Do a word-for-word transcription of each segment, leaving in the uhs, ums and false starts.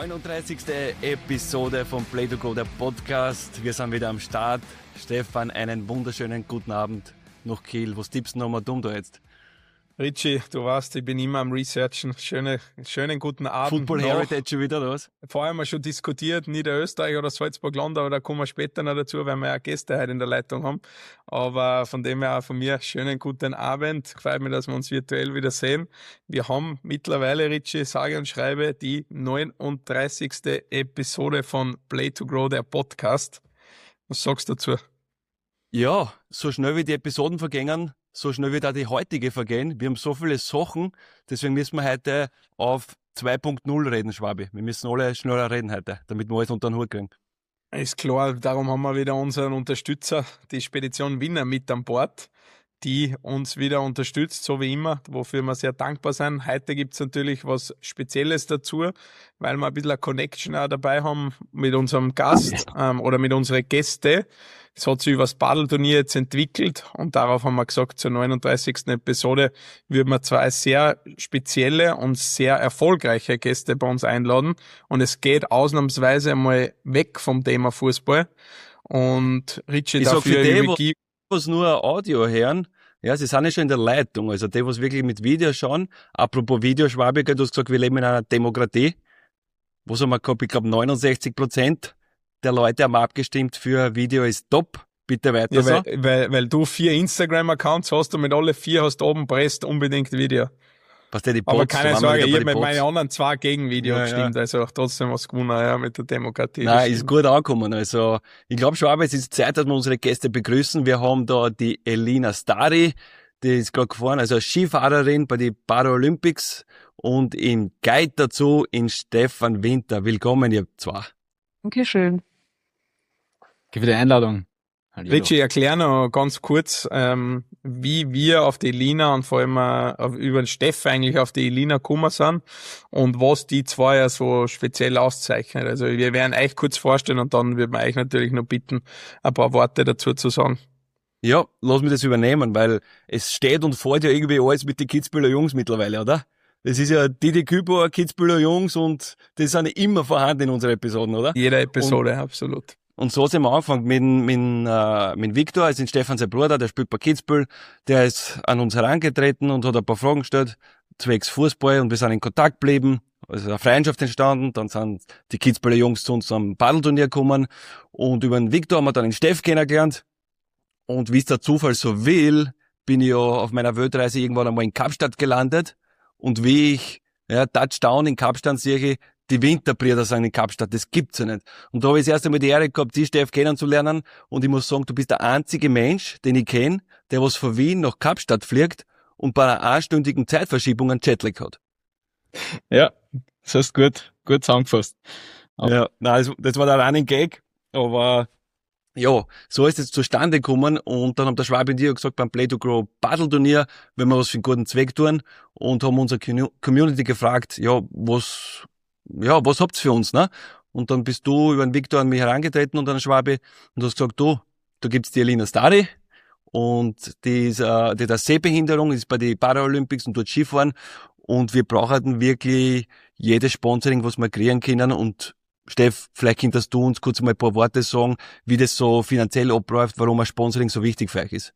neununddreißigste Episode von Play to Go, der Podcast. Wir sind wieder am Start. Stefan, einen wunderschönen guten Abend nach Kiel. Was tippst du nochmal dumm da jetzt? Richie, du weißt, ich bin immer am Researchen. Schöne, schönen guten Abend. Football Heritage schon wieder, oder was? Vorher haben wir schon diskutiert, Niederösterreich oder Salzburg-Land, aber da kommen wir später noch dazu, weil wir ja Gäste heute in der Leitung haben. Aber von dem her auch von mir schönen guten Abend. Freut mich, dass wir uns virtuell wieder sehen. Wir haben mittlerweile, Richie, sage und schreibe, die neununddreißigste Episode von Play to Grow, der Podcast. Was sagst du dazu? Ja, so schnell wie die Episoden vergängen, so schnell wird auch die heutige vergehen. Wir haben so viele Sachen, deswegen müssen wir heute auf zwei Punkt null reden, Schwabi. Wir müssen alle schneller reden heute, damit wir alles unter den Hut kriegen. Ist klar, darum haben wir wieder unseren Unterstützer, die Spedition Wiener, mit an Bord, die uns wieder unterstützt, so wie immer, wofür wir sehr dankbar sind. Heute gibt's natürlich was Spezielles dazu, weil wir ein bisschen eine Connection auch dabei haben mit unserem Gast ähm, oder mit unseren Gästen. Es hat sich über das Paddelturnier jetzt entwickelt und darauf haben wir gesagt, zur neununddreißigsten Episode würden wir zwei sehr spezielle und sehr erfolgreiche Gäste bei uns einladen. Und es geht ausnahmsweise einmal weg vom Thema Fußball. Und Richie, ich dafür sag für die, was nur Audio hören, ja, sie sind ja schon in der Leitung. Also die, was wirklich mit Video schauen. Apropos Video, Schwabi, du hast gesagt, wir leben in einer Demokratie. Was haben wir gehabt? Ich glaube neunundsechzig Prozent. Der Leute haben abgestimmt für Video ist top. Bitte weiter ja, so. Weil, weil, weil du vier Instagram-Accounts hast und mit alle vier hast du oben presst unbedingt Video. Was der die Bots, aber keine Sorge, ich habe mit Bots. meinen anderen zwei gegen Video ja, gestimmt, ja. also auch trotzdem was gewonnen, ja, mit der Demokratie. Nein, ist gut angekommen. Also, ich glaube schon, aber es ist Zeit, dass wir unsere Gäste begrüßen. Wir haben da die Elina Stari, die ist gerade gefahren, also Skifahrerin bei den Paralympics und im Guide dazu in Stefan Winter. Willkommen, ihr zwei. Dankeschön. Danke für die Einladung. Hallo. Richie, erklär noch ganz kurz, ähm, wie wir auf die Elina und vor allem äh, auf, über den Steff eigentlich auf die Elina gekommen sind und was die zwei ja so speziell auszeichnet. Also wir werden euch kurz vorstellen und dann würden wir euch natürlich noch bitten, ein paar Worte dazu zu sagen. Ja, lass mich das übernehmen, weil es steht und fällt ja irgendwie alles mit den Kitzbüheler Jungs mittlerweile, oder? Das ist ja Didi Kübauer, Kitzbüheler Jungs und die sind ja immer vorhanden in unseren Episoden, oder? Jede Episode, und absolut. Und so sind wir angefangen mit, mit, äh, mit Viktor, also Stefan sein Bruder, der spielt bei Kitzbühel, der ist an uns herangetreten und hat ein paar Fragen gestellt, zwecks Fußball, und wir sind in Kontakt geblieben, also eine Freundschaft entstanden, dann sind die Kitzbüheler Jungs zu uns am Paddelturnier gekommen und über den Viktor haben wir dann den Steff kennengelernt und wie es der Zufall so will, bin ich ja auf meiner Weltreise irgendwann einmal in Kapstadt gelandet und wie ich, ja, Touchdown in Kapstadt sehe, die Winterbrüder sind in Kapstadt, das gibt's ja nicht. Und da habe ich das erste Mal die Ehre gehabt, die Steff kennenzulernen und ich muss sagen, du bist der einzige Mensch, den ich kenne, der was von Wien nach Kapstadt fliegt und bei einer einstündigen Zeitverschiebung einen Jetlag hat. Ja, das hast gut, gut zusammengefasst. Aber ja, nein, das, das war der Running Gag, aber ja, so ist es zustande gekommen und dann haben der Schwabi und ich gesagt, beim Play to Grow Paddelturnier, wenn wir was für einen guten Zweck tun und haben unsere Community gefragt, ja, was ja, was habt's für uns, ne? Und dann bist du über den Viktor an mich herangetreten und an den Schwabi und hast gesagt, du, da gibt's die Elina Stari und die ist, äh, die hat eine Sehbehinderung, ist bei den Paralympics und dort Skifahren und wir brauchen wirklich jedes Sponsoring, was wir kreieren können und Steff, vielleicht könntest du uns kurz mal ein paar Worte sagen, wie das so finanziell abläuft, warum ein Sponsoring so wichtig für euch ist.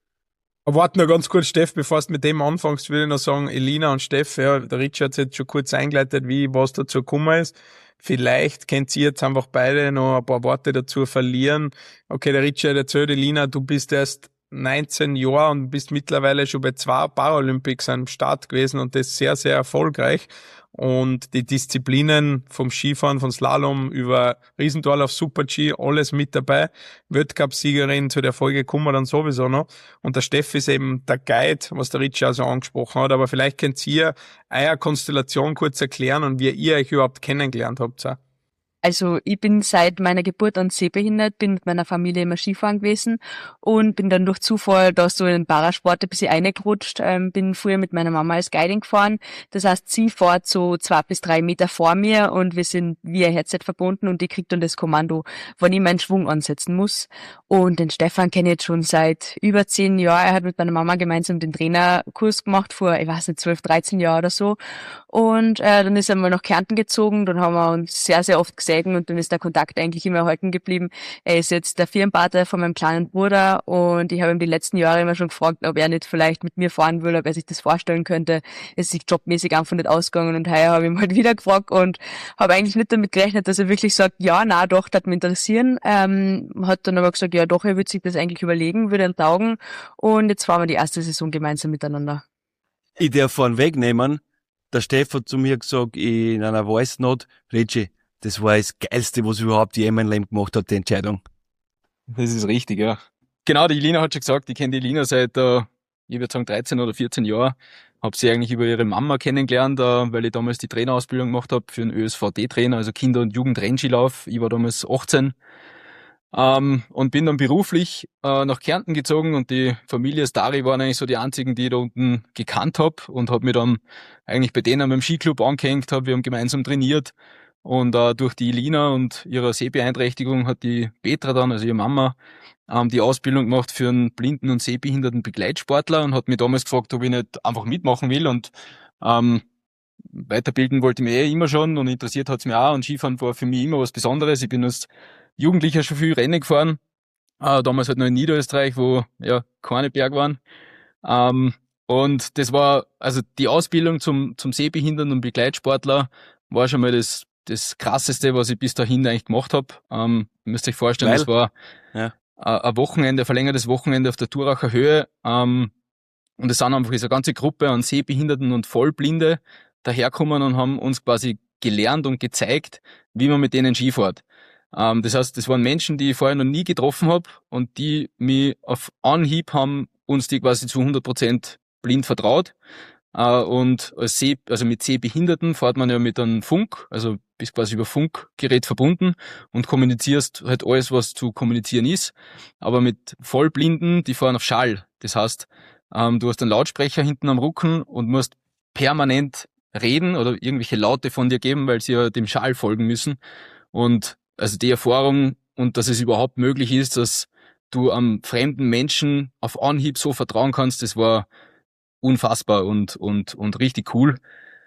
Warte noch ganz kurz, Steff, bevor du mit dem anfängst, will ich noch sagen, Elina und Steff, ja, der Richard hat jetzt schon kurz eingeleitet, wie was dazu gekommen ist. Vielleicht könnt ihr jetzt einfach beide noch ein paar Worte dazu verlieren. Okay, der Richard erzählt, Elina, du bist erst neunzehn Jahre und bist mittlerweile schon bei zwei Paralympics am Start gewesen und das sehr, sehr erfolgreich. Und die Disziplinen vom Skifahren, von Slalom über Riesendorlauf, Super-G, alles mit dabei. Weltcup-Siegerin, zu der Folge kommen wir dann sowieso noch. Und der Steff ist eben der Guide, was der Richie also angesprochen hat. Aber vielleicht könnt ihr eure Konstellation kurz erklären und wie ihr euch überhaupt kennengelernt habt. So. Also ich bin seit meiner Geburt an sehbehindert, bin mit meiner Familie immer Skifahren gewesen und bin dann durch Zufall da so in den Parasport ein bisschen reingerutscht, ähm, bin früher mit meiner Mama als Guiding gefahren. Das heißt, sie fährt so zwei bis drei Meter vor mir und wir sind via Headset verbunden und die kriegt dann das Kommando, wann ich meinen Schwung ansetzen muss. Und den Stefan kenne ich jetzt schon seit über zehn Jahren. Er hat mit meiner Mama gemeinsam den Trainerkurs gemacht vor, ich weiß nicht, zwölf, dreizehn Jahren oder so. Und äh, dann ist er mal nach Kärnten gezogen, dann haben wir uns sehr, sehr oft gesehen und dann ist der Kontakt eigentlich immer erhalten geblieben. Er ist jetzt der Firmenpater von meinem kleinen Bruder und ich habe ihm die letzten Jahre immer schon gefragt, ob er nicht vielleicht mit mir fahren will, ob er sich das vorstellen könnte. Es ist sich jobmäßig einfach nicht ausgegangen und heuer habe ich ihn halt wieder gefragt und habe eigentlich nicht damit gerechnet, dass er wirklich sagt, ja, na doch, das hat mich interessieren. Ähm, hat dann aber gesagt, ja doch, er würde sich das eigentlich überlegen, würde ihn taugen und jetzt fahren wir die erste Saison gemeinsam miteinander. Ich darf vorn wegnehmen, der Steff hat zu mir gesagt, in einer Voice Note, Richie, das war das Geilste, was ich überhaupt je in meinem Leben gemacht habe, die Entscheidung. Das ist richtig, ja. Genau, die Elina hat schon gesagt, ich kenne die Elina seit, äh, ich würde sagen, dreizehn oder vierzehn Jahren. Habe sie eigentlich über ihre Mama kennengelernt, äh, weil ich damals die Trainerausbildung gemacht habe für einen Ö S V D-Trainer, also Kinder- und Jugend-Rennskilauf. Ich war damals achtzehn. Ähm, und bin dann beruflich äh, nach Kärnten gezogen und die Familie Stari waren eigentlich so die einzigen, die ich da unten gekannt habe und habe mich dann eigentlich bei denen beim Skiclub angehängt, hab, wir haben gemeinsam trainiert und äh, durch die Elina und ihre Sehbeeinträchtigung hat die Petra dann, also ihre Mama, ähm, die Ausbildung gemacht für einen blinden und sehbehinderten Begleitsportler und hat mich damals gefragt, ob ich nicht einfach mitmachen will und ähm, weiterbilden wollte ich mich eh immer schon und interessiert hat's mich auch und Skifahren war für mich immer was Besonderes. Ich bin als Jugendlicher schon viel Rennen gefahren, äh, damals halt noch in Niederösterreich, wo ja keine Berg waren. Ähm, und das war, also die Ausbildung zum zum Sehbehinderten und Begleitsportler war schon mal das das Krasseste, was ich bis dahin eigentlich gemacht habe. Ähm, ihr müsst euch vorstellen, Weil? das war Ja. äh, ein Wochenende, ein verlängertes Wochenende auf der Thuracher Höhe. Ähm, und es sind einfach diese ganze Gruppe an Sehbehinderten und Vollblinde daherkommen und haben uns quasi gelernt und gezeigt, wie man mit denen Ski fährt. Ähm, das heißt, das waren Menschen, die ich vorher noch nie getroffen habe und die mich auf Anhieb haben uns die quasi zu hundert Prozent blind vertraut. Äh, und als Seh, also mit Sehbehinderten fährt man ja mit einem Funk, also bist quasi über Funkgerät verbunden und kommunizierst halt alles, was zu kommunizieren ist. Aber mit Vollblinden, die fahren auf Schall. Das heißt, ähm, du hast einen Lautsprecher hinten am Rücken und musst permanent reden oder irgendwelche Laute von dir geben, weil sie ja dem Schall folgen müssen. Und also die Erfahrung und dass es überhaupt möglich ist, dass du am fremden Menschen auf Anhieb so vertrauen kannst, das war unfassbar und und und richtig cool.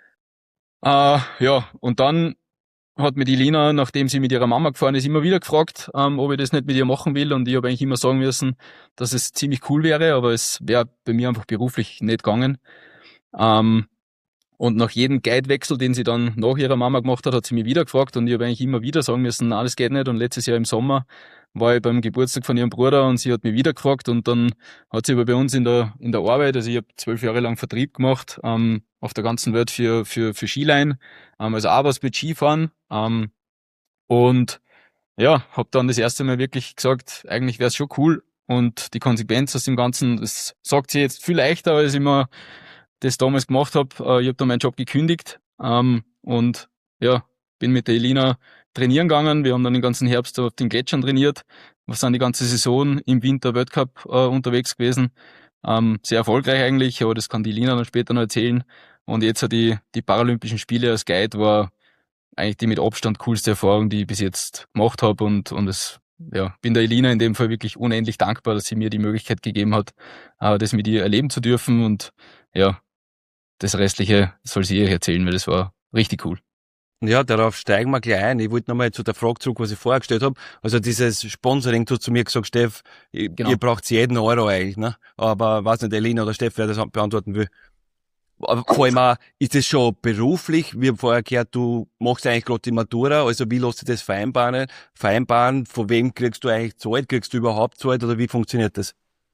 Äh, ja, und dann hat mir die Lina, nachdem sie mit ihrer Mama gefahren ist, immer wieder gefragt, ähm, ob ich das nicht mit ihr machen will. Und ich habe eigentlich immer sagen müssen, dass es ziemlich cool wäre, aber es wäre bei mir einfach beruflich nicht gegangen. Ähm, Und nach jedem Guidewechsel, den sie dann nach ihrer Mama gemacht hat, hat sie mich wieder gefragt und ich habe eigentlich immer wieder sagen müssen, nein, das geht nicht. Und letztes Jahr im Sommer war ich beim Geburtstag von ihrem Bruder und sie hat mich wieder gefragt und dann hat sie aber bei uns in der in der Arbeit, also ich habe zwölf Jahre lang Vertrieb gemacht, ähm, auf der ganzen Welt für für für Skiline, ähm, also auch was mit Skifahren. Ähm, und ja, habe dann das erste Mal wirklich gesagt, eigentlich wäre es schon cool und die Konsequenz aus dem Ganzen, das sagt sie jetzt viel leichter, als ich mir das damals gemacht habe. Äh, ich habe dann meinen Job gekündigt ähm, und ja, bin mit der Elina trainieren gegangen. Wir haben dann den ganzen Herbst auf den Gletschern trainiert. Wir sind die ganze Saison im Winter Weltcup äh, unterwegs gewesen. Ähm, sehr erfolgreich eigentlich, aber das kann die Elina dann später noch erzählen. Und jetzt hat die, die Paralympischen Spiele als Guide war eigentlich die mit Abstand coolste Erfahrung, die ich bis jetzt gemacht habe und und es ja, bin der Elina in dem Fall wirklich unendlich dankbar, dass sie mir die Möglichkeit gegeben hat, äh, das mit ihr erleben zu dürfen und ja, das Restliche soll sie ihr erzählen, weil das war richtig cool. Ja, darauf steigen wir gleich ein. Ich wollte nochmal zu der Frage zurück, was ich vorher gestellt habe. Also dieses Sponsoring, du hast zu mir gesagt, Steff, genau. Ihr braucht jeden Euro eigentlich, ne? Aber weiß nicht, Elina oder Steff, wer das beantworten will. Aber vor allem auch, ist das schon beruflich? Wir haben vorher gehört, du machst eigentlich gerade die Matura, also wie lässt sich das vereinbaren? Vereinbaren, von wem kriegst du eigentlich Zeit? Kriegst du überhaupt Zeit oder wie funktioniert das?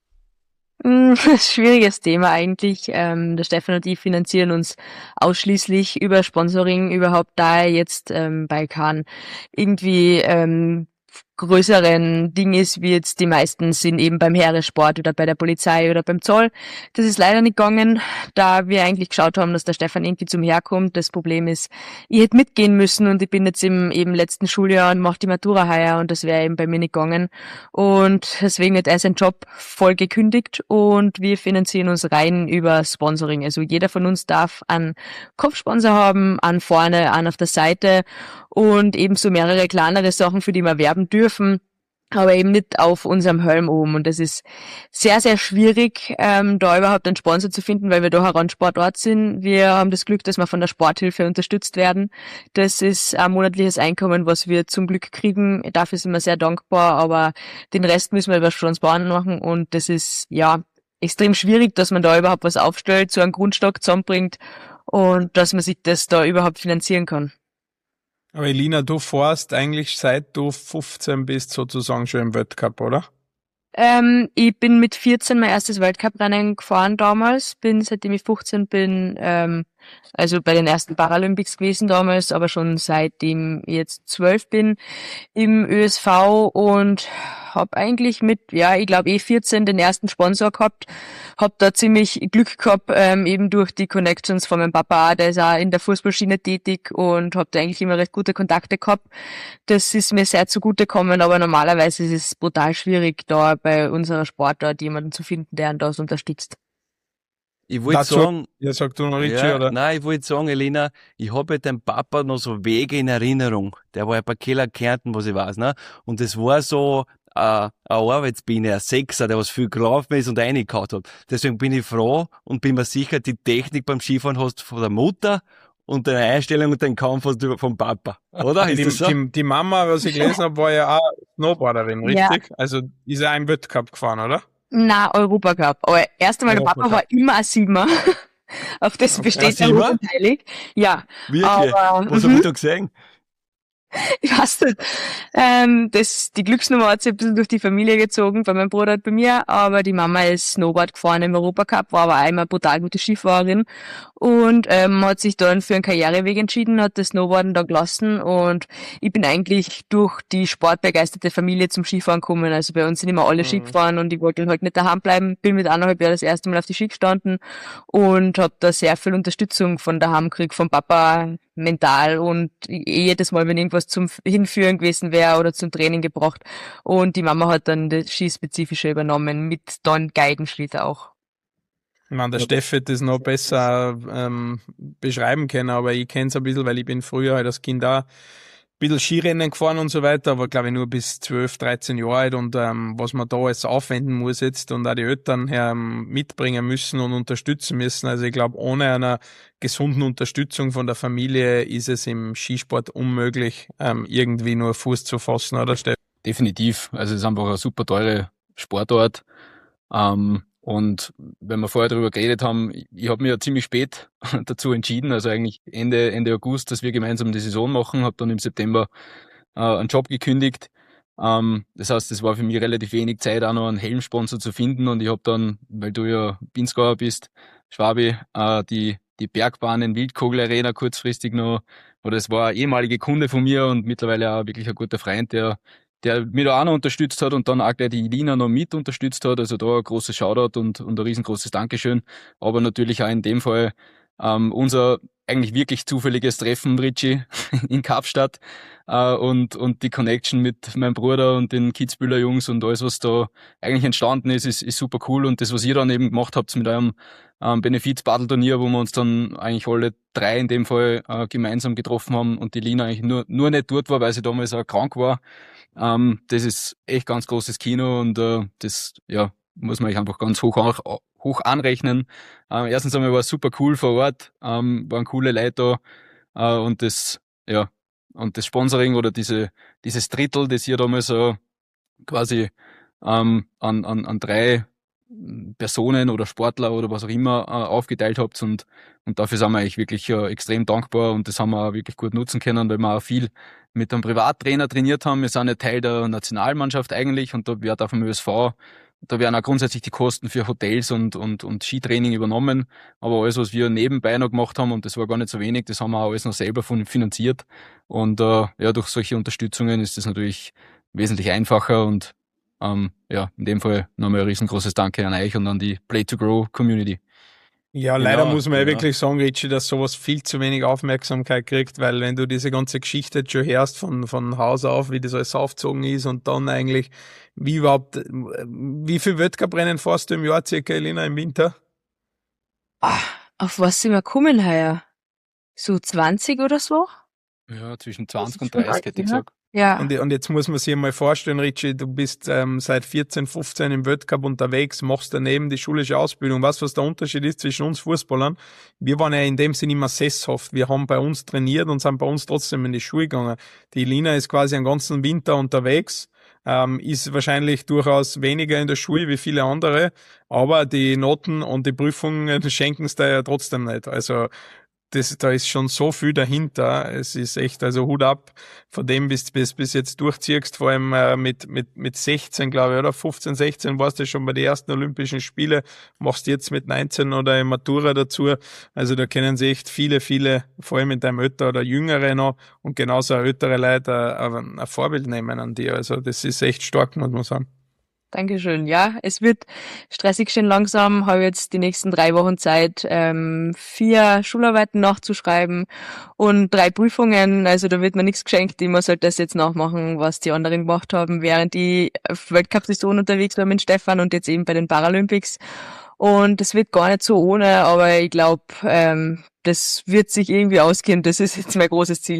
Schwieriges Thema eigentlich. Ähm, der Stefan und ich finanzieren uns ausschließlich über Sponsoring, überhaupt da er jetzt ähm, bei Kahn irgendwie ähm, größeren Ding ist, wie jetzt die meisten sind eben beim Heeresport oder bei der Polizei oder beim Zoll. Das ist leider nicht gegangen, da wir eigentlich geschaut haben, dass der Stefan irgendwie zum herkommt. Das Problem ist, ich hätte mitgehen müssen und ich bin jetzt im eben letzten Schuljahr und mache die Matura heuer und das wäre eben bei mir nicht gegangen. Und deswegen hat er seinen Job voll gekündigt und wir finanzieren uns rein über Sponsoring. Also jeder von uns darf einen Kopfsponsor haben, an vorne, an auf der Seite und ebenso mehrere kleinere Sachen, für die wir werben dürfen. aber eben nicht auf unserem Helm oben. Und das ist sehr, sehr schwierig, ähm, da überhaupt einen Sponsor zu finden, weil wir da ein Randsportort sind. Wir haben das Glück, dass wir von der Sporthilfe unterstützt werden. Das ist ein monatliches Einkommen, was wir zum Glück kriegen. Dafür sind wir sehr dankbar, aber den Rest müssen wir über Strasbourg machen und das ist, ja, extrem schwierig, dass man da überhaupt was aufstellt, so einen Grundstock zusammenbringt und dass man sich das da überhaupt finanzieren kann. Aber Elina, du fährst eigentlich seit du fünfzehn bist sozusagen schon im Weltcup, oder? Ähm, ich bin mit vierzehn mein erstes Weltcuprennen gefahren damals, bin seitdem ich fünfzehn bin, ähm, also bei den ersten Paralympics gewesen damals, aber schon seitdem ich jetzt zwölf bin im Ö S V und habe eigentlich mit, ja, ich glaube eh vierzehn den ersten Sponsor gehabt, hab da ziemlich Glück gehabt, ähm, eben durch die Connections von meinem Papa, der ist auch in der Fußballschiene tätig und hab da eigentlich immer recht gute Kontakte gehabt. Das ist mir sehr zugute gekommen, aber normalerweise ist es brutal schwierig, da bei unserer Sportart jemanden zu finden, der einen das unterstützt. Ich wollte Dazu- sagen, Ja, sag du noch Richie, ja, oder? nein, ich wollte sagen, Elena, ich habe deinen Papa noch so Wege in Erinnerung. Der war ja bei Keller Kärnten, was ich weiß, ne? Und das war so äh, eine Arbeitsbiene, ein Sechser, der was viel gelaufen ist und reingehauen hat. Deswegen bin ich froh und bin mir sicher, die Technik beim Skifahren hast du von der Mutter und deine Einstellung und den Kampf hast du vom Papa. Oder? Ist Die, das so? die, die Mama, was ich gelesen habe, war ja auch Snowboarderin, Ja. richtig? Also ist ja im Weltcup gefahren, oder? Na, Europacup. Aber erst einmal, der Papa Europacup. war immer ein Siebener. Auf das Okay. besteht Ein er Siebener? hochanteilig. Ja, Wirklich? aber, Was mhm. hab ich da gesehen? ich weiß nicht. Ähm, das, die Glücksnummer hat sich ein bisschen durch die Familie gezogen, bei meinem Bruder und bei mir, aber die Mama ist Snowboard gefahren im Europacup, war aber auch immer brutal gute Skifahrerin und ähm, hat sich dann für einen Karriereweg entschieden, hat das Snowboarden da gelassen und ich bin eigentlich durch die sportbegeisterte Familie zum Skifahren gekommen. Also bei uns sind immer alle Mhm. Ski gefahren und ich wollte halt nicht daheim bleiben, bin mit eineinhalb Jahren das erste Mal auf die Ski gestanden und habe da sehr viel Unterstützung von daheim gekriegt, vom Papa mental und eh jedes Mal, wenn irgendwas zum Hinführen gewesen wäre oder zum Training gebracht. Und die Mama hat dann das Skispezifische übernommen, mit dann Guidenschritt auch. Ich meine, der Ja. Steff wird das noch besser ähm, beschreiben können, aber ich kenne es ein bisschen, weil ich bin früher halt als Kind auch ein bisschen Skirennen gefahren und so weiter, aber glaube ich nur bis zwölf, dreizehn Jahre alt und ähm, was man da alles aufwenden muss jetzt und auch die Eltern ähm, mitbringen müssen und unterstützen müssen. Also ich glaube, ohne einer gesunden Unterstützung von der Familie ist es im Skisport unmöglich, ähm, irgendwie nur Fuß zu fassen, oder Steff? Definitiv. Also es ist einfach eine super teure Sportart. Ähm, und wenn wir vorher darüber geredet haben, ich, ich habe mich ja ziemlich spät dazu entschieden, also eigentlich Ende Ende August, dass wir gemeinsam die Saison machen, habe dann im September äh, einen Job gekündigt. Ähm, das heißt, es war für mich relativ wenig Zeit, auch noch einen Helmsponsor zu finden und ich habe dann, weil du ja Pinzgauer bist, Schwabi, äh, die die Bergbahn in Wildkogel Arena kurzfristig noch, oder es war ein ehemaliger Kunde von mir und mittlerweile auch wirklich ein guter Freund, der der mich da auch noch unterstützt hat und dann auch gleich die Elina noch mit unterstützt hat. Also da ein großes Shoutout und, und ein riesengroßes Dankeschön. Aber natürlich auch in dem Fall ähm, unser eigentlich wirklich zufälliges Treffen, Richie, in Kapstadt äh, und und die Connection mit meinem Bruder und den Kitzbühler Jungs und alles, was da eigentlich entstanden ist, ist, ist super cool. Und das, was ihr dann eben gemacht habt mit eurem ähm, Benefiz-Paddelturnier, wo wir uns dann eigentlich alle drei in dem Fall äh, gemeinsam getroffen haben und die Lina eigentlich nur nur nicht dort war, weil sie damals auch krank war. Ähm, das ist echt ganz großes Kino und äh, das ja muss man euch einfach ganz hoch, an, hoch anrechnen. Ähm, erstens einmal war es super cool vor Ort, ähm, waren coole Leute da äh, und das ja und das Sponsoring oder diese dieses Drittel, das ihr damals so quasi ähm, an, an, an drei Personen oder Sportler oder was auch immer äh, aufgeteilt habt und und dafür sind wir eigentlich wirklich äh, extrem dankbar und das haben wir auch wirklich gut nutzen können, weil wir auch viel mit einem Privattrainer trainiert haben. Wir sind ja Teil der Nationalmannschaft eigentlich und da wird auch vom Ö S V, da werden auch grundsätzlich die Kosten für Hotels und und und Skitraining übernommen, aber alles, was wir nebenbei noch gemacht haben und das war gar nicht so wenig, das haben wir auch alles noch selber von finanziert und äh, ja, durch solche Unterstützungen ist das natürlich wesentlich einfacher und ähm, ja, in dem Fall nochmal ein riesengroßes Danke an euch und an die Play to Grow Community. Ja, Genau, leider muss man ja genau. wirklich sagen, Richie, dass sowas viel zu wenig Aufmerksamkeit kriegt, weil wenn du diese ganze Geschichte jetzt schon hörst von, von Haus auf, wie das alles aufgezogen ist und dann eigentlich, wie überhaupt, wie viel Weltcuprennen fährst du im Jahr circa, Elina, im Winter? Ah, auf was sind wir gekommen heuer? So zwanzig oder so? Ja, zwischen zwanzig und schon dreißig hätte ich alt, gesagt. Ja. Und, und jetzt muss man sich mal vorstellen, Richie, du bist ähm, seit vierzehn, fünfzehn im Weltcup unterwegs, machst daneben die schulische Ausbildung. Weißt du, was der Unterschied ist zwischen uns Fußballern? Wir waren ja in dem Sinn immer sesshaft. Wir haben bei uns trainiert und sind bei uns trotzdem in die Schule gegangen. Die Elina ist quasi einen ganzen Winter unterwegs, ähm, ist wahrscheinlich durchaus weniger in der Schule wie viele andere, aber die Noten und die Prüfungen schenken es da ja trotzdem nicht. Also Das, da ist schon so viel dahinter. Es ist echt, also Hut ab, von dem bis bis bis jetzt durchziehst, vor allem äh, mit mit mit sechzehn, glaube ich, oder fünfzehn, sechzehn warst du schon bei den ersten Olympischen Spiele, machst jetzt mit neunzehn oder im Matura dazu. Also da kennen sich echt viele, viele, vor allem in deinem Alter oder Jüngere noch und genauso auch ältere Leute ein, ein Vorbild nehmen an dir. Also das ist echt stark, muss man sagen. Dankeschön. Ja, es wird stressig schon langsam. Habe jetzt die nächsten drei Wochen Zeit, ähm, vier Schularbeiten nachzuschreiben und drei Prüfungen. Also da wird mir nichts geschenkt. Ich muss halt das jetzt nachmachen, was die anderen gemacht haben, während die Weltcup-Saison unterwegs war mit Stefan und jetzt eben bei den Paralympics. Und das wird gar nicht so ohne, aber ich glaube, ähm, das wird sich irgendwie ausgehen. Das ist jetzt mein großes Ziel.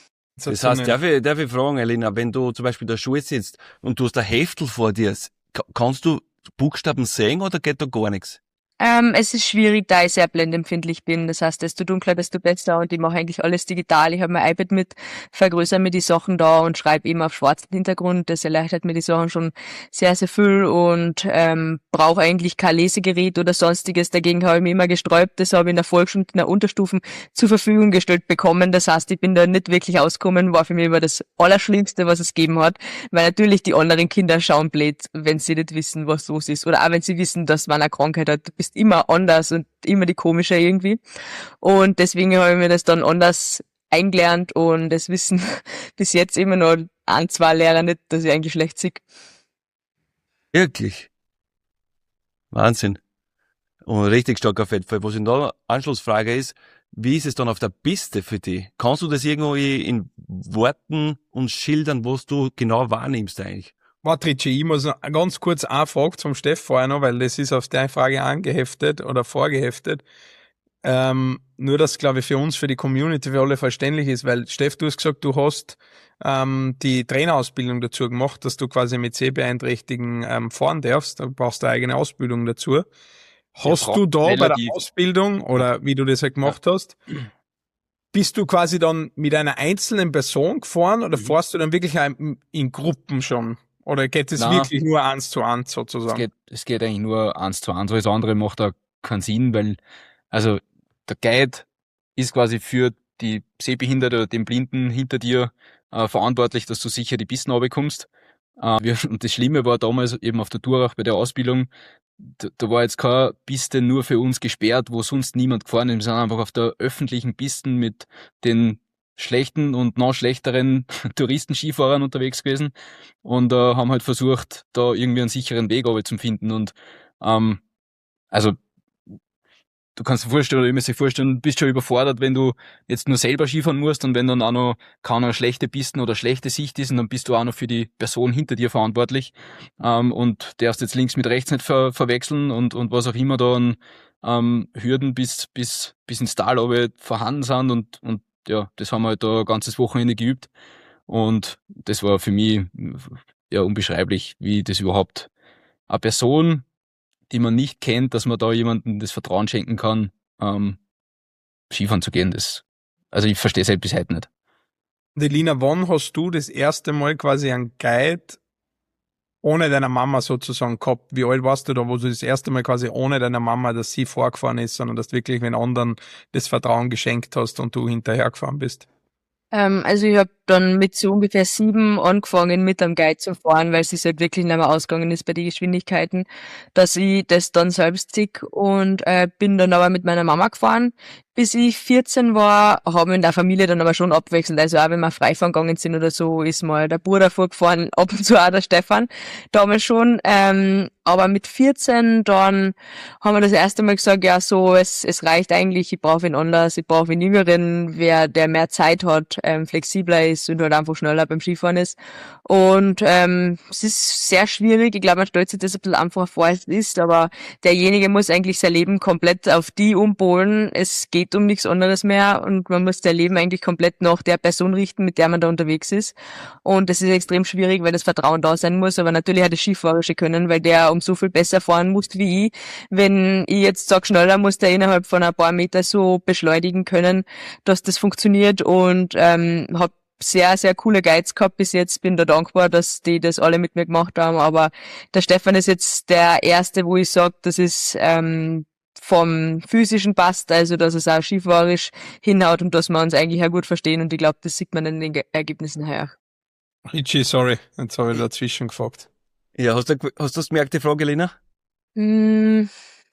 Das heißt, darf ich, darf ich fragen, Elina, wenn du zum Beispiel in der Schule sitzt und du hast ein Heftel vor dir, kannst du Buchstaben sehen oder geht da gar nichts? Ähm, es ist schwierig, da ich sehr blendempfindlich bin. Das heißt, desto dunkler, desto besser. Und ich mache eigentlich alles digital. Ich habe mein iPad mit, vergrößere mir die Sachen da und schreibe eben auf schwarzem Hintergrund. Das erleichtert mir die Sachen schon sehr, sehr viel und ähm, brauche eigentlich kein Lesegerät oder sonstiges. Dagegen habe ich mich immer gesträubt. Das habe ich in der Volksschule und in der Unterstufen zur Verfügung gestellt bekommen. Das heißt, ich bin da nicht wirklich ausgekommen. War für mich immer das Allerschlimmste, was es gegeben hat. Weil natürlich die anderen Kinder schauen blöd, wenn sie nicht wissen, was los ist. Oder auch wenn sie wissen, dass man eine Krankheit hat. Du bist immer anders und immer die komische irgendwie. Und deswegen habe ich mir das dann anders eingelernt und das wissen bis jetzt immer noch ein, zwei Lehrer nicht, dass ich eigentlich schlecht sehe. Wirklich? Wahnsinn. Und richtig starker Fettfall. Was in der Anschlussfrage ist, wie ist es dann auf der Piste für dich? Kannst du das irgendwo in Worten uns schildern, was du genau wahrnimmst eigentlich? Warte, Richie, ich muss noch ganz kurz eine Frage zum Steff vorher noch, weil das ist auf der Frage angeheftet oder vorgeheftet. Ähm, nur, dass, glaube ich, für uns, für die Community, für alle verständlich ist, weil, Steff, du hast gesagt, du hast ähm, die Trainerausbildung dazu gemacht, dass du quasi mit Sehbeeinträchtigen ähm, fahren darfst. Du brauchst eine eigene Ausbildung dazu. Hast Ja, du da bei der relativ. Ausbildung, oder wie du das halt gemacht Ja. hast, bist du quasi dann mit einer einzelnen Person gefahren oder Mhm. fährst du dann wirklich in, in Gruppen schon? Oder geht es Nein. wirklich nur eins zu eins Es sozusagen? geht, es geht eigentlich nur eins zu eins. Alles andere macht da keinen Sinn, weil, also, der Guide ist quasi für die Sehbehinderte oder den Blinden hinter dir äh, verantwortlich, dass du sicher die Pisten runterkommst. Äh, wir, und das Schlimme war damals eben auf der Tour auch bei der Ausbildung, da, da war jetzt keine Piste nur für uns gesperrt, wo sonst niemand gefahren ist. Wir sind einfach auf der öffentlichen Pisten mit den schlechten und noch schlechteren Touristen-Skifahrern unterwegs gewesen und äh, haben halt versucht, da irgendwie einen sicheren Weg zu finden. Und ähm, also du kannst dir vorstellen, oder ich muss dir vorstellen, du bist schon überfordert, wenn du jetzt nur selber Skifahren musst und wenn dann auch noch keine schlechte Pisten oder schlechte Sicht ist und dann bist du auch noch für die Person hinter dir verantwortlich ähm, und darfst jetzt links mit rechts nicht ver verwechseln und und was auch immer da an ähm, Hürden bis bis bis ins Tal aber vorhanden sind und und ja, das haben wir halt da ein ganzes Wochenende geübt und das war für mich ja unbeschreiblich, wie das überhaupt eine Person, die man nicht kennt, dass man da jemandem das Vertrauen schenken kann, ähm, Skifahren zu gehen. Das, also ich verstehe es halt bis heute nicht. Und Elina, wann hast du das erste Mal quasi einen Guide ohne deiner Mama sozusagen gehabt? Wie alt warst du da, wo du das erste Mal quasi ohne deiner Mama, dass sie vorgefahren ist, sondern dass du wirklich den anderen das Vertrauen geschenkt hast und du hinterhergefahren bist? Ähm, also ich habe dann mit so ungefähr sieben angefangen, mit einem Guide zu fahren, weil es sich halt wirklich nicht mehr ausgegangen ist bei den Geschwindigkeiten, dass ich das dann selbst sehe und äh, bin dann aber mit meiner Mama gefahren. Bis ich vierzehn war, haben wir in der Familie dann aber schon abwechselnd. Also auch wenn wir Freifahren gegangen sind oder so, ist mal der Bruder vorgefahren, ab und zu auch der Stefan, damals schon. Ähm, aber mit vierzehn dann haben wir das erste Mal gesagt, ja so, es, es reicht eigentlich, ich brauche wen anders, ich brauche wen Jüngeren, wer der mehr Zeit hat, ähm, flexibler ist ist und halt einfach schneller beim Skifahren ist. Und ähm, es ist sehr schwierig. Ich glaube, man stellt sich das ein bisschen einfacher vor, als es ist, aber derjenige muss eigentlich sein Leben komplett auf die umpolen. Es geht um nichts anderes mehr und man muss sein Leben eigentlich komplett nach der Person richten, mit der man da unterwegs ist. Und das ist extrem schwierig, weil das Vertrauen da sein muss. Aber natürlich hat er skifahrerische Können, weil der um so viel besser fahren muss wie ich. Wenn ich jetzt sage, schneller muss der innerhalb von ein paar Meter so beschleunigen können, dass das funktioniert, und ähm, habe sehr, sehr coole Guides gehabt bis jetzt. Bin da dankbar, dass die das alle mit mir gemacht haben. Aber der Stefan ist jetzt der Erste, wo ich sage, das ist ähm, vom Physischen passt, also dass es auch skifahrerisch hinhaut und dass wir uns eigentlich auch gut verstehen. Und ich glaube, das sieht man in den Ge- Ergebnissen her. Richie, sorry, jetzt habe ich dazwischen gefragt. Ja, hast du, hast du das gemerkt, die Frage, Lena? Mm,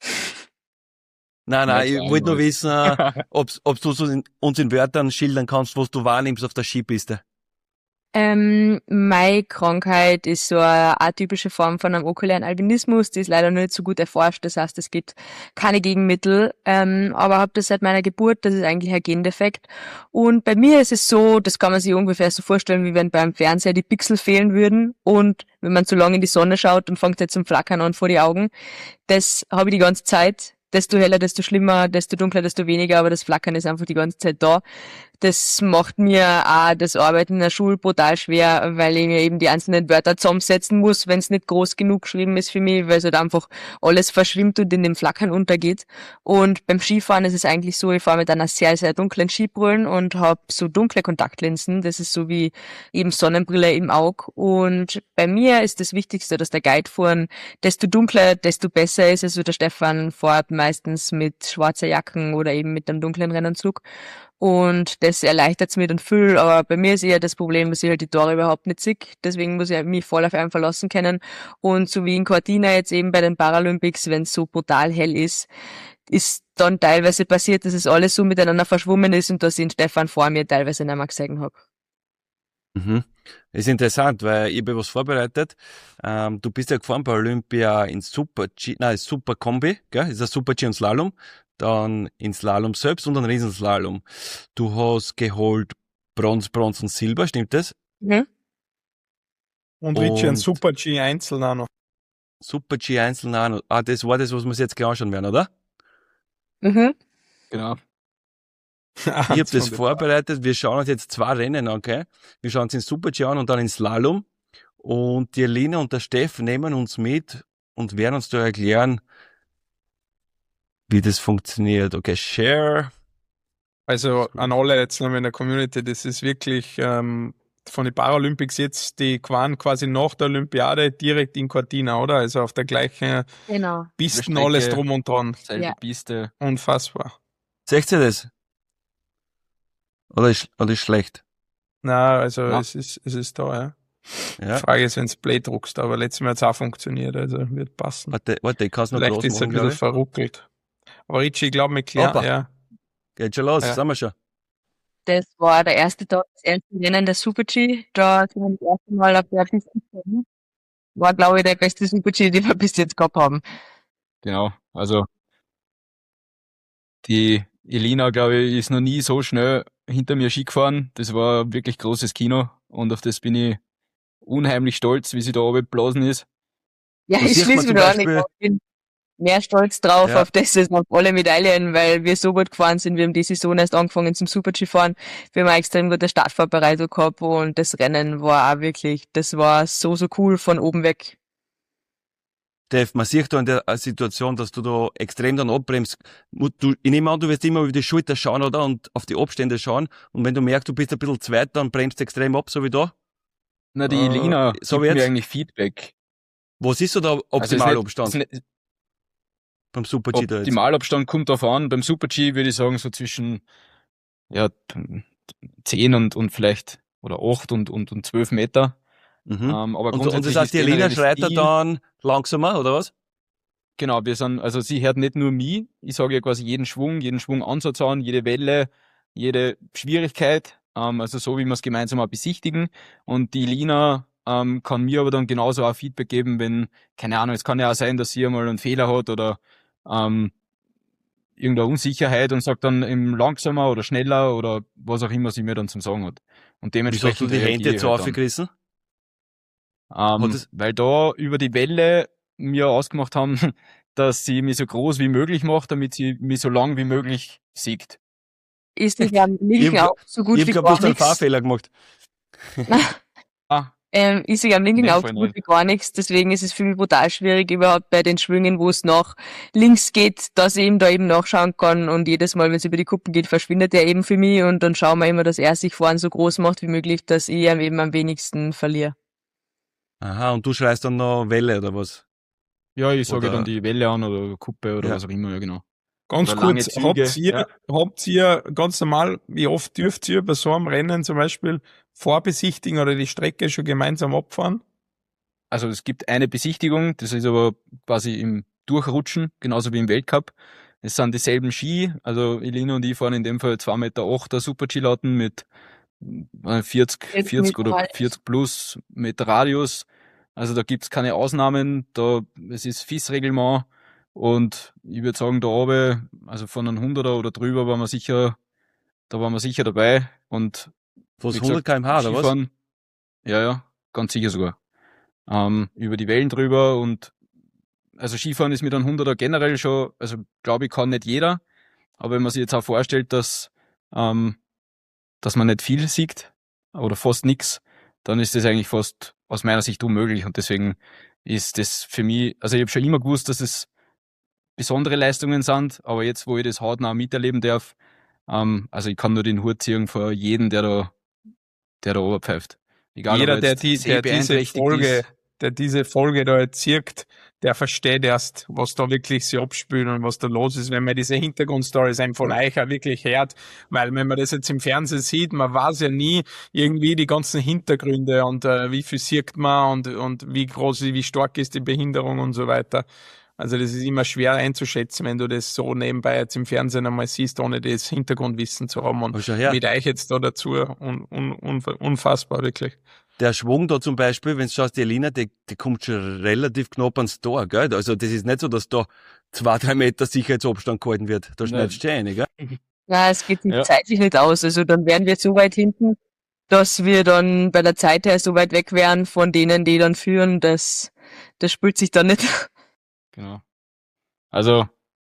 Nein, nein, Nicht ich wollte nur einmal. wissen, äh, ob's, ob du so in, uns in Wörtern schildern kannst, was du wahrnimmst auf der Skipiste. Ähm, meine Krankheit ist so eine atypische Form von einem okulären Albinismus, die ist leider noch nicht so gut erforscht, das heißt, es gibt keine Gegenmittel, ähm, aber habe das seit meiner Geburt, das ist eigentlich ein Gendefekt. Und bei mir ist es so, das kann man sich ungefähr so vorstellen, wie wenn beim Fernseher die Pixel fehlen würden und wenn man zu lange in die Sonne schaut, dann fängt er zum Flackern an vor die Augen. Das habe ich die ganze Zeit. Desto heller, desto schlimmer, desto dunkler, desto weniger, aber das Flackern ist einfach die ganze Zeit da. Das macht mir auch das Arbeiten in der Schule brutal schwer, weil ich mir eben die einzelnen Wörter zusammensetzen muss, wenn es nicht groß genug geschrieben ist für mich, weil es halt einfach alles verschwimmt und in dem Flackern untergeht. Und beim Skifahren ist es eigentlich so, ich fahre mit einer sehr, sehr dunklen Skibrillen und habe so dunkle Kontaktlinsen. Das ist so wie eben Sonnenbrille im Auge. Und bei mir ist das Wichtigste, dass der Guide fahren, desto dunkler, desto besser ist. Also der Stefan fährt meistens mit schwarzer Jacken oder eben mit einem dunklen Rennanzug. Und das erleichtert es mir dann viel, aber bei mir ist eher das Problem, dass ich halt die Tore überhaupt nicht sehe. Deswegen muss ich mich voll auf einen verlassen können. Und so wie in Cortina jetzt eben bei den Paralympics, wenn es so brutal hell ist, ist dann teilweise passiert, dass es alles so miteinander verschwommen ist und dass ich den Stefan vor mir teilweise nicht mehr gesehen habe. Mhm. Das ist interessant, weil ich habe was vorbereitet. Ähm, du bist ja gefahren bei Olympia in Super-G, nein, Super-Kombi, gell? Ist ein Super-G und Slalom. Dann in Slalom selbst und ein Riesenslalom. Du hast geholt Bronze, Bronze und Silber, stimmt das? Mhm. Und Richie, ein Und Super G Einzel auch noch. Super-G Einzel, nein, ah, das war das, was wir uns jetzt gleich anschauen werden, oder? Mhm. Genau. Ich habe das vorbereitet. Wir schauen uns jetzt zwei Rennen an, okay? Wir schauen uns in Super-G an und dann in Slalom. Und die Elina und der Steff nehmen uns mit und werden uns da erklären, wie das funktioniert. Okay, Share. Also an alle jetzt noch in der Community, das ist wirklich ähm, von den Paralympics jetzt, die waren quasi nach der Olympiade direkt in Cortina, oder? Also auf der gleichen Genau. Pisten, Strecke. alles drum und dran. Selbe Ja. Piste. Unfassbar. Seht ihr das? Oder ist, oder ist schlecht? Na, also Ja. es ist es ist da, ja. Die Ja. Frage ist, wenn du Play druckst, aber letztes Mal hat es auch funktioniert, also wird passen. Warte, warte, ich kann es noch Vielleicht groß ist es ein machen, bisschen glaube ich. verruckelt. Aber Richie, ich glaube, mir klar, Opa. ja. Geht schon los, Ja. sind wir schon. Das war der erste Tag, das erste Rennen der Super-G. Da sind wir das erste Mal auf der Piste gefahren. War, glaube ich, der beste Super-G, den wir bis jetzt gehabt haben. Genau. Also die Elina, glaube ich, ist noch nie so schnell hinter mir Ski gefahren. Das war wirklich großes Kino und auf das bin ich unheimlich stolz, wie sie da oben geblasen ist. Ja, Da ich sieht man schließe zum mich da an. Ich Beispiel- bin mehr stolz drauf Ja. auf das, als auf alle Medaillen, weil wir so gut gefahren sind. Wir haben die Saison erst angefangen zum Super-G fahren. Wir haben eine extrem gute Startvorbereitung gehabt und das Rennen war auch wirklich, das war so, so cool von oben weg. Steff, man sieht da in der Situation, dass du da extrem dann abbremst. Du, ich nehme an, du wirst immer über die Schulter schauen, oder? Und auf die Abstände schauen. Und wenn du merkst, du bist ein bisschen zweit, dann bremst du extrem ab, so wie da. Na, die Äh, Elina so gibt wie mir jetzt? eigentlich Feedback. Was ist so der Also ist Optimalabstand nicht, ist nicht, beim Super-G da jetzt? Optimalabstand kommt drauf an. Beim Super-G würde ich sagen, so zwischen ja, zehn und, und vielleicht oder acht und, und, und zwölf Meter. Mhm. Ähm, aber Und, und grundsätzlich das heißt, die ist Elina generell schreit da Stil- dann langsamer, oder was? Genau, wir sind, also sie hört nicht nur mich, ich sage ja quasi jeden Schwung, jeden Schwungansatz an, jede Welle, jede Schwierigkeit, ähm, also so wie wir es gemeinsam auch besichtigen. Und die Lina ähm, kann mir aber dann genauso auch Feedback geben, wenn, keine Ahnung, es kann ja auch sein, dass sie einmal einen Fehler hat oder ähm, irgendeine Unsicherheit und sage dann eben langsamer oder schneller oder was auch immer sie mir dann zum Sagen hat. Und Wieso hast dementsprechend du die Hände jetzt so halt dann. aufgerissen? Ähm, Hat es- weil da über die Welle mir ausgemacht haben, dass sie mich so groß wie möglich macht, damit sie mich so lang wie möglich siegt. Ist nicht am Ich linken hab- Auge so gut Ich hab wie glaubt, du gar hast einen nichts. Fahrfehler gemacht. Ah, Ähm, ist sich am linken In dem Auge Fall so gut nicht. wie gar nichts, deswegen ist es für mich brutal schwierig, überhaupt bei den Schwüngen, wo es nach links geht, dass ich ihm da eben nachschauen kann und jedes Mal, wenn es über die Kuppen geht, verschwindet er eben für mich und dann schauen wir immer, dass er sich vorne so groß macht wie möglich, dass ich ihm eben am wenigsten verliere. Aha, und du schreist dann noch Welle oder was? ja, ich sage Oder- dann die Welle an oder Kuppe oder Ja. was auch immer, ja genau. Ganz Oder lange kurz, Züge, habt ihr, ja. habt ihr ganz normal, wie oft dürft ihr bei so einem Rennen zum Beispiel vorbesichtigen oder die Strecke schon gemeinsam abfahren? Also es gibt eine Besichtigung, das ist aber quasi im Durchrutschen, genauso wie im Weltcup. Es sind dieselben Ski, also Elina und ich fahren in dem Fall zwei Meter acht Super-G-Lauten mit äh, vierzig, vierzig vierzig Meter oder Radius. vierzig plus Meter Radius. Also da gibt's keine Ausnahmen, da es ist F I S-Reglement und ich würde sagen, da oben, also von einem hunderter oder drüber waren wir sicher, da waren wir sicher dabei und Was, wie hundert gesagt, Kilometer pro Stunde oder was? Skifahren, ja, ja, ganz sicher sogar. Ähm, über die Wellen drüber und also Skifahren ist mit einem hunderter generell schon, also glaube ich, kann nicht jeder, aber wenn man sich jetzt auch vorstellt, dass, ähm, dass man nicht viel sieht oder fast nix, dann ist das eigentlich fast aus meiner Sicht unmöglich und deswegen ist das für mich, also ich habe schon immer gewusst, dass es besondere Leistungen sind, aber jetzt, wo ich das hautnah miterleben darf, ähm, also ich kann nur den Hut ziehen vor jedem, der da, der da oberpfeift. Egal, Jeder, ob er der, jetzt die, der diese sehbeeinträchtigt Folge, ist. der diese Folge da erzirkt, der versteht erst, was da wirklich sich abspielt und was da los ist, wenn man diese Hintergrundstories einem von euch auch wirklich hört. Weil wenn man das jetzt im Fernsehen sieht, man weiß ja nie irgendwie die ganzen Hintergründe und äh, wie viel sieht man und, und wie groß, wie stark ist die Behinderung und so weiter. Also das ist immer schwer einzuschätzen, wenn du das so nebenbei jetzt im Fernsehen einmal siehst, ohne das Hintergrundwissen zu haben. Aber Und schau her, mit euch jetzt da dazu, un, un, un, unfassbar, wirklich. der Schwung da zum Beispiel, wenn du schaust, die Elina, die, die kommt schon relativ knapp ans Tor, gell? Also das ist nicht so, dass da zwei, drei Meter Sicherheitsabstand gehalten wird. Da Nein. schneidest du schon rein, gell? Na, es geht sich Ja. zeitlich nicht aus. Also dann wären wir so weit hinten, dass wir dann bei der Zeit her so weit weg wären von denen, die dann führen, dass das spült sich dann nicht. Genau. Also,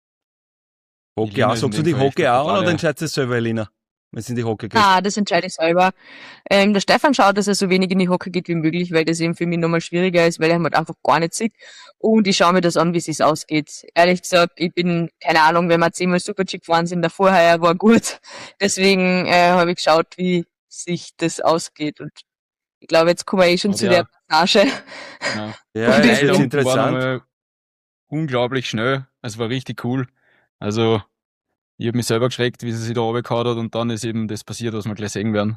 Hockey Elina auch. ist in Sagst du dem die Fall echt Hockey eine auch oder totale- entscheidest du es selber, Elina? Wenn es in die Hockey geht? Ah, das entscheide ich selber. Ähm, der Stefan schaut, dass er so wenig in die Hocke geht wie möglich, weil das eben für mich nochmal schwieriger ist, weil er halt einfach gar nicht sieht. Und ich schaue mir das an, wie es sich ausgeht. Ehrlich gesagt, ich bin, keine Ahnung, wenn wir zehnmal Super-G gefahren sind, der vorher war gut. Deswegen äh, habe ich geschaut, wie sich das ausgeht. Und ich glaube, jetzt kommen wir eh schon Und zu ja. der Passage. genau. Ja, Und das die wird Leistung War interessant. nochmal unglaublich schnell. Es war richtig cool. Also, ich habe mich selber geschreckt, wie sie sich da runtergehauen hat und dann ist eben das passiert, was wir gleich sehen werden.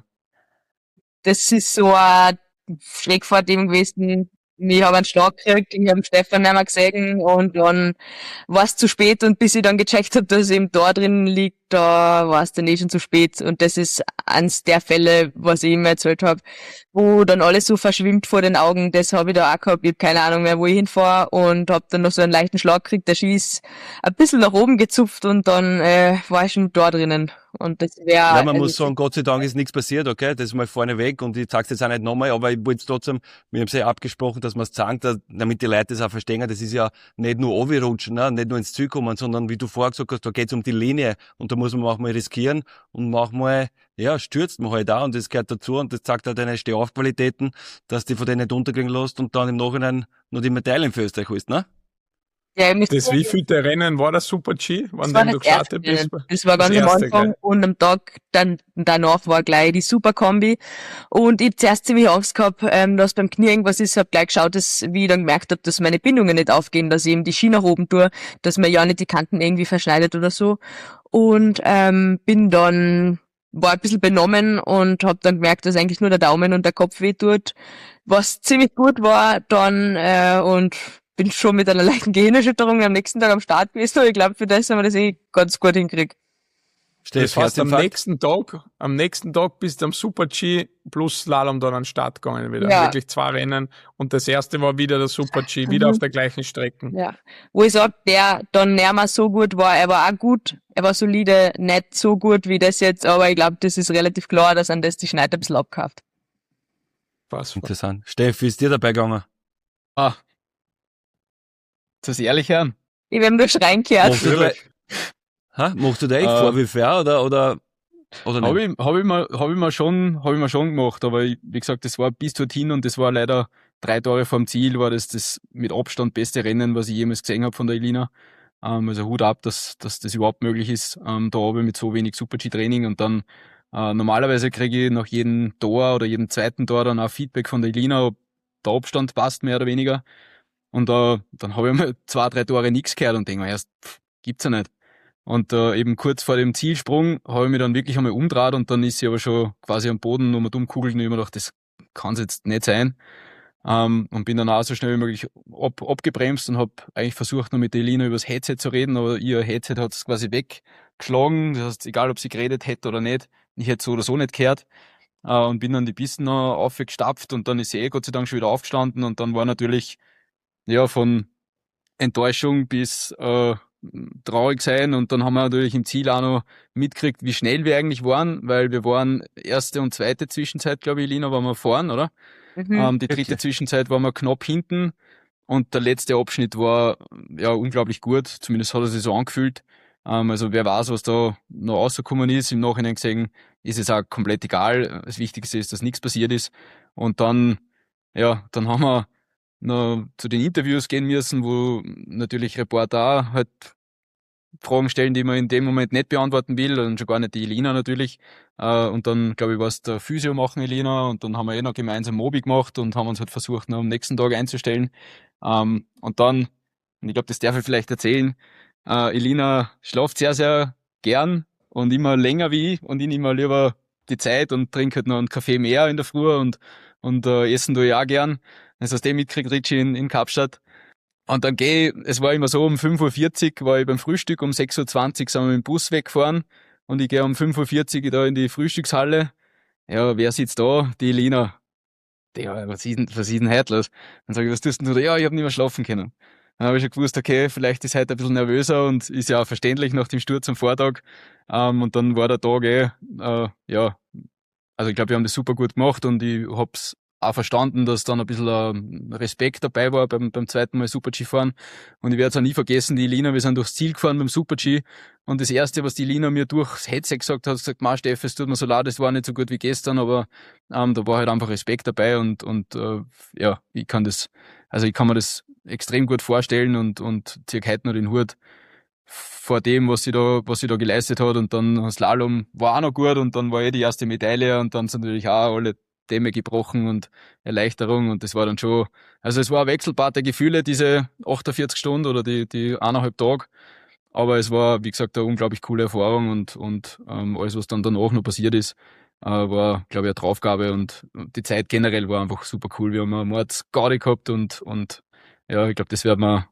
Das ist so ein Schreckfahrt eben gewesen. Ich habe einen Schlag gekriegt, ich habe den Stefan nicht mehr gesehen und dann war es zu spät und bis ich dann gecheckt habe, dass eben da drin liegt, da war es dann eh schon zu spät und das ist eins der Fälle, was ich immer erzählt habe, wo dann alles so verschwimmt vor den Augen, das habe ich da auch gehabt, ich habe keine Ahnung mehr, wo ich hinfahre und habe dann noch so einen leichten Schlag gekriegt, der Ski ist ein bisschen nach oben gezupft und dann äh, war ich schon da drinnen und das wäre... Ja, man also, muss sagen, Gott sei Dank ist nichts passiert, okay? Das ist mal vorne weg und ich sag's jetzt auch nicht nochmal, aber ich wollte es trotzdem, wir haben es ja abgesprochen, dass man es sagen, dass, damit die Leute das auch verstehen, das ist ja nicht nur runterrutschen, ne? Nicht nur ins Ziel kommen, sondern wie du vorher gesagt hast, da geht's um die Linie und da muss man auch mal riskieren und manchmal, ja, stürzt man halt auch und das gehört dazu und das zeigt halt deine Stehaufqualitäten, dass die von denen nicht unterkriegen lässt und dann im Nachhinein noch die Medaillen für Österreich holst, ne? ja, ich müsste Das wievielte Rennen war das Super-G, wann Das war dem du das erste gestartet bist? Rennen. Das war Das ganz am erste Anfang gleich. und am Tag dann danach war gleich die Superkombi und ich hab zuerst ziemlich Angst gehabt, ähm, dass beim Knie irgendwas ist, hab gleich geschaut, dass, wie ich dann gemerkt habe, dass meine Bindungen nicht aufgehen, dass ich eben die Ski nach oben tue, dass man ja nicht die Kanten irgendwie verschneidet oder so und ähm, bin dann war ein bisschen benommen und hab dann gemerkt, dass eigentlich nur der Daumen und der Kopf weh tut, was ziemlich gut war dann äh, und bin schon mit einer leichten Gehirnerschütterung am nächsten Tag am Start gewesen, aber ich glaube, für das haben wir das eh ganz gut hinkriegt. Steff, Das heißt, am Herzinfarkt? nächsten Tag, am nächsten Tag bist du am Super-G plus Slalom dann an den Start gegangen wieder. Ja. Wirklich zwei Rennen. Und das erste war wieder der Super-G, wieder Mhm. auf der gleichen Strecke. Ja. Wo ich sag, der dann nicht mehr so gut war, er war auch gut, er war solide, nicht so gut wie das jetzt, aber ich glaube, das ist relativ klar, dass an das die Schneider ein bisschen abkauft. Was? Interessant. Steff, wie ist dir dabei gegangen? Ah. Das ehrlich hören? Ich werde nur schreien gehört. Machst du da, ha? Machst du da echt Äh. Vorwürfe auch, oder, oder, oder nicht? Habe ich, hab ich, mir, hab ich, mir schon, hab ich mir schon gemacht, aber ich, wie gesagt, das war bis dorthin und das war leider drei Tage vorm Ziel, war das das mit Abstand beste Rennen, was ich jemals gesehen habe von der Elina. Ähm, also Hut ab, dass, dass das überhaupt möglich ist, ähm, da oben mit so wenig Super-G-Training und dann äh, normalerweise kriege ich nach jedem Tor oder jedem zweiten Tor dann auch Feedback von der Elina, ob der Abstand passt, mehr oder weniger. Und äh, dann habe ich mal zwei, drei Tore nichts gehört und denke mir erst, pff, gibt's ja nicht. Und äh, eben kurz vor dem Zielsprung habe ich mich dann wirklich einmal umgedreht und dann ist sie aber schon quasi am Boden nochmal umkugelt und ich hab mir gedacht, das kann's jetzt nicht sein. Ähm, und bin dann auch so schnell wie möglich ab, abgebremst und habe eigentlich versucht, noch mit der Elina über das Headset zu reden, aber ihr Headset hat es quasi weggeschlagen. Das heißt, egal ob sie geredet hätte oder nicht, ich hätte so oder so nicht gehört. Äh, und bin dann die Pisten noch aufgestapft und dann ist sie eh Gott sei Dank schon wieder aufgestanden und dann war natürlich ja von Enttäuschung bis äh, traurig sein und dann haben wir natürlich im Ziel auch noch mitgekriegt, wie schnell wir eigentlich waren, weil wir waren erste und zweite Zwischenzeit, glaube ich, Elina, waren wir vorn, oder? Mhm. Ähm, die dritte Okay. Zwischenzeit waren wir knapp hinten und der letzte Abschnitt war ja unglaublich gut, zumindest hat er sich so angefühlt. Ähm, also wer weiß, was da noch rausgekommen ist, im Nachhinein gesehen, ist es auch komplett egal. Das Wichtigste ist, dass nichts passiert ist. Und dann, ja, dann haben wir noch zu den Interviews gehen müssen, wo natürlich Reporter auch halt Fragen stellen, die man in dem Moment nicht beantworten will und schon gar nicht die Elina natürlich. Äh, Und dann, glaube ich, war es der Physio machen, Elina, und dann haben wir eh noch gemeinsam Mobi gemacht und haben uns halt versucht, noch am nächsten Tag einzustellen. Ähm, Und dann, und ich glaube, das darf ich vielleicht erzählen, äh, Elina schlaft sehr, sehr gern und immer länger wie ich und ich nehme lieber die Zeit und trinke halt noch einen Kaffee mehr in der Früh und, und äh, essen tue ich auch gern. Das hast du eh mitgekriegt, Richie, in, in Kapstadt. Und dann gehe ich, es war immer so, um fünf Uhr vierzig war ich beim Frühstück, um sechs Uhr zwanzig sind wir mit dem Bus weggefahren und ich gehe um fünf Uhr vierzig da in die Frühstückshalle. Ja, wer sitzt da? Die Elina. Ja, was ist denn, was ist denn heute los? Dann sage ich, was tust denn du? Ja, ich habe nicht mehr schlafen können. Dann habe ich schon gewusst, okay, vielleicht ist heute ein bisschen nervöser und ist ja auch verständlich nach dem Sturz am Vortag. Ähm, und dann war der Tag eh, äh, ja, also ich glaube, wir haben das super gut gemacht und ich hab's auch verstanden, dass dann ein bisschen äh, Respekt dabei war beim, beim zweiten Mal Super-G fahren. Und ich werde es auch nie vergessen, die Elina, wir sind durchs Ziel gefahren beim Super-G und das Erste, was die Elina mir durchs Headset gesagt hat, hat gesagt, Ma Steff, es tut mir so leid, es war nicht so gut wie gestern, aber ähm, da war halt einfach Respekt dabei und, und äh, ja, ich kann das, also ich kann mir das extrem gut vorstellen und, und ziehe heute noch den Hut vor dem, was sie da, was sie da geleistet hat. Und dann Slalom war auch noch gut und dann war eh die erste Medaille und dann sind natürlich auch alle Dämme gebrochen und Erleichterung und das war dann schon, also es war ein Wechselbad der Gefühle, diese achtundvierzig Stunden oder die, die eineinhalb Tage. Aber es war, wie gesagt, eine unglaublich coole Erfahrung und, und ähm, alles, was dann danach noch passiert ist, äh, war, glaube ich, eine Draufgabe und die Zeit generell war einfach super cool. Wir haben eine Mordsgarde gehabt und, und ja, ich glaube, das wird mir,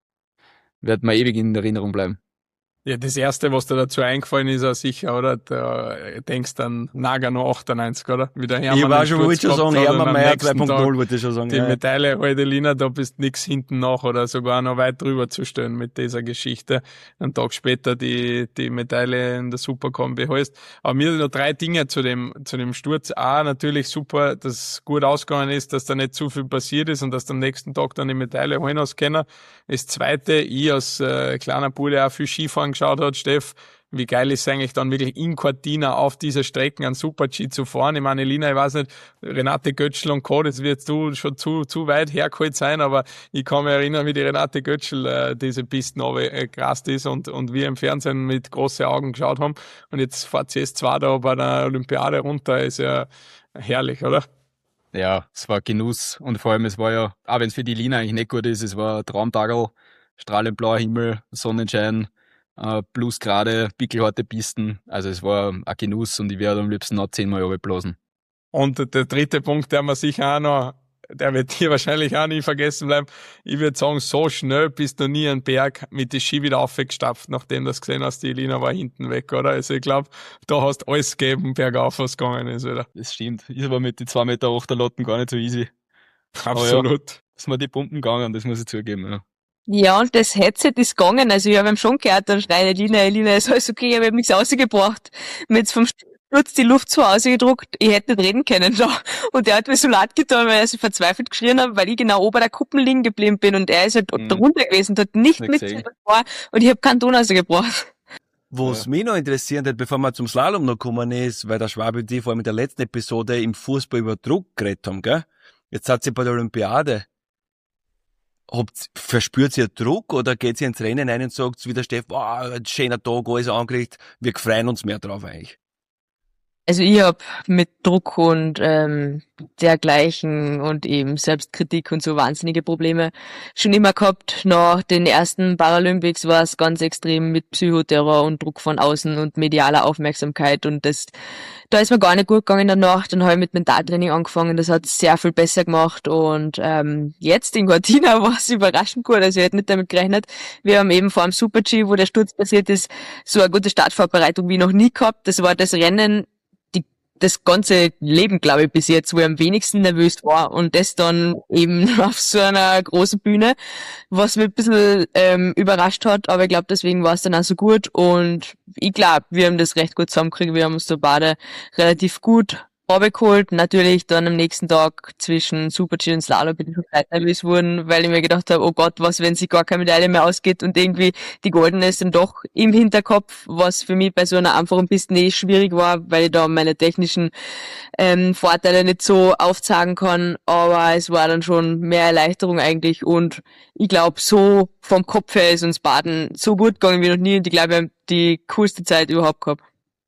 wird mir ewig in Erinnerung bleiben. Ja, das erste, was dir dazu eingefallen ist, auch sicher, oder? Da denkst du an Nagano achtundneunzig, oder? Wie der Hermann Ich war den schon, Sturz wollte schon gehabt sagen, hat und Hermann am Mayer nächsten zwei Punkt Tag null wollte ich schon sagen. die Ja. Medaille, heute Lina, da bist nix hinten nach oder sogar noch weit drüber zu stellen mit dieser Geschichte. Einen Tag später die, die Medaille in der Supercombi holst. Aber mir noch drei Dinge zu dem, zu dem Sturz. A, natürlich super, dass es gut ausgegangen ist, dass da nicht zu viel passiert ist und dass du am nächsten Tag dann die Medaille holen hast können. Das zweite, ich als äh, kleiner Bub, der auch viel Skifahren geschaut hat, Steff, wie geil ist es eigentlich dann wirklich in Cortina auf dieser Strecke an Super-G zu fahren. Ich meine, Elina, ich weiß nicht, Renate Götschel und Co., das wird du schon zu, zu weit hergeholt sein, aber ich kann mich erinnern, wie die Renate Götschel äh, diese Pisten runtergerast ist und, und wir im Fernsehen mit großen Augen geschaut haben. Und jetzt fährt sie S zwei da bei der Olympiade runter, ist ja herrlich, oder? Ja, es war Genuss und vor allem, es war ja, auch wenn es für die Lina eigentlich nicht gut ist, es war ein Traumtagel, strahlend blauer Himmel, Sonnenschein, äh, plus gerade pickelharte Pisten, also es war ein Genuss und ich werde am liebsten noch zehnmal runterblasen. Und der dritte Punkt, der mir sicher auch noch der wird dir wahrscheinlich auch nie vergessen bleiben. Ich würde sagen, so schnell bist du nie einen Berg mit den Ski wieder aufgestapft, nachdem du das gesehen hast, die Elina war hinten weg, oder? Also ich glaube, da hast du alles gegeben, bergauf, was gegangen ist wieder. Das stimmt. Ich war mit den zwei Meter achter Lotten gar nicht so easy. Absolut. Ja, ist mir die Pumpen gegangen, das muss ich zugeben, ja. Ja, und das Headset ist gegangen. Also ich habe ihm schon gehört, dann schreit Elina, Elina, ist alles okay, aber ich habe nichts rausgebracht. Mir jetzt vom Sturz die Luft so ausgedruckt, ich hätte nicht reden können da. Und er hat mir so leid getan, weil er so verzweifelt geschrien hat, weil ich genau ober der Kuppen liegen geblieben bin und er ist halt Mhm. drunter gewesen und hat nicht Nicht mit gesehen. vor und ich habe keinen Ton rausgebracht. Was Ja. mich noch interessiert hat, bevor wir zum Slalom noch gekommen ist, weil der Schwabe und die vor allem in der letzten Episode im Fußball über Druck geredet haben, gell? Jetzt seid ihr bei der Olympiade. Habt, verspürt ihr Druck oder geht ihr ins Rennen ein und sagt, wie der Steff, boah, ein schöner Tag, alles angerichtet, wir freuen uns mehr drauf eigentlich? Also ich hab mit Druck und ähm, dergleichen und eben Selbstkritik und so wahnsinnige Probleme schon immer gehabt. Nach den ersten Paralympics war es ganz extrem mit Psychoterror und Druck von außen und medialer Aufmerksamkeit und das, da ist mir gar nicht gut gegangen danach. Dann habe ich mit Mentaltraining angefangen, das hat sehr viel besser gemacht und ähm, jetzt in Cortina war es überraschend gut, also ich hätte nicht damit gerechnet. Wir haben eben vor dem Super-G, wo der Sturz passiert ist, so eine gute Startvorbereitung wie noch nie gehabt. Das war das Rennen, das ganze Leben, glaube ich, bis jetzt, wo ich am wenigsten nervös war und das dann eben auf so einer großen Bühne, was mich ein bisschen ähm, überrascht hat, aber ich glaube, deswegen war es dann auch so gut und ich glaube, wir haben das recht gut zusammengekriegt, wir haben uns da beide relativ gut abgeholt. Natürlich dann am nächsten Tag zwischen Super-G und Slalom bin ich schon gleich nervös geworden, weil ich mir gedacht habe, oh Gott, was, wenn sich gar keine Medaille mehr ausgeht und irgendwie die Goldene ist dann doch im Hinterkopf, was für mich bei so einer einfachen Piste eh schwierig war, weil ich da meine technischen ähm, Vorteile nicht so aufzeigen kann, aber es war dann schon mehr Erleichterung eigentlich und ich glaube, so vom Kopf her ist uns Baden so gut gegangen wie noch nie und ich glaube, wir haben die coolste Zeit überhaupt gehabt.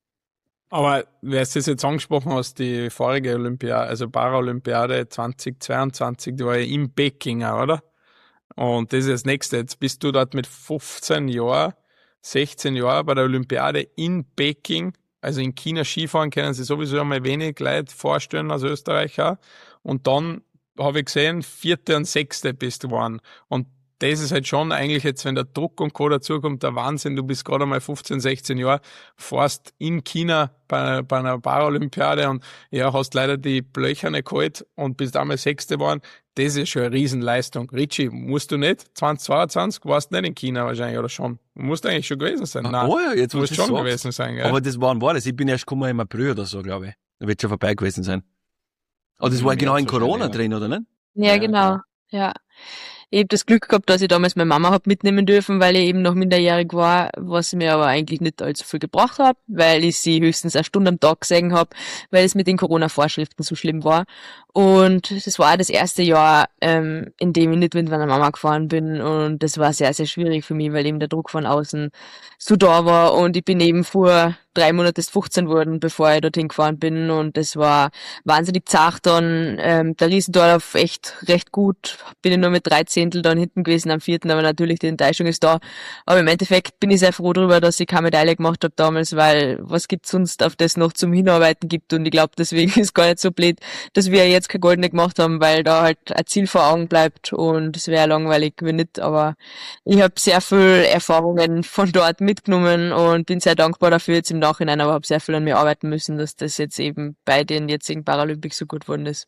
Aber wer es jetzt angesprochen hast, die vorige Olympiade, also Paralympiade zweitausendzweiundzwanzig, die war ja in Peking auch, oder? Und das ist das Nächste. Jetzt bist du dort mit fünfzehn Jahren, sechzehn Jahren bei der Olympiade in Peking, also in China Skifahren können sich sowieso einmal wenig Leute vorstellen als Österreicher. Und dann habe ich gesehen, vierte und sechste bist du geworden. Und das ist halt schon eigentlich jetzt, wenn der Druck und Co. dazukommt, der Wahnsinn. Du bist gerade einmal fünfzehn, sechzehn Jahre, fährst in China bei, bei einer Paralympiade und ja, hast leider die Blöcher nicht geholt und bist einmal Sechste geworden. Das ist schon eine Riesenleistung. Richie, musst du nicht? zweitausendzweiundzwanzig warst du nicht in China wahrscheinlich, oder schon? Du musst eigentlich schon gewesen sein. Nein, oh ja, jetzt du wo musst du's schon sagst. gewesen sein, gell? Aber das wann war das? Ich bin erst gekommen im April oder so, glaube ich. Da wird schon vorbei gewesen sein. Aber das Im war genau März in Corona wahrscheinlich, drin, oder nicht? Ja, Ja, genau. Ja. Ich habe das Glück gehabt, dass ich damals meine Mama hab mitnehmen dürfen, weil ich eben noch minderjährig war, was mir aber eigentlich nicht allzu viel gebracht hat, weil ich sie höchstens eine Stunde am Tag gesehen habe, weil es mit den Corona-Vorschriften so schlimm war. Und das war das erste Jahr, ähm, in dem ich nicht mit meiner Mama gefahren bin und das war sehr, sehr schwierig für mich, weil eben der Druck von außen so da war und ich bin eben vor drei Monate erst fünfzehn worden, bevor ich dorthin gefahren bin und das war wahnsinnig zart dann, ähm, der Riesendorf echt recht gut, bin ich nur mit drei Zehntel dann hinten gewesen am vierten, aber natürlich die Enttäuschung ist da, aber im Endeffekt bin ich sehr froh darüber, dass ich keine Medaille gemacht habe damals, weil was gibt's sonst, auf das noch zum Hinarbeiten gibt und ich glaube, deswegen ist gar nicht so blöd, dass wir jetzt keine Goldene gemacht haben, weil da halt ein Ziel vor Augen bleibt und es wäre langweilig, wenn nicht, aber ich habe sehr viel Erfahrungen von dort mitgenommen und bin sehr dankbar dafür jetzt im Nachhinein, aber habe sehr viel an mir arbeiten müssen, dass das jetzt eben bei den jetzigen Paralympics so gut geworden ist.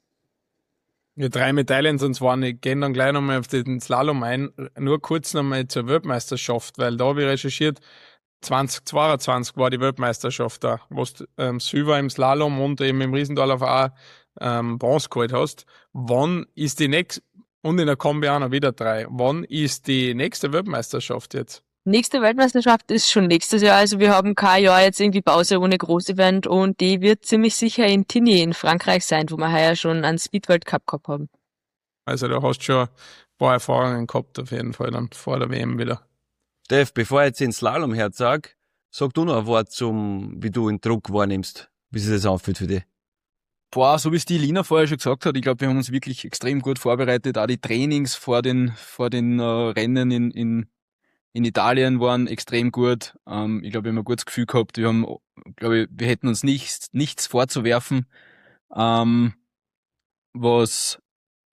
Ja, drei Medaillen, sonst waren ich gehen dann gleich nochmal auf den Slalom ein. Nur kurz nochmal zur Weltmeisterschaft, weil da habe ich recherchiert, zweitausendzweiundzwanzig war die Weltmeisterschaft da, wo du ähm, Silber im Slalom und eben im Riesendorf auch ähm, Bronze geholt hast. Wann ist die nächste, und in der Kombi auch noch wieder drei, wann ist die nächste Weltmeisterschaft jetzt? Nächste Weltmeisterschaft ist schon nächstes Jahr, also wir haben kein Jahr jetzt irgendwie Pause ohne Großevent und die wird ziemlich sicher in Tigny in Frankreich sein, wo wir heuer schon einen Speed World Cup gehabt haben. Also da hast du schon ein paar Erfahrungen gehabt auf jeden Fall dann vor der W M wieder. Dave, bevor ich jetzt den Slalom herzag, sag du noch ein Wort zum, wie du den Druck wahrnimmst, wie sich das anfühlt für dich. Boah, so wie es die Lina vorher schon gesagt hat, ich glaube, wir haben uns wirklich extrem gut vorbereitet. Auch die Trainings vor den, vor den äh, Rennen in, in, in Italien waren extrem gut. Ähm, ich glaube, wir haben ein gutes Gefühl gehabt. Wir haben, glaube ich, wir hätten uns nichts, nichts vorzuwerfen, ähm, was,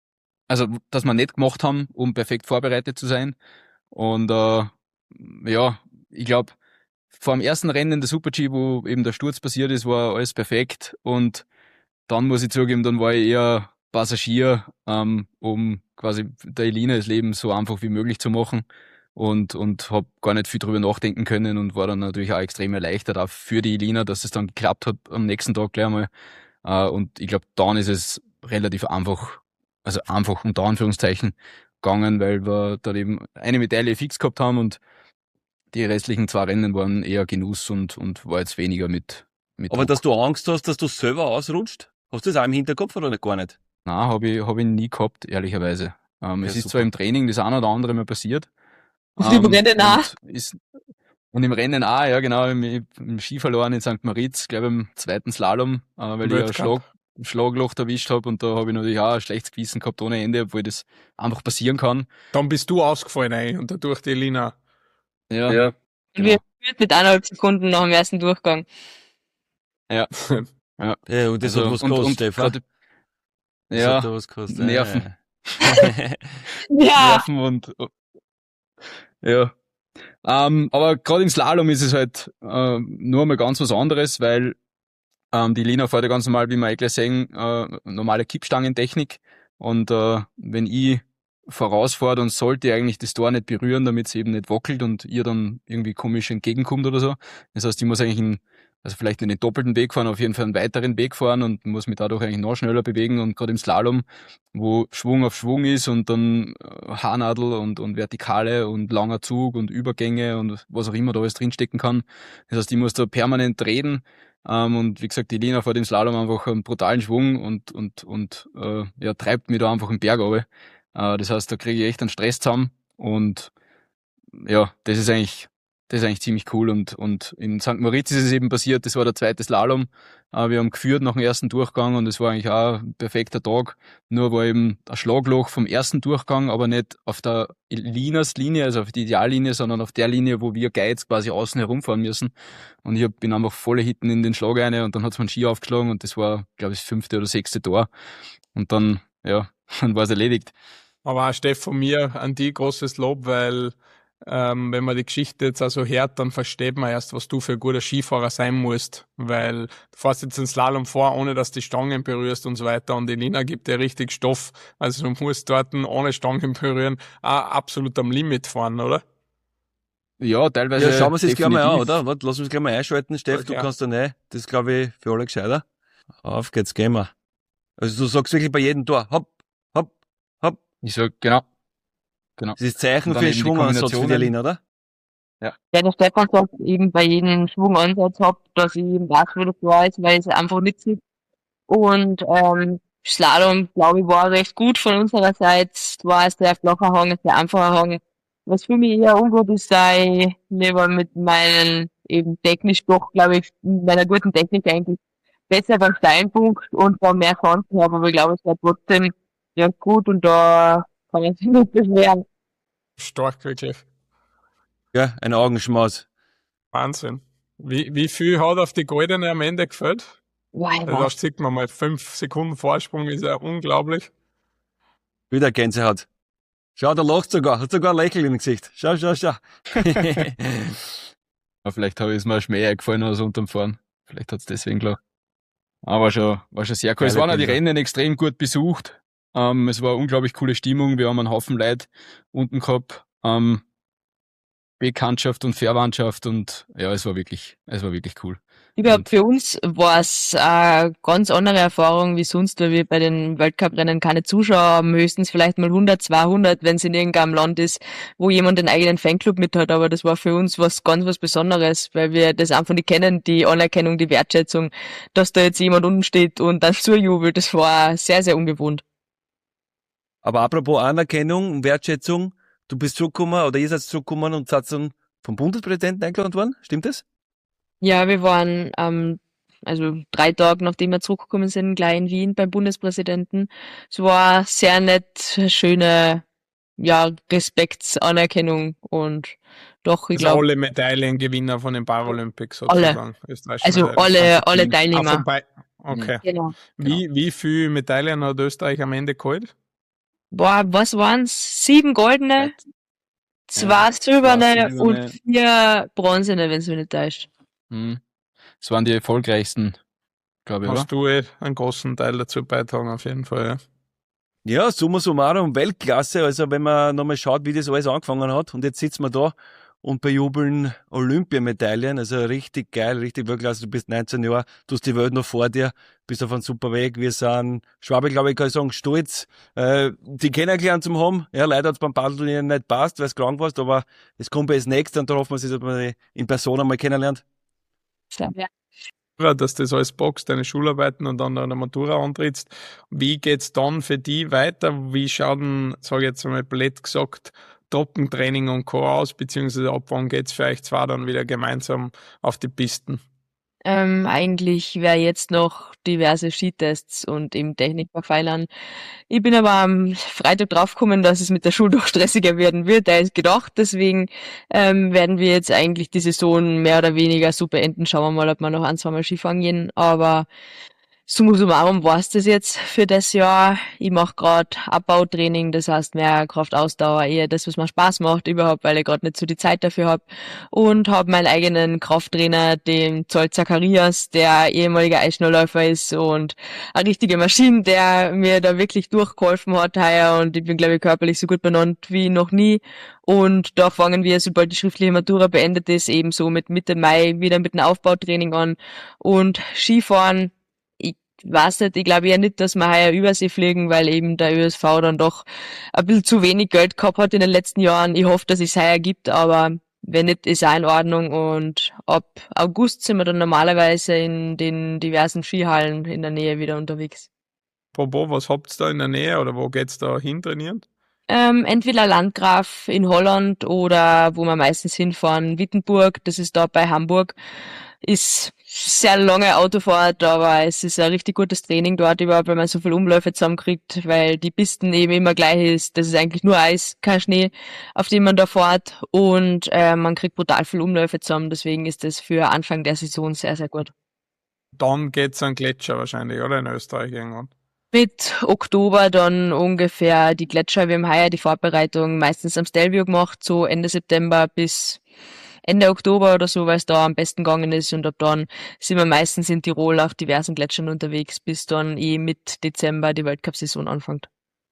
also dass wir nicht gemacht haben, um perfekt vorbereitet zu sein. Und äh, ja, ich glaube, vor dem ersten Rennen in der Super-G, wo eben der Sturz passiert ist, war alles perfekt. Und dann muss ich zugeben, dann war ich eher Passagier, ähm, um quasi der Elina das Leben so einfach wie möglich zu machen. Und, und habe gar nicht viel drüber nachdenken können und war dann natürlich auch extrem erleichtert, auch für die Elina, dass es dann geklappt hat am nächsten Tag gleich einmal. Äh, und ich glaube, dann ist es relativ einfach, also einfach unter Anführungszeichen, gegangen, weil wir da eben eine Medaille fix gehabt haben und die restlichen zwei Rennen waren eher Genuss und, und war jetzt weniger mit, mit Aber Druck. dass du Angst hast, dass du selber ausrutscht, hast du das auch im Hinterkopf oder gar nicht? Nein, habe ich, hab ich nie gehabt, ehrlicherweise. Ähm, Ja, es ist super. zwar im Training das eine oder andere mal passiert. Und im Rennen auch. Und, ist, und im Rennen auch, ja genau, im, im Ski verloren in Sankt Moritz, glaube ich im zweiten Slalom, äh, weil ich ein Schlag, ein Schlagloch erwischt habe und da habe ich natürlich auch ein schlechtes Gewissen gehabt ohne Ende, obwohl das einfach passieren kann. Dann bist du ausgefallen ey, und dadurch die Elina. Ja, Ja. Und genau. wir führt mit eineinhalb Sekunden nach dem ersten Durchgang. Ja. Ja, und das Also, hat was und- gekostet, und Stefan. grad- Das Ja, hat da was gekostet. Nerven. Äh. Ja. Nerven und ja. Ähm, aber gerade im Slalom ist es halt äh, nur mal ganz was anderes, weil ähm, die Lina fährt ja ganz normal, wie wir eh gleich sehen, äh, normale Kippstangentechnik. Und äh, wenn ich vorausfahre, dann sollte ich eigentlich das Tor nicht berühren, damit es eben nicht wackelt und ihr dann irgendwie komisch entgegenkommt oder so. Das heißt, ich muss eigentlich einen, also vielleicht in den doppelten Weg fahren, auf jeden Fall einen weiteren Weg fahren und muss mich dadurch eigentlich noch schneller bewegen. Und gerade im Slalom, wo Schwung auf Schwung ist und dann äh, Haarnadel und, und Vertikale und langer Zug und Übergänge und was auch immer da alles drinstecken kann. Das heißt, ich muss da permanent reden. Ähm, und wie gesagt, die Lina fährt im Slalom einfach einen brutalen Schwung und, und, und äh, ja, treibt mich da einfach im Berg runter. Äh, das heißt, da kriege ich echt einen Stress zusammen und ja, das ist eigentlich, das ist eigentlich ziemlich cool und, und in Sankt Moritz ist es eben passiert, das war der zweite Slalom. Äh, wir haben geführt nach dem ersten Durchgang und es war eigentlich auch ein perfekter Tag. Nur war eben ein Schlagloch vom ersten Durchgang, aber nicht auf der Linas Linie, also auf die Ideallinie, sondern auf der Linie, wo wir Guides quasi außen herumfahren müssen. Und ich hab, bin einfach volle hinten in den Schlag rein und dann hat's mir einen Ski aufgeschlagen und das war, glaube ich, das fünfte oder sechste Tor. Und dann, ja, dann war es erledigt. Aber auch Steff, von mir an die großes Lob, weil ähm, wenn man die Geschichte jetzt also hört, dann versteht man erst, was du für ein guter Skifahrer sein musst, weil du fährst jetzt einen Slalom vor, ohne dass du die Stangen berührst und so weiter und die Lina gibt dir richtig Stoff, also du musst dort ohne Stangen berühren auch absolut am Limit fahren, oder? Ja, teilweise. Ja, schauen wir uns das gleich mal an, definitiv. oder? Warte, lass uns gleich mal einschalten, Steff, Ja, du klar. kannst da nicht. Das ist, glaube ich, für alle gescheiter. Auf geht's, gehen wir. Also du sagst wirklich bei jedem Tor, hopp, hopp, hopp. Ich sag, genau. Genau. Das ist Zeichen Und dann für eben die Schwungansatz für die Kombinationen. Alina, oder? Ja, der Stefan sagt eben bei jedem Schwungansatz hab, dass ich eben weiß, wo das war ist, weil ich es einfach nicht sehe. Und ähm, Slalom, glaube ich, war recht gut von unserer Seite. Es war ein sehr flacher Hang, ein sehr einfacher Hang. Was für mich eher ungut ist, sei ich lieber mit meinen eben technisch doch, glaube ich, mit meiner guten Technik eigentlich besser beim Steinpunkt und da mehr Chancen habe, aber ich glaube, es war trotzdem ja gut und da kann man sich nicht beschweren. Stark, wirklich. Ja, ein Augenschmaus. Wahnsinn. Wie, wie viel hat auf die Goldene am Ende gefällt? Ja, ich Also da weiß. sieht man mal, fünf Sekunden Vorsprung ist ja unglaublich. Wieder Gänsehaut. Schau, der lacht sogar, hat sogar ein Lächeln im Gesicht. Schau, schau, schau. Aber vielleicht habe ich es mir ein Schmäh eingefallen als unterm Fahren. Vielleicht hat's deswegen gelacht. Aber schon, war schon sehr cool. Es Geile waren auch die Bilder. Rennen extrem gut besucht. Ähm, es war unglaublich coole Stimmung. Wir haben einen Haufen Leute unten gehabt. Ähm, Bekanntschaft und Verwandtschaft und ja, es war wirklich, es war wirklich cool. Überhaupt Und- für uns war es eine ganz andere Erfahrung wie sonst, weil wir bei den Weltcuprennen keine Zuschauer haben, höchstens vielleicht mal hundert, zweihundert, wenn es in irgendeinem Land ist, wo jemand den eigenen Fanclub mit hat. Aber das war für uns was ganz was Besonderes, weil wir das einfach nicht kennen, die Anerkennung, die Wertschätzung, dass da jetzt jemand unten steht und dann zujubelt. Das war sehr, sehr ungewohnt. Aber apropos Anerkennung und Wertschätzung, du bist zurückgekommen oder ihr seid zurückgekommen und seid dann vom Bundespräsidenten eingeladen worden, stimmt das? Ja, wir waren ähm, also drei Tage, nachdem wir zurückgekommen sind, gleich in Wien beim Bundespräsidenten. Es war sehr nett, schöne, ja, Respektsanerkennung und doch, ich Also glaube, alle Medaillengewinner von den Paralympics Alle. sozusagen. Österreichische also Medaillen. alle, Ganze alle Team. Ah, Teilnehmer. vorbei. Okay. Genau. Wie, wie viele Medaillen hat Österreich am Ende geholt? boah, was waren's? Sieben goldene, zwei Ja, silberne zwei silberne. und vier bronzene, wenn es mich nicht täuscht. Hm. Das waren die erfolgreichsten, glaube ich, oder? Hast du eh einen großen Teil dazu beitragen, auf jeden Fall, ja. Ja, summa summarum, Weltklasse. Also wenn man nochmal schaut, wie das alles angefangen hat und jetzt sitzen wir da und bejubeln Olympiamedaillen. Also richtig geil, richtig Weltklasse. Du bist neunzehn Jahre, du hast die Welt noch vor dir, bist auf einem super Weg. Wir sind, Schwabe, glaube ich, kann ich sagen, stolz, äh, die kennengelernt zu haben. Ja, leider hat es beim Paddelturnier nicht passt, weil es krank warst, aber es kommt bei das nächste und da hoffen wir, sich, dass man in Person einmal kennenlernt. Ja. Dass das alles boxt, deine Schularbeiten und dann eine Matura antrittst. Wie geht's dann für die weiter? Wie schaut denn, sage ich jetzt mal blöd gesagt, Trockentraining und Co. aus, beziehungsweise ab wann geht's für euch zwei dann wieder gemeinsam auf die Pisten? Ähm, eigentlich wäre jetzt noch diverse Skitests und eben Technikverfeilern. Ich bin aber am Freitag draufgekommen, dass es mit der Schule doch stressiger werden wird, als gedacht. Deswegen ähm, werden wir jetzt eigentlich die Saison mehr oder weniger so beenden. Schauen wir mal, ob wir noch ein, zwei Mal Skifahren gehen. Aber summa summarum war's das jetzt für das Jahr. Ich mache gerade Abbautraining, das heißt mehr Kraftausdauer, eher das, was mir Spaß macht überhaupt, weil ich gerade nicht so die Zeit dafür habe. Und habe meinen eigenen Krafttrainer, den Zoll Zacharias, der ehemaliger Eisschnellläufer ist und eine richtige Maschine, der mir da wirklich durchgeholfen hat heuer und ich bin, glaube ich, körperlich so gut benannt wie noch nie. Und da fangen wir, sobald die schriftliche Matura beendet ist, eben so mit Mitte Mai wieder mit einem Aufbautraining an. Und Skifahren, weiß nicht, ich glaube ja nicht, dass wir heuer Übersee fliegen, weil eben der Ö S V dann doch ein bisschen zu wenig Geld gehabt hat in den letzten Jahren. Ich hoffe, dass es heuer gibt, aber wenn nicht, ist auch in Ordnung. Und ab August sind wir dann normalerweise in den diversen Skihallen in der Nähe wieder unterwegs. Bobo, was habt's da in der Nähe oder wo geht's da hin trainieren? Ähm, entweder Landgraf in Holland oder wo wir meistens hinfahren, Wittenburg, das ist da bei Hamburg. Ist sehr lange Autofahrt, aber es ist ein richtig gutes Training dort überhaupt, weil man so viel Umläufe zusammenkriegt, weil die Pisten eben immer gleich ist. Das ist eigentlich nur Eis, kein Schnee, auf dem man da fährt und äh, man kriegt brutal viel Umläufe zusammen. Deswegen ist das für Anfang der Saison sehr, sehr gut. Dann geht's an Gletscher wahrscheinlich, oder? In Österreich irgendwann. Mit Oktober dann ungefähr die Gletscher. Wir haben heuer die Vorbereitung meistens am Stelvio gemacht, so Ende September bis Ende Oktober oder so, weil es da am besten gegangen ist und ab dann sind wir meistens in Tirol auf diversen Gletschern unterwegs, bis dann eh mit Dezember die Weltcup-Saison anfängt.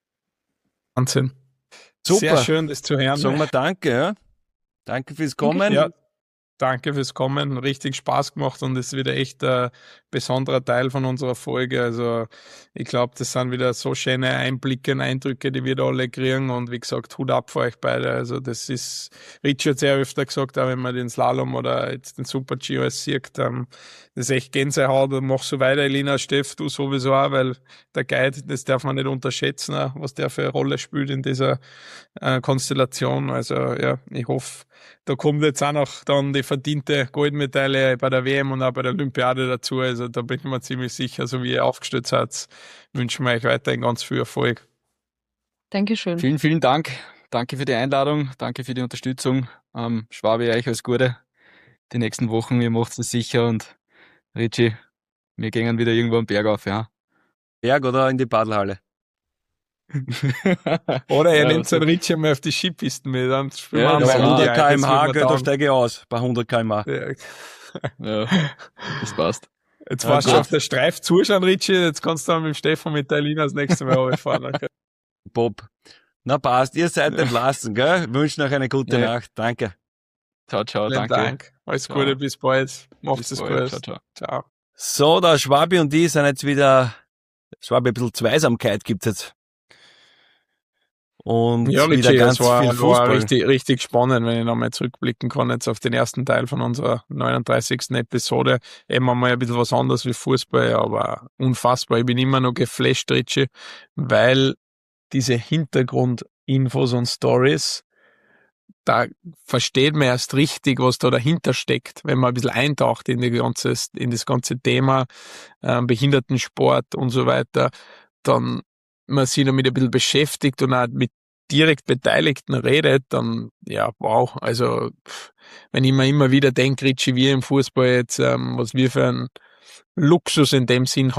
Wahnsinn. Super. Sehr schön, das zu hören. Sagen wir danke, ja. Danke fürs Kommen. Ja, danke fürs Kommen. Richtig Spaß gemacht und es ist wieder echt ein besonderer Teil von unserer Folge. Also ich glaube, das sind wieder so schöne Einblicke und Eindrücke, die wir da alle kriegen und wie gesagt, Hut ab für euch beide. Also das ist, Richard hat sehr öfter gesagt, auch wenn man den Slalom oder jetzt den Super-G alles sieht, ähm, das ist echt Gänsehaut und mach so weiter, Elina, Steff, du sowieso auch, weil der Guide, das darf man nicht unterschätzen, was der für eine Rolle spielt in dieser äh, Konstellation. Also ja, ich hoffe, da kommt jetzt auch noch dann die verdiente Goldmedaille bei der W M und auch bei der Olympiade dazu. Also da bin ich mir ziemlich sicher, so wie ihr aufgestellt seid, wünschen wir euch weiterhin ganz viel Erfolg. Dankeschön. Vielen, vielen Dank. Danke für die Einladung. Danke für die Unterstützung. Ähm, Schwabe, euch alles Gute. Die nächsten Wochen, ihr macht es sicher und Richie, wir gehen wieder irgendwo am Berg auf, ja. Berg oder in die Paddelhalle. Oder ihr Ja, nehmt also- den Richie mal auf die Skipisten mit, dann spielen Ja, wir das mal Bei war- Runde hundert ein, das Kilometer pro wird Stunde, mir da taugen. steige ich aus. Bei hundert Kilometer pro Stunde. Ja. Ja, das passt. Jetzt Ja, warst du gut. auf der Streif zuschauen, Richie, jetzt kannst du dann mit dem Stefan mit der Elina das nächste Mal runterfahren. Okay. Bob. Na passt, ihr seid entlassen, gell? Ich wünsche noch eine gute Ja. Nacht. Danke. Ciao, ciao, Vielen danke. Dank. Alles Ciao. Gute, bis bald. Macht Bis es bald. gut. Ciao, ciao. Ciao. So, der Schwabi und ich sind jetzt wieder, Schwabi, ein bisschen Zweisamkeit gibt's jetzt. Und Ja, wieder Richie, ganz das war, viel war Fußball. richtig, richtig spannend, wenn ich nochmal zurückblicken kann, jetzt auf den ersten Teil von unserer neununddreißigsten Episode. Eben einmal ein bisschen was anderes wie Fußball, aber unfassbar. Ich bin immer noch geflasht, Richie, weil diese Hintergrundinfos und Stories, da versteht man erst richtig, was da dahinter steckt, wenn man ein bisschen eintaucht in, die ganze, in das ganze Thema ähm, Behindertensport und so weiter, dann man sich damit ein bisschen beschäftigt und auch mit direkt Beteiligten redet, dann, ja, wow, also pff, wenn ich mir immer wieder denke, Richie, wir im Fußball jetzt, ähm, was wir für einen Luxus in dem Sinn haben,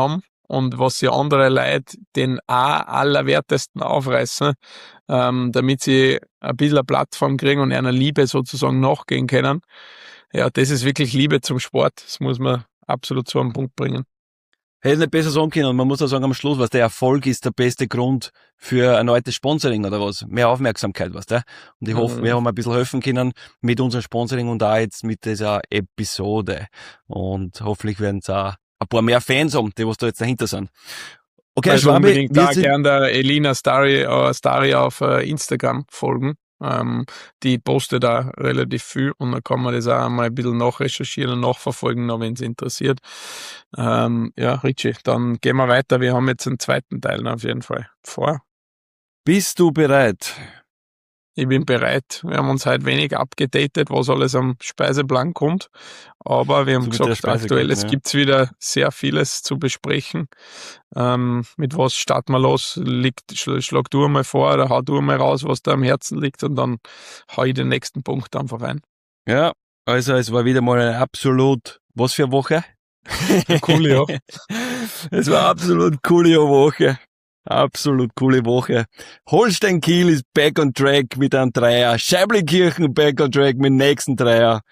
und was sie andere Leute den auch allerwertesten aufreißen, ähm, damit sie ein bisschen eine Plattform kriegen und einer Liebe sozusagen nachgehen können. Ja, das ist wirklich Liebe zum Sport. Das muss man absolut zu einem Punkt bringen. Hätte nicht besser sagen können. Und man muss auch sagen, am Schluss, was der Erfolg ist der beste Grund für ein neues Sponsoring oder was. Mehr Aufmerksamkeit, was der. Und ich hoffe, Mhm. wir haben ein bisschen helfen können mit unserem Sponsoring und auch jetzt mit dieser Episode. Und hoffentlich werden es auch ein paar mehr Fans haben, die was da jetzt dahinter sind. Okay, Also Schwabi, unbedingt wir da sind, gern der Elina Stari, äh, Stari auf äh, Instagram folgen. Ähm, die postet da relativ viel und dann kann man das auch mal ein bisschen nachrecherchieren und nachverfolgen, wenn es interessiert. Ähm, ja, Richie, dann gehen wir weiter. Wir haben jetzt einen zweiten Teil auf jeden Fall vor. bist du bereit? Ich bin bereit. Wir haben uns heute wenig abgedatet, was alles am Speiseplan kommt. Aber wir haben So mit der gesagt, Speisekarte, aktuell, es ja. gibt wieder sehr vieles zu besprechen. Ähm, mit was starten wir los? Liegt, schl schlag du einmal vor oder hau du einmal raus, was da am Herzen liegt und dann hau ich den nächsten Punkt einfach rein. Ja, also es war wieder mal eine absolut, was für eine Woche? Coole, ja. Es war absolut coole Woche. Absolut coole Woche. Holstein Kiel ist back on track mit einem Dreier. Scheiblikirchen back on track mit dem nächsten Dreier.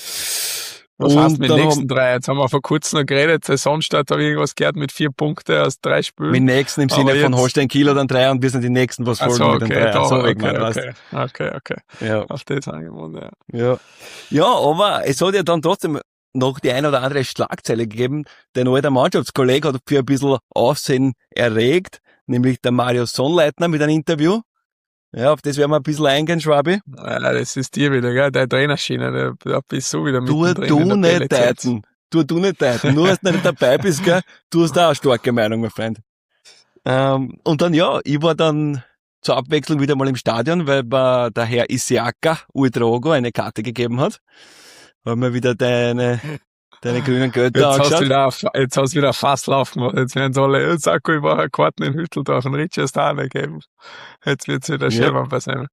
Was Und heißt mit dann den nächsten haben- drei? Jetzt haben wir vor kurzem noch geredet. Saisonstart habe ich irgendwas gehört mit vier Punkten aus drei Spielen. Mit dem nächsten im Sinne Aber von jetzt- Holstein Kiel oder ein Dreier und wir sind die nächsten, was Ach folgen so, mit dem okay, Dreier. da, So, okay, ich mein, weißt okay, okay, okay. ja. Auf das angewohnt, ja. Ja. Ja, aber es hat ja dann trotzdem noch die ein oder andere Schlagzeile gegeben. Der neue Mannschaftskollege hat für ein bisschen Aufsehen erregt, nämlich der Mario Sonnleitner mit einem Interview. Ja, auf das werden wir ein bisschen eingehen, Schwabi. Ja, das ist dir wieder, gell? Der Trainerschiene, da, da bist du wieder Tu mittendrin du in der nicht Tele-Lizenz. deuten. Tu du nicht deuten. Nur, dass du nicht dabei bist, gell? Du hast da eine starke Meinung, mein Freund. Ähm, und dann, ja, ich war dann zur Abwechslung wieder mal im Stadion, weil mir der Herr Isiaka Uedraogo eine Karte gegeben hat. Haben wir wieder deine, deine grünen Götter Jetzt hast, du angeschaut. wieder, auf- jetzt hast du wieder fast laufen gemacht. Jetzt werden sie alle, jetzt sag ich, war Karten in Hütteldorf und Richie hast da gegeben. Jetzt wird's wieder Ja. schön bei sein.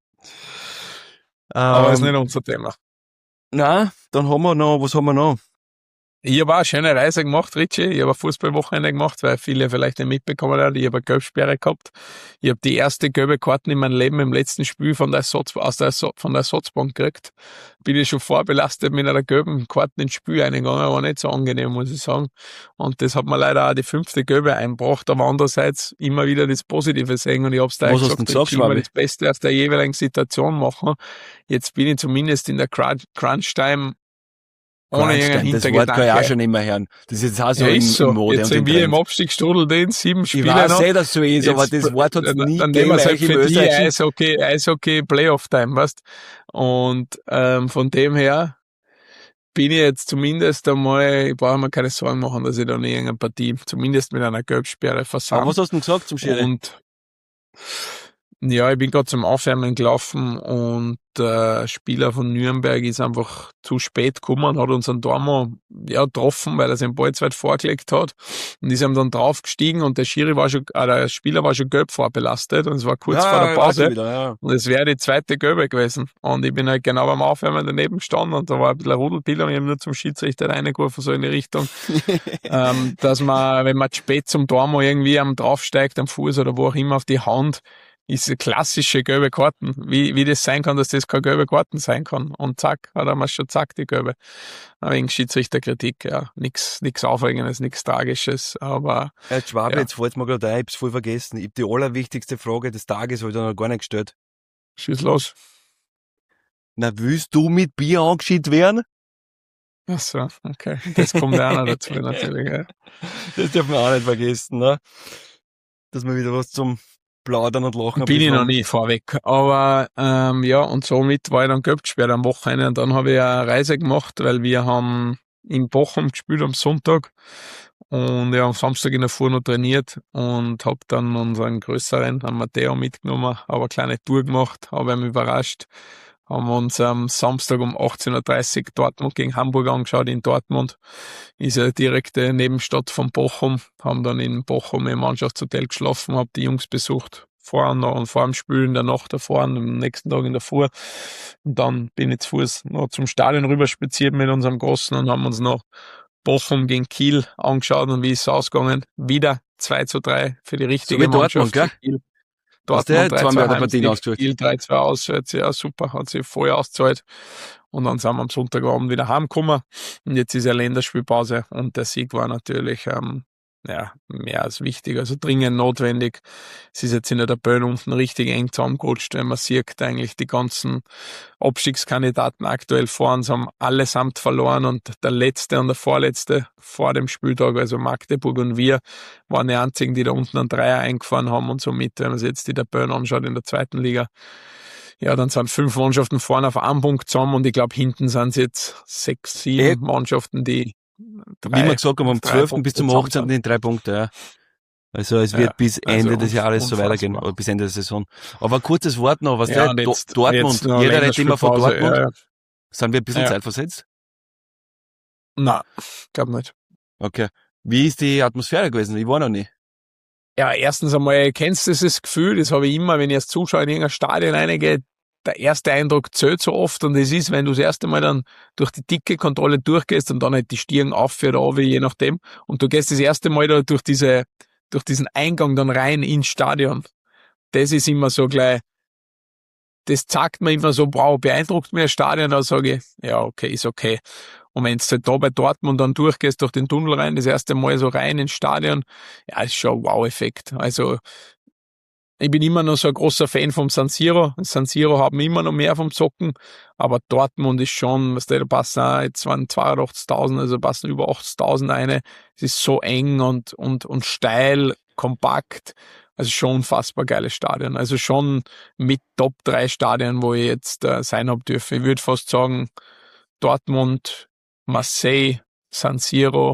Aber das ist Ähm, nicht unser Thema. na, dann haben wir noch, was haben wir noch? Ich habe auch eine schöne Reise gemacht, Richie. Ich habe ein Fußballwochenende gemacht, weil viele vielleicht nicht mitbekommen haben. Ich habe eine Gelbsperre gehabt. Ich habe die erste gelbe Karte in meinem Leben im letzten Spiel von der, Ersatz, aus der, Ersatz, von der Ersatzbank gekriegt. Bin ich schon vorbelastet mit einer gelben Karte ins Spiel eingegangen, aber nicht so angenehm, muss ich sagen. Und das hat mir leider auch die fünfte gelbe eingebracht, aber andererseits immer wieder das Positive sehen. Und ich habe es da Was hast du denn gesagt, Richie, immer Schwabi? das Beste aus der jeweiligen Situation machen. Jetzt bin ich zumindest in der Crunch- Crunch-Time ohne irgendeinen das Wort kann ich auch Hintergedanke. schon immer hören. Das ist jetzt auch so Ja, im, ist so. im Mode Jetzt und sind im wir im Trend. Abstiegsstrudel drin, sieben Ich Spiele weiß noch. eh, dass es so ist, aber Jetzt, das Wort hat es dann, nie dann gegeben nehmen wir halt eigentlich im für die Österreichischen. Eishockey, Eishockey Playoff-Time, weißt? Und ähm, von dem her bin ich jetzt zumindest einmal, ich brauche mir keine Sorgen machen, dass ich da nicht irgendeine Partie, zumindest mit einer Gelbsperre Aber versam. was hast du denn gesagt zum Schiri? Und ja, ich bin gerade zum Aufwärmen gelaufen und der Spieler von Nürnberg ist einfach zu spät gekommen, hat unseren Dormo ja getroffen, weil er seinen Ball zu weit vorgelegt hat und ist ihm dann draufgestiegen und der Schiri war schon, äh, der Spieler war schon gelb vorbelastet und es war kurz vor der ich weiß Pause. wieder, ja. Und es wäre die zweite Gelbe gewesen. Und ich bin halt genau beim Aufwärmen daneben gestanden und da war ein bisschen ein Rudelbilder und ich habe nur zum Schiedsrichter reingerufen, so in die Richtung, ähm, dass man, wenn man zu spät zum Dormo irgendwie am draufsteigt, am Fuß oder wo auch immer auf die Hand, ist klassische gelbe Karten. Wie, wie das sein kann, dass das keine gelbe Karten sein kann. Und zack, hat er mal schon zack, die gelbe. Wegen Schiedsrichterkritik, ja. Nix, nix Aufregendes, nix Tragisches, aber Herr Schwabe, Ja. jetzt fällt mir gerade ein, ich hab's voll vergessen. Ich hab die allerwichtigste Frage des Tages heute noch gar nicht gestellt. schieß los. Na, willst du mit Bier angeschickt werden? Ach so, okay. Das kommt ja auch noch dazu, natürlich, ja. Das darf man auch nicht vergessen, ne? Dass wir wieder was zum Plaudern und Lachen Bin ich haben. noch nie vorweg. Aber ähm, ja, und somit war ich dann gelb gesperrt am Wochenende. Und dann habe ich eine Reise gemacht, weil wir haben in Bochum gespielt am Sonntag und ja, am Samstag in der Früh noch trainiert und habe dann unseren größeren, einen Matteo, mitgenommen, habe eine kleine Tour gemacht, habe ihn überrascht. Haben wir uns am Samstag um achtzehn Uhr dreißig Dortmund gegen Hamburg angeschaut in Dortmund. Ist ja direkte Nebenstadt von Bochum. Haben dann in Bochum im Mannschaftshotel geschlafen, habe die Jungs besucht. Vor und, und vor dem Spiel in der Nacht davor und am nächsten Tag in der Früh. Und dann bin ich zu Fuß noch zum Stadion rüber spaziert mit unserem Großen und haben uns noch Bochum gegen Kiel angeschaut und wie ist es ausgegangen? Wieder zwei zu drei für die richtige so wie Mannschaft. Dortmund, gell? Kiel. Hast du Dortmund zweimal drei eine Partie zwei ausgesucht? Kiel drei zwei auswärts, ja super, hat sich voll ausgezahlt. Und dann sind wir am Sonntagabend wieder heimgekommen und jetzt ist ja Länderspielpause und der Sieg war natürlich ähm, ja, mehr als wichtig, also dringend notwendig. Es ist jetzt in der Tabelle unten richtig eng zusammengerutscht, wenn man sieht, eigentlich die ganzen Abstiegskandidaten aktuell vor uns haben allesamt verloren und der letzte und der vorletzte vor dem Spieltag, also Magdeburg und wir, waren die einzigen, die da unten einen Dreier eingefahren haben und somit, wenn man sich jetzt die Tabellen anschaut in der zweiten Liga, ja, dann sind fünf Mannschaften vorne auf einen Punkt zusammen und ich glaube, hinten sind es jetzt sechs, sieben Äh, Mannschaften, die Wie wir gesagt haben, am drei zwölften bis zum Punkte achtzehnten in drei Punkte, ja. Also es wird Ja, bis Ende also des Jahres so unfassbar. weitergehen, oder bis Ende der Saison. Aber ein kurzes Wort noch, was Ja, der und jetzt- Dortmund, jetzt noch jeder redet immer von Länderspielpause, Dortmund. ja, ja. Sind wir ein bisschen Ja. zeitversetzt? Nein, glaub nicht. Okay. Wie ist die Atmosphäre gewesen? Ich war noch nie. Ja, erstens einmal, kennst du dieses Gefühl, das habe ich immer, wenn ich als Zuschauer in irgendein Stadion reingehe, der erste Eindruck zählt so oft und es ist, wenn du das erste Mal dann durch die dicke Kontrolle durchgehst und dann halt die Stirn auf oder runter, je nachdem, und du gehst das erste Mal da durch diese, durch diesen Eingang dann rein ins Stadion. Das ist immer so gleich, das zeigt mir immer so, wow, beeindruckt mir das Stadion, da sage ich, ja, okay, ist okay. Und wenn du halt da bei Dortmund dann durchgehst, durch den Tunnel rein, das erste Mal so rein ins Stadion, ja, ist schon ein Wow-Effekt. Also, ich bin immer noch so ein großer Fan vom San Siro. San Siro haben immer noch mehr vom Zocken, aber Dortmund ist schon, was da passen auch, jetzt waren zweiundachtzigtausend, also passen über achtzigtausend eine. Es ist so eng und, und, und steil, kompakt. Also schon unfassbar geiles Stadion. Also schon mit Top drei Stadien, wo ich jetzt äh, sein hab dürfen. Ich würde fast sagen, Dortmund, Marseille, San Siro,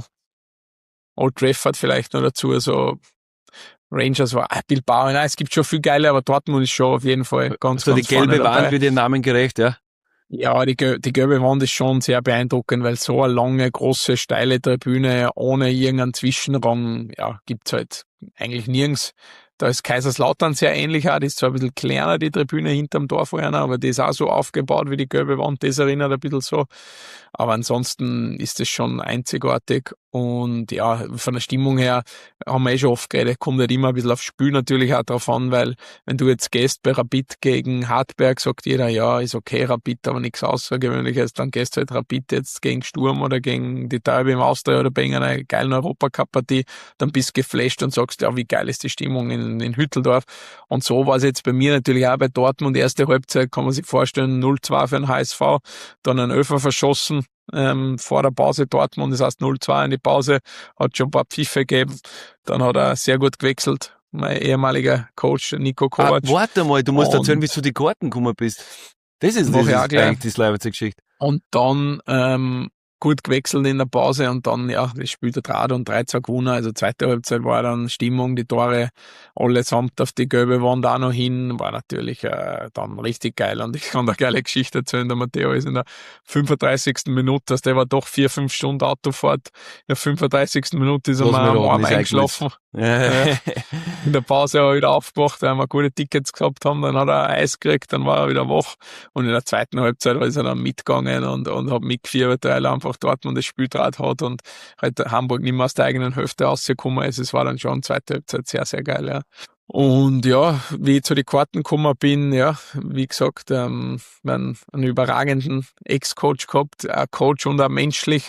Old Trafford vielleicht noch dazu, also Rangers war, ah, Bilbao, nein, es gibt schon viel geile, aber Dortmund ist schon auf jeden Fall ganz, So die ganz vorne gelbe dabei. Wand wird dem Namen gerecht, ja. Ja, die, gel- die gelbe Wand ist schon sehr beeindruckend, weil so eine lange, große, steile Tribüne ohne irgendeinen Zwischenrang, ja, gibt's halt eigentlich nirgends. Da ist Kaiserslautern sehr ähnlich auch, die ist zwar ein bisschen kleiner, die Tribüne hinterm Tor vorher, aber die ist auch so aufgebaut wie die gelbe Wand, das erinnert ein bisschen so. Aber ansonsten ist es schon einzigartig und ja, von der Stimmung her haben wir eh schon oft geredet, kommt halt immer ein bisschen aufs Spiel natürlich auch drauf an, weil wenn du jetzt gehst bei Rapid gegen Hartberg, sagt jeder, ja, ist okay, Rapid, aber nichts Außergewöhnliches, dann gehst du halt Rapid jetzt gegen Sturm oder gegen die Derby im Austria oder bei irgendeiner geilen Europacup-Partie, dann bist du geflasht und sagst, ja, wie geil ist die Stimmung in, in Hütteldorf. Und so war es jetzt bei mir natürlich auch bei Dortmund. Erste Halbzeit kann man sich vorstellen, null zwei für den H S V, dann ein Elfer verschossen, ähm, vor der Pause Dortmund, das heißt null zwei in die Pause, hat schon ein paar Pfiffe gegeben, dann hat er sehr gut gewechselt, mein ehemaliger Coach Nico Ah, Kovac. warte mal, du musst Und- erzählen, wie du zu die Karten gekommen bist. Das ist, Mach das ich ist auch gleich. eigentlich die Leibertse Geschichte. Und dann ähm, gut gewechselt in der Pause und dann, ja, das Spiel der Draht und drei zwei gewonnen. Also zweite Halbzeit war dann Stimmung, die Tore allesamt auf die gelbe Wand auch noch hin, war natürlich äh, dann richtig geil. Und ich kann da eine geile Geschichte erzählen, der Matteo ist in der fünfunddreißigsten Minute, also der war doch vier, fünf Stunden Autofahrt. In der fünfunddreißigsten Minute ist er Lass mal mich am raten, Arm ist eingeschlafen. Ja. In der Pause haben wir wieder aufgewacht, weil wir gute Tickets gehabt haben, dann hat er Eis gekriegt, dann war er wieder wach und in der zweiten Halbzeit ist er dann mitgegangen und, und hat mitgefiebert, weil er einfach Dortmund das Spieldraht hat und halt Hamburg nicht mehr aus der eigenen Hälfte rausgekommen ist. Es war dann schon zweite Halbzeit sehr, sehr geil, ja. Und ja, wie ich zu den Karten gekommen bin, ja, wie gesagt, ähm, einen, einen überragenden Ex-Coach gehabt, ein Coach und auch menschlich.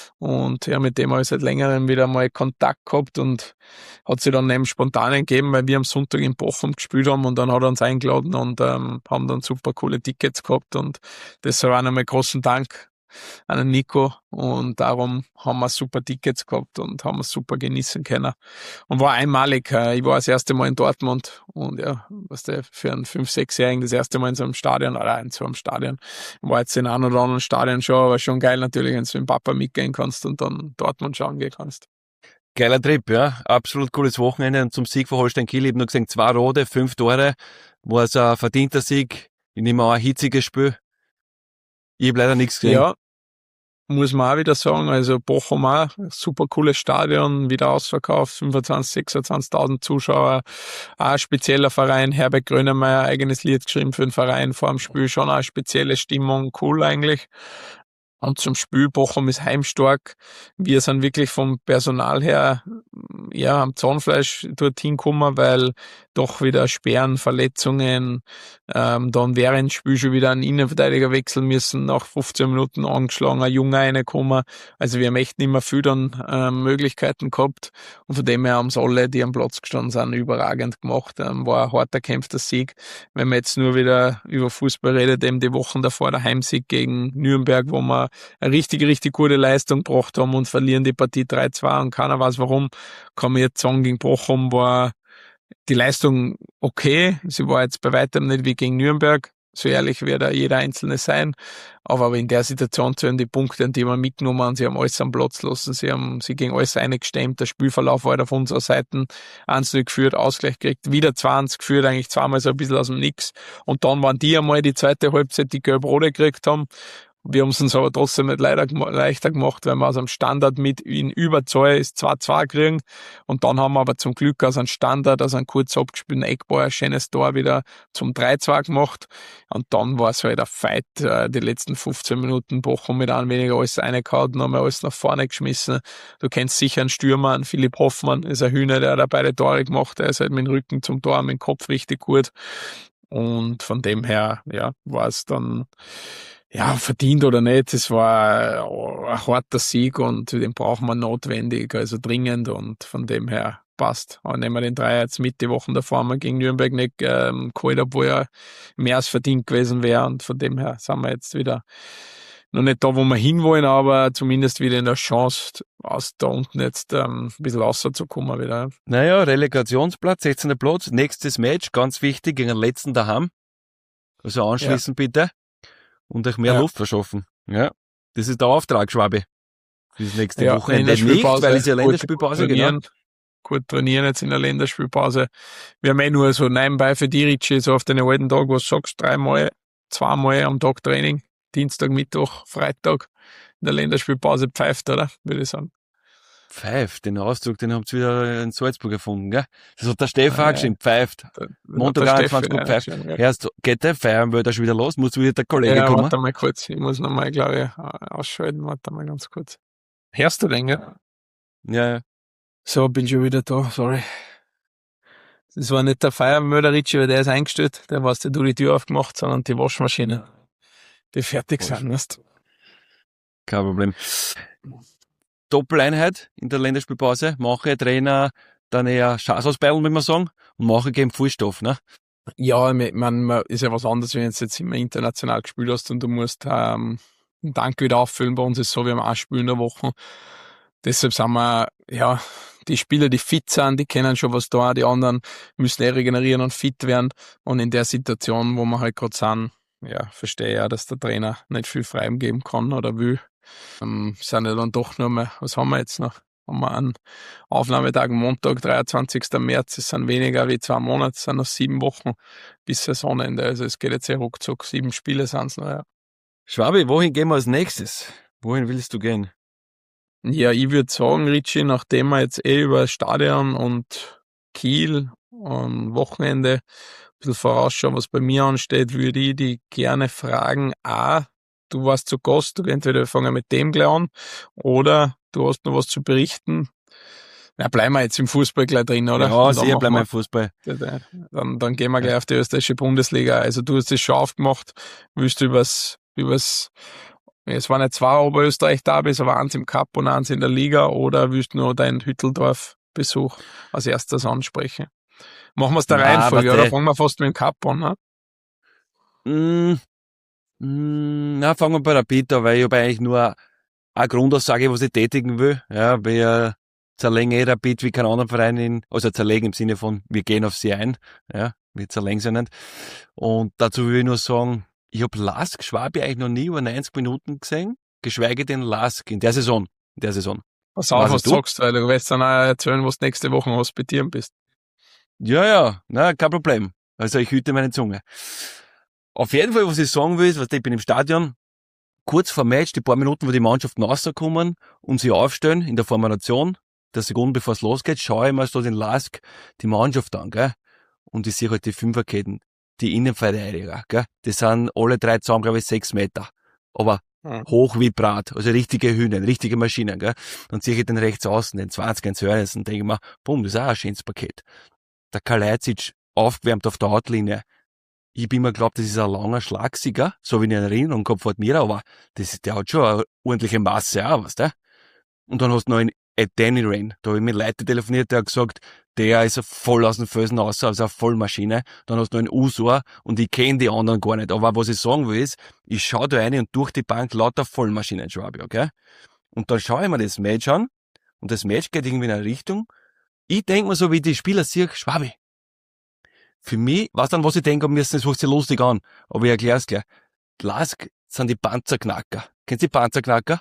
Und ja, mit dem habe ich seit längerem wieder mal Kontakt gehabt und hat sich dann eben spontan gegeben, weil wir am Sonntag in Bochum gespielt haben und dann hat er uns eingeladen und ähm, haben dann super coole Tickets gehabt und deshalb auch nochmal großen Dank an den Nico und darum haben wir super Tickets gehabt und haben es super genießen können und war einmalig. Ich war das erste Mal in Dortmund und ja, was der für einen fünf-, sechsjährigen das erste Mal in so einem Stadion oder in so einem Stadion. Ich war jetzt in einem oder anderen Stadion schon, aber schon geil natürlich, wenn du mit dem Papa mitgehen kannst und dann Dortmund schauen gehen kannst. Geiler Trip, ja. Absolut cooles Wochenende und zum Sieg von Holstein Kiel. Ich habe nur gesehen, zwei Rote, fünf Tore. War es ein verdienter Sieg. Ich nehme auch ein hitziges Spiel. Ich habe leider nichts gesehen. Ja, muss man auch wieder sagen, also Bochum auch, super cooles Stadion, wieder ausverkauft, fünfundzwanzig, sechsundzwanzigtausend Zuschauer, auch ein spezieller Verein, Herbert Grönemeyer, eigenes Lied geschrieben für den Verein vor dem Spiel, schon eine spezielle Stimmung, cool eigentlich. Und zum Spiel, Bochum ist heimstark. Wir sind wirklich vom Personal her ja am Zahnfleisch dorthin gekommen, weil doch wieder Sperren, Verletzungen, ähm, dann während dem Spiel schon wieder einen Innenverteidiger wechseln müssen, nach fünfzehn Minuten angeschlagen, ein Junger reingekommen. Also wir haben echt nicht mehr viel dann ähm, Möglichkeiten gehabt. Und von dem her haben es alle, die am Platz gestanden sind, überragend gemacht. Ähm, war ein harter kämpfter Sieg. Wenn man jetzt nur wieder über Fußball redet, eben die Wochen davor der Heimsieg gegen Nürnberg, wo wir eine richtig, richtig gute Leistung gebracht haben und verlieren die Partie drei zwei und keiner weiß warum, kann man jetzt sagen, gegen Bochum war die Leistung okay. Sie war jetzt bei weitem nicht wie gegen Nürnberg. So ehrlich wird da jeder Einzelne sein. Aber, aber in der Situation zählen die Punkte, die wir mitgenommen haben. Sie haben alles am Platz lassen. Sie haben sie gegen alles eingestemmt. Der Spielverlauf war halt auf unserer Seite eins null geführt, Ausgleich gekriegt, wieder zwanzig geführt, eigentlich zweimal so ein bisschen aus dem Nix. Und dann waren die einmal die zweite Halbzeit, die gelb-rote gekriegt haben. Wir haben es uns aber trotzdem nicht leider leichter gemacht, weil wir aus einem Standard mit in Überzahl ist zwei zwei kriegen. Und dann haben wir aber zum Glück aus einem Standard, aus einem kurz abgespielten Eckball, ein schönes Tor wieder zum drei zwei gemacht. Und dann war es halt ein Fight, die letzten fünfzehn Minuten. Bochum mit einem weniger alles reingehauen, dann haben wir alles nach vorne geschmissen. Du kennst sicher einen Stürmer, einen Philipp Hoffmann, ist ein Hühner, der hat da beide Tore gemacht. Der ist halt mit dem Rücken zum Tor, mit dem Kopf richtig gut. Und von dem her, ja, war es dann, ja, verdient oder nicht, es war ein harter Sieg und den brauchen wir notwendig, also dringend und von dem her passt. Aber nehmen wir den Dreier jetzt mit, die Wochen davor haben wir gegen Nürnberg nicht ähm, geholt, obwohl er mehr als verdient gewesen wäre und von dem her sind wir jetzt wieder noch nicht da, wo wir hinwollen, aber zumindest wieder in der Chance, aus da unten jetzt ähm, ein bisschen rauszukommen wieder. Naja, Relegationsplatz, sechzehnter Platz, nächstes Match, ganz wichtig, gegen den letzten daheim. Also anschließen ja. Bitte. Und euch mehr ja. Luft verschaffen. Ja. Das ist der Auftrag, Schwabe. Fürs nächste ja, Wochenende nicht, weil es ja Länderspielpause, genau. Gut trainieren jetzt in der Länderspielpause. Wir haben eh nur so nebenbei für die Ritchie, so auf den alten Tag, was du sagst, dreimal, zweimal am Tag Training. Dienstag, Mittwoch, Freitag. In der Länderspielpause pfeift, oder? Würde ich sagen. Pfeift, den Ausdruck, den habt ihr wieder in Salzburg erfunden, gell? Das hat der Stefan Ah, geschrieben, pfeift. Der, Montag einundzwanzig Uhr pfeift. Ja. Erst geht der feiern, weil der schon wieder los, muss wieder der Kollege ja, kommen. Warte mal kurz, ich muss nochmal, glaube ich, ausschalten. Warte mal ganz kurz. Hörst du den, gell? Ja, ja. So, bin schon wieder da, sorry. Das war nicht der Feiermörder Ritchie, weil der ist eingestellt, der was der du die Tür aufgemacht, sondern die Waschmaschine, die fertig sind, weißt du? Kein Problem. Doppeleinheit in der Länderspielpause, mache Trainer dann eher Schaßausbeilen, wenn man sagen, und mache geben Vollstoff, ne? Ja, ich meine, ist ja was anderes, wenn du jetzt immer international gespielt hast und du musst ähm, einen Tank wieder auffüllen. Bei uns ist es so, wir haben ein Spiel in der Woche. Deshalb sind wir, ja, die Spieler, die fit sind, die kennen schon was da, die anderen müssen eh regenerieren und fit werden. Und in der Situation, wo wir halt gerade sind, ja, verstehe ich ja, dass der Trainer nicht viel Freiraum geben kann oder will. Ähm, sind ja dann doch nur mal, was haben wir jetzt noch? Haben wir einen Aufnahmetag Montag, dreiundzwanzigster März, es sind weniger wie zwei Monate, es sind noch sieben Wochen bis Saisonende, also es geht jetzt eh ruckzuck, sieben Spiele sind es noch, ja. Schwabi, wohin gehen wir als nächstes? Wohin willst du gehen? Ja, ich würde sagen, Ritchie, nachdem wir jetzt eh über Stadion und Kiel am Wochenende ein bisschen vorausschauen, was bei mir ansteht, würde ich die gerne fragen, A, du warst zu Gast, entweder wir fangen mit dem gleich an, oder du hast noch was zu berichten. Na, bleiben wir jetzt im Fußball gleich drin, oder? Ja, sehr bleiben wir im Fußball. Dann, dann gehen wir gleich auf die österreichische Bundesliga. Also du hast das schon aufgemacht, willst du übers, übers, es waren nicht zwei Oberösterreich-Derbys, aber eins im Cup und eins in der Liga, oder willst du nur deinen Hütteldorf-Besuch als erstes ansprechen? Machen wir es der ja, Reihenfolge, oder fangen wir fast mit dem Cup an, ne? Mm, mm, na, fangen wir bei der Peter, weil ich habe eigentlich nur eine Grundaussage, was ich tätigen will. Ja, wir zerlegen eh Rapid wie kein anderer Verein in, also zerlegen im Sinne von, wir gehen auf sie ein. Ja, wir zerlegen sie nicht. Und dazu will ich nur sagen, ich habe Lask Schwabi eigentlich noch nie über neunzig Minuten gesehen, geschweige denn Lask in der Saison. In der Saison. Pass auf, was du sagst, weil du wirst dann auch erzählen, was du nächste Woche hospitieren bist. Ja, ja, na, kein Problem. Also ich hüte meine Zunge. Auf jeden Fall, was ich sagen will, ist, was ich bin im Stadion, kurz vor Match, die paar Minuten, wo die Mannschaften rauskommen und sie aufstellen in der Formation, der Sekunde bevor es losgeht, schaue ich mir so den Lask die Mannschaft an, gell? Und ich sehe halt die Fünferketten, die Innenverteidiger, gell? Die sind alle drei zusammen, glaube ich, sechs Meter. Aber Mhm. Hochvibrat, also richtige Hühner, richtige Maschinen, gell. Dann sehe ich den rechts außen, den zwanzig, den Sörensen, und denke mir, bumm, das ist auch ein schönes Paket. Der Kalajdzic aufgewärmt auf der Hautlinie. Ich bin mir geglaubt, das ist ein langer Schlagsieger, so wie ich in Erinnerung gehabt vor mir, aber das ist, der hat schon eine ordentliche Masse auch, weißt du? Und dann hast du noch einen Adeniran. Da habe ich mit Leuten telefoniert, der hat gesagt, der ist voll aus dem Felsen raus, also eine Vollmaschine. Dann hast du noch einen Usor und ich kenne die anderen gar nicht. Aber was ich sagen will ist, ich schaue da rein und durch die Bank lauter Vollmaschinen, Schwabi, okay? Und dann schaue ich mir das Match an und das Match geht irgendwie in eine Richtung. Ich denke mir so, wie die Spieler sehe, Schwabi. Für mich, weißt du, an was ich denken müssen, das hört sich lustig an, aber ich erkläre es gleich. Lask sind die Panzerknacker. Kennst du die Panzerknacker?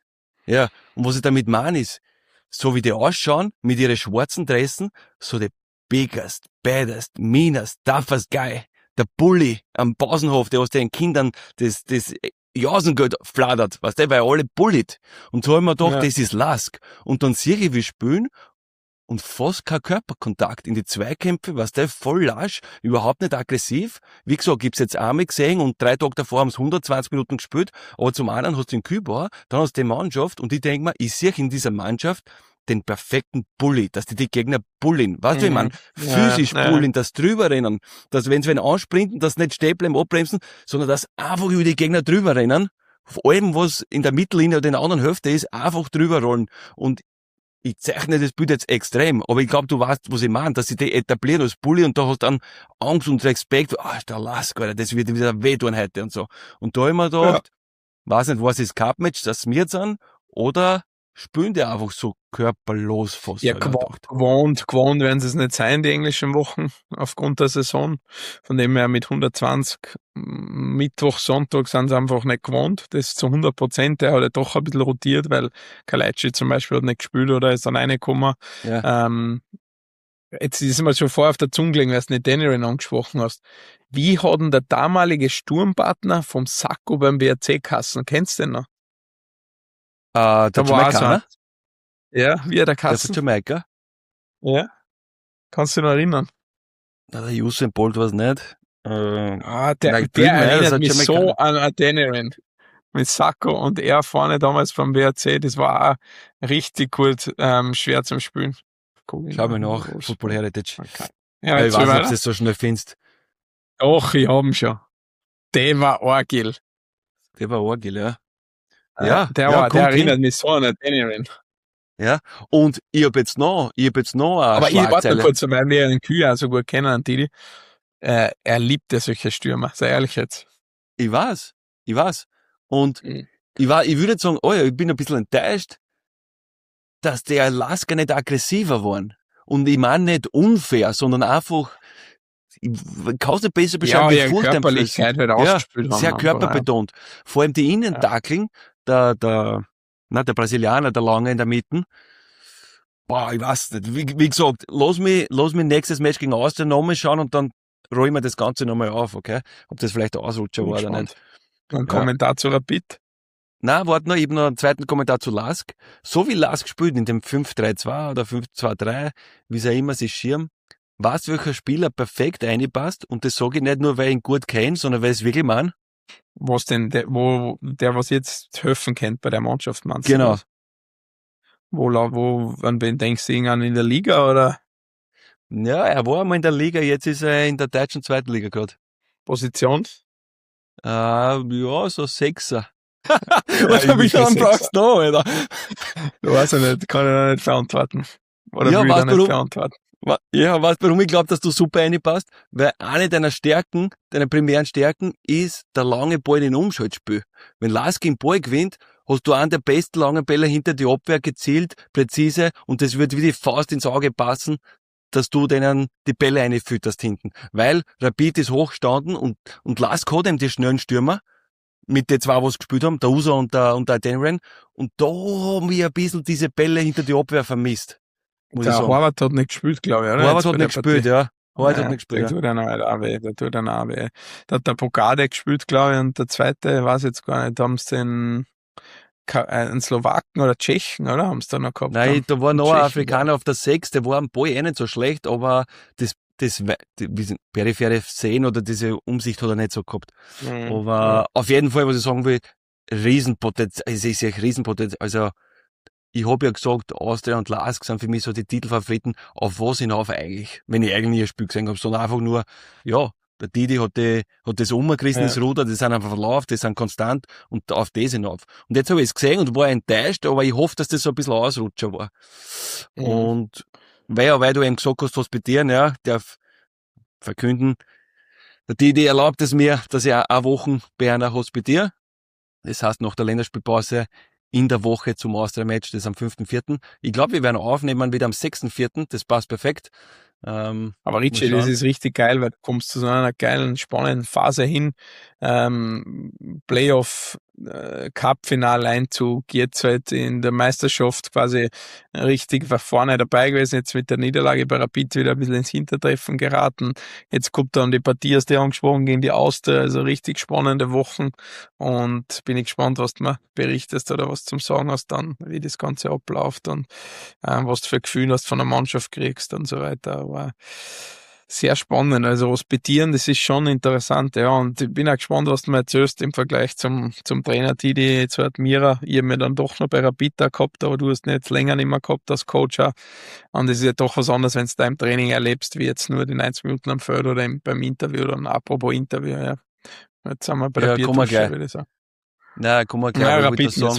Ja, und was ich damit meine ist, so wie die ausschauen, mit ihren schwarzen Dressen, so der biggest, baddest, meanest, toughest guy, der Bully am Pausenhof, der aus den Kindern das, das Jasengeld fladert, weißt du, weil alle bullied. Und so haben wir gedacht, Ja. das ist Lask. Und dann sehe ich, wie spielen, und fast kein Körperkontakt in die Zweikämpfe, was der voll lasch, überhaupt nicht aggressiv. Wie gesagt, gibt's jetzt einmal gesehen und drei Tage davor haben sie hundertzwanzig Minuten gespielt, aber zum einen hast du den Kübauer, dann hast du die Mannschaft und ich denke mir, ich sehe in dieser Mannschaft den perfekten Bully, dass die die Gegner bullen. Weißt du, Mhm. ich meine, Ja, physisch ja. bullen, das drüber rennen, dass wenn sie wen ansprinten, das nicht stehen bleiben, abbremsen, sondern dass einfach über die Gegner drüber rennen, auf allem, was in der Mittellinie oder in der anderen Hälfte ist, einfach drüber rollen. Und ich zeichne das Bild jetzt extrem, aber ich glaube, du weißt, was ich meine, dass sie die etablieren als Bulli und da hast du dann Angst und Respekt, ah, der Lask, Alter, das wird wieder wehtun heute und so. Und da hab ich mir gedacht, weiß nicht, was ist Cup-Match, das wir jetzt sind, oder spielen die einfach so körperlos fast. Ja, hab ich mir gewo- gedacht. gewohnt, gewohnt werden sie es nicht sein, die englischen Wochen, aufgrund der Saison. Von dem her mit hundertzwanzig m, Mittwoch, Sonntag sind sie einfach nicht gewohnt. Das zu hundert Prozent. Der hat ja doch ein bisschen rotiert, weil Kalajdzic zum Beispiel hat nicht gespielt oder ist dann reingekommen. Ja. Ähm, jetzt ist mir schon vorher auf der Zunge gelegen, weil du nicht Daniel angesprochen hast. Wie hat denn der damalige Sturmpartner vom Sacco beim B R C Kassen? Kennst du den noch? Äh, der Da war auch so Jamaikaner, ein- Ja, wie er der der von Kassen? Jamaika, Ja. Kannst du dich noch erinnern? na, der Usain Bolt war's nicht. Äh, Ah, der, Nein, der drüben, ja, das erinnert hat mich schon so mal an Adeniran. Mit Sacco und er vorne damals beim B R C, das war auch richtig gut, ähm, schwer zum Spielen. Guck ich schau mal mal. nach, Football Heritage. Okay. Ja, Ja, ich jetzt weiß nicht, ob du weiter. das so schnell findest. Doch, ich hab ihn schon. Der war Orgil. Der war Orgel, ja. Ja, der ja, war, der kommt hin. erinnert mich so an Adeniran. Ja, und ich hab jetzt noch, ich hab jetzt noch eine Aber ich warte Schlagzeile. noch kurz, weil wir den Kühe auch so gut kennen, an Didi. Äh, er liebt ja solche Stürmer, sei ehrlich jetzt. Ich weiß, ich weiß. Und Mhm. ich war, ich würde jetzt sagen, oh ja, ich bin ein bisschen enttäuscht, dass der Lasker nicht aggressiver waren. Und ich meine nicht unfair, sondern einfach, ich kann es nicht besser beschreiben, Ja, wie ja, furchteinflößend. Körperlichkeit halt Ja, ausgespielt haben. sehr einfach, körperbetont. Vor allem die Innentackeln, der, der, na, der Brasilianer, der Lange in der Mitte. Boah, ich weiß nicht. Wie, wie gesagt, lass mich, lass mich nächstes Match gegen Austria nochmal schauen und dann roll ich mir das Ganze nochmal auf, okay? Ob das vielleicht ein Ausrutscher Bin war oder gespannt. nicht. Ein Ja. Kommentar zu Rapid. Na, warte noch, ich hab noch einen zweiten Kommentar zu Lask. So wie Lask spielt in dem fünf drei zwei oder fünf zwei drei, wie es auch immer sich schirm, weißt, welcher Spieler perfekt reinpasst, und das sage ich nicht nur, weil ich ihn gut kenne, sondern weil ich es wirklich meine. Was denn, der, wo, der, was jetzt helfen kennt bei der Mannschaft, meinst du Genau. das? Wo, la- wo, an wen denkst du, irgendwann in der Liga oder Ja, er war einmal in der Liga, jetzt ist er in der deutschen zweiten Liga gerade. Position? Äh, ja, so Sechser. Ja, Was hab ich ungefähr dann brauchst du noch, Alter? Ich weiß ja nicht, kann ich noch nicht verantworten. Oder Ja, will ich weißt da du, nicht warum? verantworten. Wa- Ja, weißt du, warum ich glaube, dass du super reinpasst? Weil eine deiner Stärken, deiner primären Stärken, ist der lange Ball in Umschaltspiel. Wenn Lask den Ball gewinnt, hast du einen der besten langen Bälle hinter die Abwehr gezielt, präzise, und das wird wie die Faust ins Auge passen, dass du denen die Bälle einfütterst hinten. Weil Rapid ist hochgestanden und, und Lask hat eben die schnellen Stürmer, mit den zwei, was gespielt haben, der Usa und der, und der Denren, und da haben wir ein bisschen diese Bälle hinter die Abwehr vermisst. Muss Der ich sagen. Horvath hat nicht gespielt, glaube ich, oder? Horvath Jetzt hat bei der nicht gespielt, Partie. ja. Horvath Ja, hat nicht gespielt, der ja. tut einer halt auch weh, der tut einer auch weh. Da hat der Bogade gespielt, glaube ich, und der zweite, weiß jetzt gar nicht, haben sie den, Ka- äh, einen Slowaken oder Tschechen, oder? Haben sie da noch gehabt? Nein, dann? da war noch Tschechen, ein Afrikaner auf der sechs, der war am Ball eh nicht so schlecht, aber das, das, we- die, wie sind, periphere Sehen oder diese Umsicht hat er nicht so gehabt. Mhm. Aber auf jeden Fall, was ich sagen will, Riesenpotenzial, es ist ja Riesenpotenzial, also, ich habe ja gesagt, Austria und Lask sind für mich so die Titelfavoriten. Auf was hinauf eigentlich? Wenn ich eigentlich nie ein Spiel gesehen habe, sondern einfach nur, ja, der Didi hat, die, hat das umgerissen, ja. Das Ruder, die sind einfach verlaufen, die sind konstant und auf das hinauf. Und jetzt habe ich es gesehen und war enttäuscht, aber ich hoffe, dass das so ein bisschen Ausrutscher war. Mhm. Und weil, weil du eben gesagt hast, hospitieren, ja, darf verkünden, der Didi erlaubt es mir, dass ich auch eine Woche bei einer hospitiere. Das heißt, nach der Länderspielpause in der Woche zum Austria-Match, das ist am fünften vierten Ich glaube, wir werden aufnehmen wieder am sechsten vierten Das passt perfekt. Ähm, Aber Richie, das ist richtig geil, weil du kommst zu so einer geilen, spannenden Phase hin. Ähm, Playoff, äh, Cup-Finaleinzug, jetzt halt in der Meisterschaft quasi richtig vorne dabei gewesen, jetzt mit der Niederlage bei Rapid wieder ein bisschen ins Hintertreffen geraten. Jetzt kommt dann die Partie, aus der angesprochen, gegen die Austria, also richtig spannende Wochen und bin ich gespannt, was du mir berichtest oder was zum Sagen hast dann, wie das Ganze abläuft und ähm, was du für Gefühl hast von der Mannschaft kriegst und so weiter. Aber sehr spannend, also hospitieren, das ist schon interessant, ja, und ich bin auch gespannt, was du mir erzählst im Vergleich zum zum Trainer Didi, jetzt hat Mira, ich habe mir dann doch noch bei Rapid gehabt, aber du hast nicht länger nicht mehr gehabt als Coach auch. Und es ist ja doch was anderes, wenn du da im Training erlebst, wie jetzt nur die neunzig Minuten am Feld oder im, beim Interview, dann apropos Interview, ja. Jetzt sind wir bei der ja, komm mal gleich. Würde ich sagen. Nein, komm mal gleich. Ja, Ja, Rapid sagen.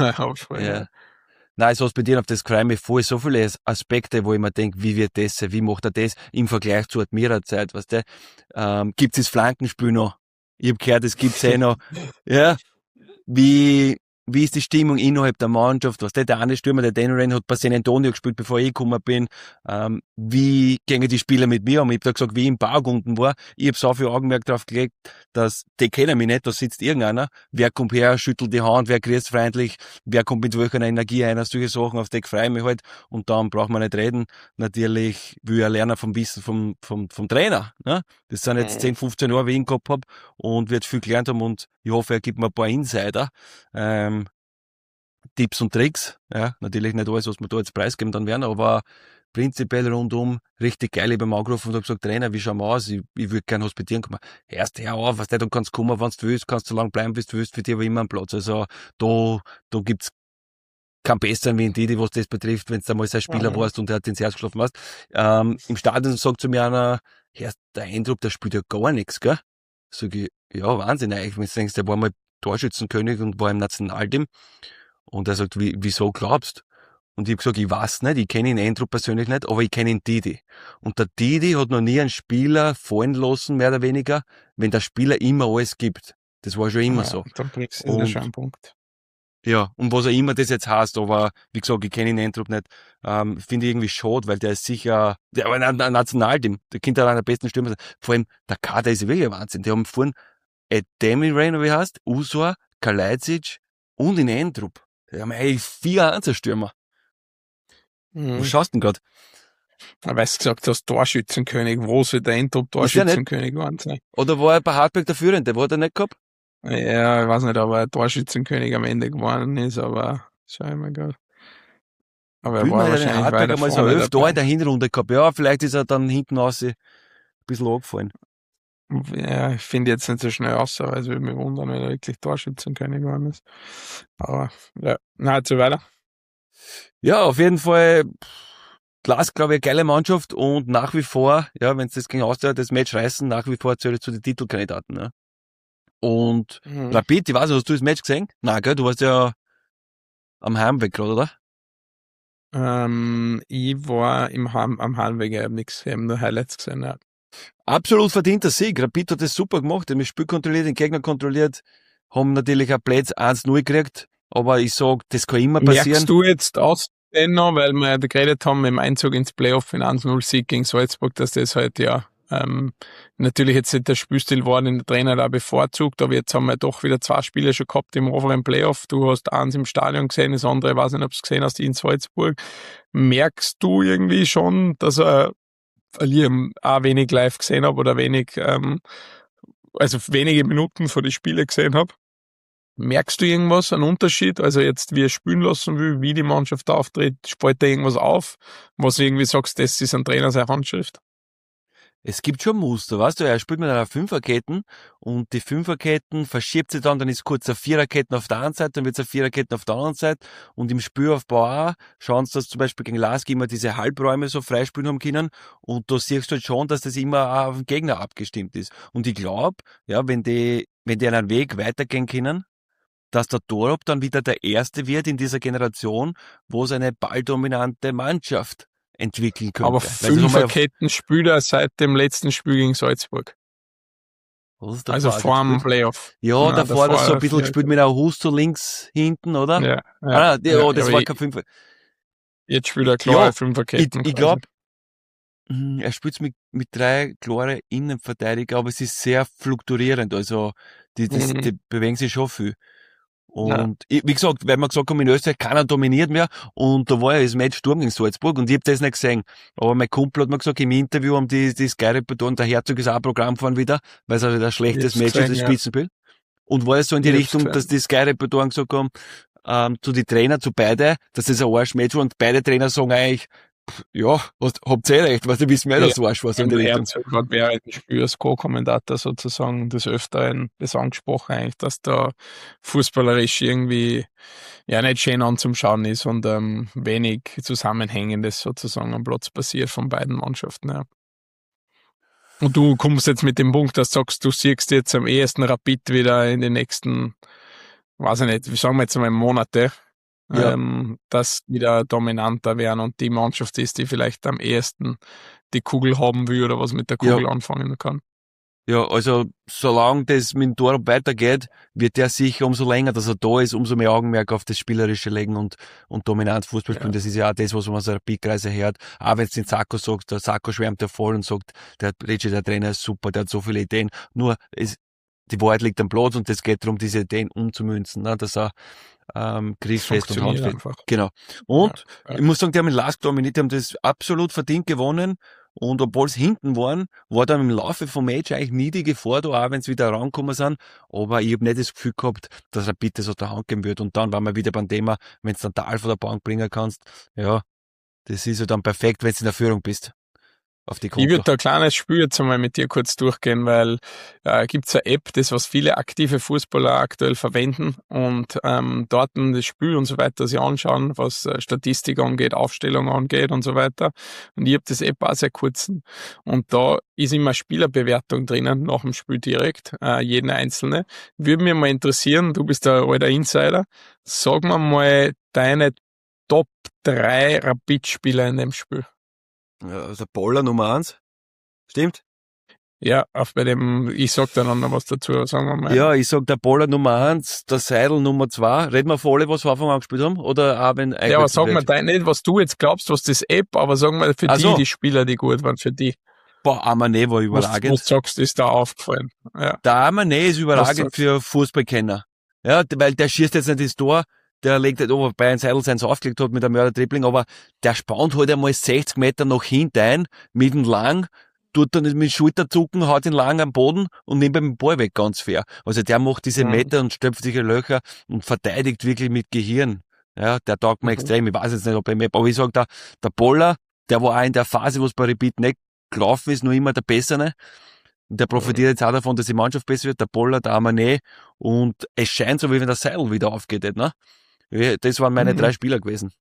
Ja. Nein, es hospitieren, auf das freue ich mich voll. So viele Aspekte, wo ich mir denke, wie wird das, wie macht er das im Vergleich zur Admira-Zeit, weißt du? Ähm, gibt's das Flankenspiel noch? Ich habe gehört, es gibt's eh noch. Ja, wie, wie ist die Stimmung innerhalb der Mannschaft? Was der, der eine Stürmer, der Denoren, hat bei San Antonio gespielt, bevor ich gekommen bin. Ähm, wie gingen die Spieler mit mir um? Ich hab da gesagt, wie ich im Baugunden war. Ich hab so viel Augenmerk drauf gelegt, dass die kennen mich nicht, da sitzt irgendeiner. Wer kommt her, schüttelt die Hand, wer grüßt freundlich, wer kommt mit welcher Energie ein, solche Sachen, auf die freue ich mich halt. Und dann braucht man nicht reden. Natürlich will ich lernen vom Wissen vom, vom, vom Trainer. Ne? Das sind jetzt zehn, fünfzehn Jahre, wie ich ihn gehabt hab und wird viel gelernt haben und ich hoffe, er gibt mir ein paar Insider. Ähm, Tipps und Tricks, ja, natürlich nicht alles, was wir da jetzt preisgeben dann werden, aber prinzipiell rundum richtig geil. Ich habe ihm angerufen und habe gesagt, Trainer, wie schauen wir aus? Ich, ich würde gerne hospitieren kommen. Erst hör auf, was du kannst kommen, wenn du willst, kannst so lange bleiben, bis du willst, für dich aber immer einen Platz. Also da, da gibt's keinen besseren wie in Didi, was das betrifft, wenn du einmal sein Spieler mhm. warst und er hat ins Herz geschlafen hast. Ähm, Im Stadion sagt zu mir einer, Herr, der Eindruck, der spielt ja gar nichts, gell? Sag ich, ja, Wahnsinn eigentlich, wenn du denkst, der war mal Torschützenkönig und war im Nationalteam. Und er sagt, wie, wieso glaubst? Und ich habe gesagt, ich weiß nicht, ich kenne ihn Andrew persönlich nicht, aber ich kenne ihn Didi. Und der Didi hat noch nie einen Spieler fallen lassen, mehr oder weniger, wenn der Spieler immer alles gibt. Das war schon immer ja, so. Dann bringst du schon einen Punkt. Ja, und was auch immer das jetzt heißt, aber wie gesagt, ich kenne ihn Andrew nicht, ähm, finde ich irgendwie schade, weil der ist sicher, der war ein, ein Nationalteam, der Kind hat einer der besten Stürmer. Vor allem, der Kader ist wirklich ein Wahnsinn. Die haben vorhin Ademi Rain, wie heißt, Usor, Kalajdzic und in Andrup. Die haben eigentlich vier Einzelstürmer. Mhm. Was schaust du denn grad? Weil du gesagt hast, Torschützenkönig, wo soll der Endtop Torschützenkönig geworden sein? Oder war er bei Hartberg der Führende? War der nicht gehabt? Ja, ich weiß nicht, ob er Torschützenkönig am Ende geworden ist, aber schau ich mal gerade. Aber er Will war man wahrscheinlich den Hartberg einmal so elf da in der Hinrunde gehabt. Ja, vielleicht ist er dann hinten raus ein bisschen angefallen. Ja, ich finde jetzt nicht so schnell aus, aber es würde mich wundern, wenn er wirklich Torschützenkönig geworden ist. Aber, ja, na, jetzt so weiter. Ja, auf jeden Fall, Glas, glaube ich, eine geile Mannschaft und nach wie vor, ja, wenn es das gegen Austria das Match reißen, nach wie vor zählt zu den Titelkandidaten, ja. Und mhm. Rapid, ich weiß nicht, hast du das Match gesehen? Nein, gell, du warst ja am Heimweg gerade, oder? Ähm, ich war im Heim, am Heimweg, ich habe nichts, ich habe nur Highlights gesehen, ja. Absolut verdienter Sieg. Rapid hat das super gemacht, haben das Spiel kontrolliert, den Gegner kontrolliert, haben natürlich auch Plätze eins null gekriegt, aber ich sag, das kann immer passieren. Merkst du jetzt aus noch, weil wir geredet haben im Einzug ins Playoff in eins null Sieg gegen Salzburg, dass das halt ja ähm, natürlich jetzt nicht der Spielstil war, den der Trainer da bevorzugt, aber jetzt haben wir doch wieder zwei Spiele schon gehabt im offenen Playoff. Du hast eins im Stadion gesehen, das andere, ich weiß nicht, ob du es gesehen hast, in Salzburg. Merkst du irgendwie schon, dass er weil ich auch wenig live gesehen habe oder wenig, ähm, also wenige Minuten von den Spielen gesehen habe. Merkst du irgendwas, einen Unterschied? Also jetzt, wie er spielen lassen will, wie die Mannschaft auftritt, spaltet er irgendwas auf, was du irgendwie sagst, das ist ein Trainer seine Handschrift? Es gibt schon Muster, weißt du, er spielt mit einer Fünferketten und die Fünferketten verschiebt sich dann, dann ist kurz eine Viererketten auf der einen Seite, dann wird es eine Viererketten auf der anderen Seite und im Spielaufbau auch schauen sie, dass zum Beispiel gegen Lask immer diese Halbräume so freispielen haben können und da siehst du halt schon, dass das immer auch auf den Gegner abgestimmt ist. Und ich glaube, ja, wenn die, wenn die einen Weg weitergehen können, dass der Torup dann wieder der Erste wird in dieser Generation, wo es eine balldominante Mannschaft entwickeln könnte. Aber Fünferketten spielt er seit dem letzten Spiel gegen Salzburg. Also vor dem Playoff. Ja, ja, davor hat er so ein bisschen gespielt mit einer Hus so links hinten, oder? Ja, ja, ah, die, ja, oh, das ja, war kein Fünfer. Jetzt spielt er klare ja, Fünferketten. Ich, ich glaube, er spielt mit, mit drei klare Innenverteidiger, aber es ist sehr fluktuierend. Also, die, das, Mhm. die bewegen sich schon viel. Und ich, wie gesagt, weil wir gesagt haben, in Österreich keiner dominiert mehr und da war ja das Match Sturm gegen Salzburg und ich hab das nicht gesehen. Aber mein Kumpel hat mir gesagt, im Interview haben die, die Sky-Reporter, der Herzog ist auch ein Programm gefahren wieder, weil es halt ein schlechtes Match ist, das ja. Spitzenspiel. Und war es so in die Ich Richtung, gesehen. dass die Sky-Reportoren gesagt haben, ähm, zu die Trainer, zu beide, dass das ein Arsch-Match war und beide Trainer sagen eigentlich, pff, ja, was, habt ihr eh recht, was, ihr wisst mehr, dass es Arsch war, so in die Richtung. Herzog hat während des Spiels als Co-Kommentator sozusagen des Öfteren das angesprochen eigentlich, dass da fußballerisch irgendwie ja nicht schön anzuschauen ist und ähm, wenig Zusammenhängendes sozusagen am Platz passiert von beiden Mannschaften. Ja. Und du kommst jetzt mit dem Punkt, dass du sagst, du siehst jetzt am ehesten Rapid wieder in den nächsten, weiß ich nicht, wie sagen wir jetzt mal Monate, Ja. ähm, dass wieder dominanter werden und die Mannschaft ist, die vielleicht am ehesten die Kugel haben will oder was mit der Kugel Ja. anfangen kann. Ja, also solange das mit dem Torup weitergeht, wird der sicher umso länger, dass er da ist, umso mehr Augenmerk auf das Spielerische legen und, und dominant Fußball spielen. Ja. Das ist ja auch das, was man aus der Rapid-Kreise hört. Auch wenn es den Sacco sagt, der Sacco schwärmt ja voll und sagt, der Ricci, der Trainer ist super, der hat so viele Ideen. Nur es, die Wahrheit liegt am Platz und es geht darum, diese Ideen umzumünzen, ne, dass er ähm, kriegfest und Funktioniert handfest. einfach. Genau. Und Ja, ja. ich muss sagen, die haben in Lask dominiert, die haben das absolut verdient gewonnen. Und obwohl es hinten waren, war dann im Laufe vom Match eigentlich nie die Gefahr da, auch wenn es wieder rangekommen sind. Aber ich habe nicht das Gefühl gehabt, dass er bitte so der Hand geben wird. Und dann waren wir wieder beim Thema, wenn du dann Tal von der Bank bringen kannst. Ja, das ist ja dann perfekt, wenn du in der Führung bist. Auf die Konto. Ich würde da ein kleines Spiel jetzt einmal mit dir kurz durchgehen, weil äh, gibt's eine App, das was viele aktive Fußballer aktuell verwenden und ähm, dort das Spiel und so weiter sich anschauen, was äh, Statistik angeht, Aufstellung angeht und so weiter. Und ich habe das App auch sehr kurz. Und da ist immer Spielerbewertung drinnen, nach dem Spiel direkt, äh, jeden Einzelne. Würde mich mal interessieren, du bist der alter Insider, sag mir mal deine Top drei Rapid-Spieler in dem Spiel. Ja, also Boller Nummer eins. Stimmt? Ja, auf bei dem, ich sag dann noch was dazu, sagen wir mal. Ja, ich sag der Boller Nummer eins, der Seidel Nummer zwei. Reden wir von alle, was wir von Anfang an gespielt haben? Oder auch wenn Ja, aber sag mal dein, nicht, was du jetzt glaubst, was das App, aber sag mal für Ach die, so. die Spieler, die gut waren, für die. Boah, Amané war Was, überragend. was du sagst, ist da aufgefallen. Ja. Der Amané ist Was überragend sagst für Fußballkenner. Ja, weil der schießt jetzt nicht ins Tor, der legt nicht over, bei einem Seidel seins aufgelegt hat mit einem Mörder-Dribbling, aber der spannt halt einmal sechzig Meter nach hinten ein, mit dem Lang, tut dann mit Schulterzucken, haut ihn lang am Boden und nimmt den Ball weg, ganz fair. Also der macht diese Mhm. Meter und stöpft sich Löcher und verteidigt wirklich mit Gehirn. Ja, der taugt mir Mhm. extrem. Ich weiß jetzt nicht, ob er mit, aber ich sag, der, der Boller, der war auch in der Phase, wo es bei Rapid nicht gelaufen ist, noch immer der Bessere. Und der profitiert jetzt auch davon, dass die Mannschaft besser wird, der Boller, der Amané. Und es scheint so, wie wenn der Seidel wieder aufgeht, ne? Das waren meine Mhm. drei Spieler gewesen.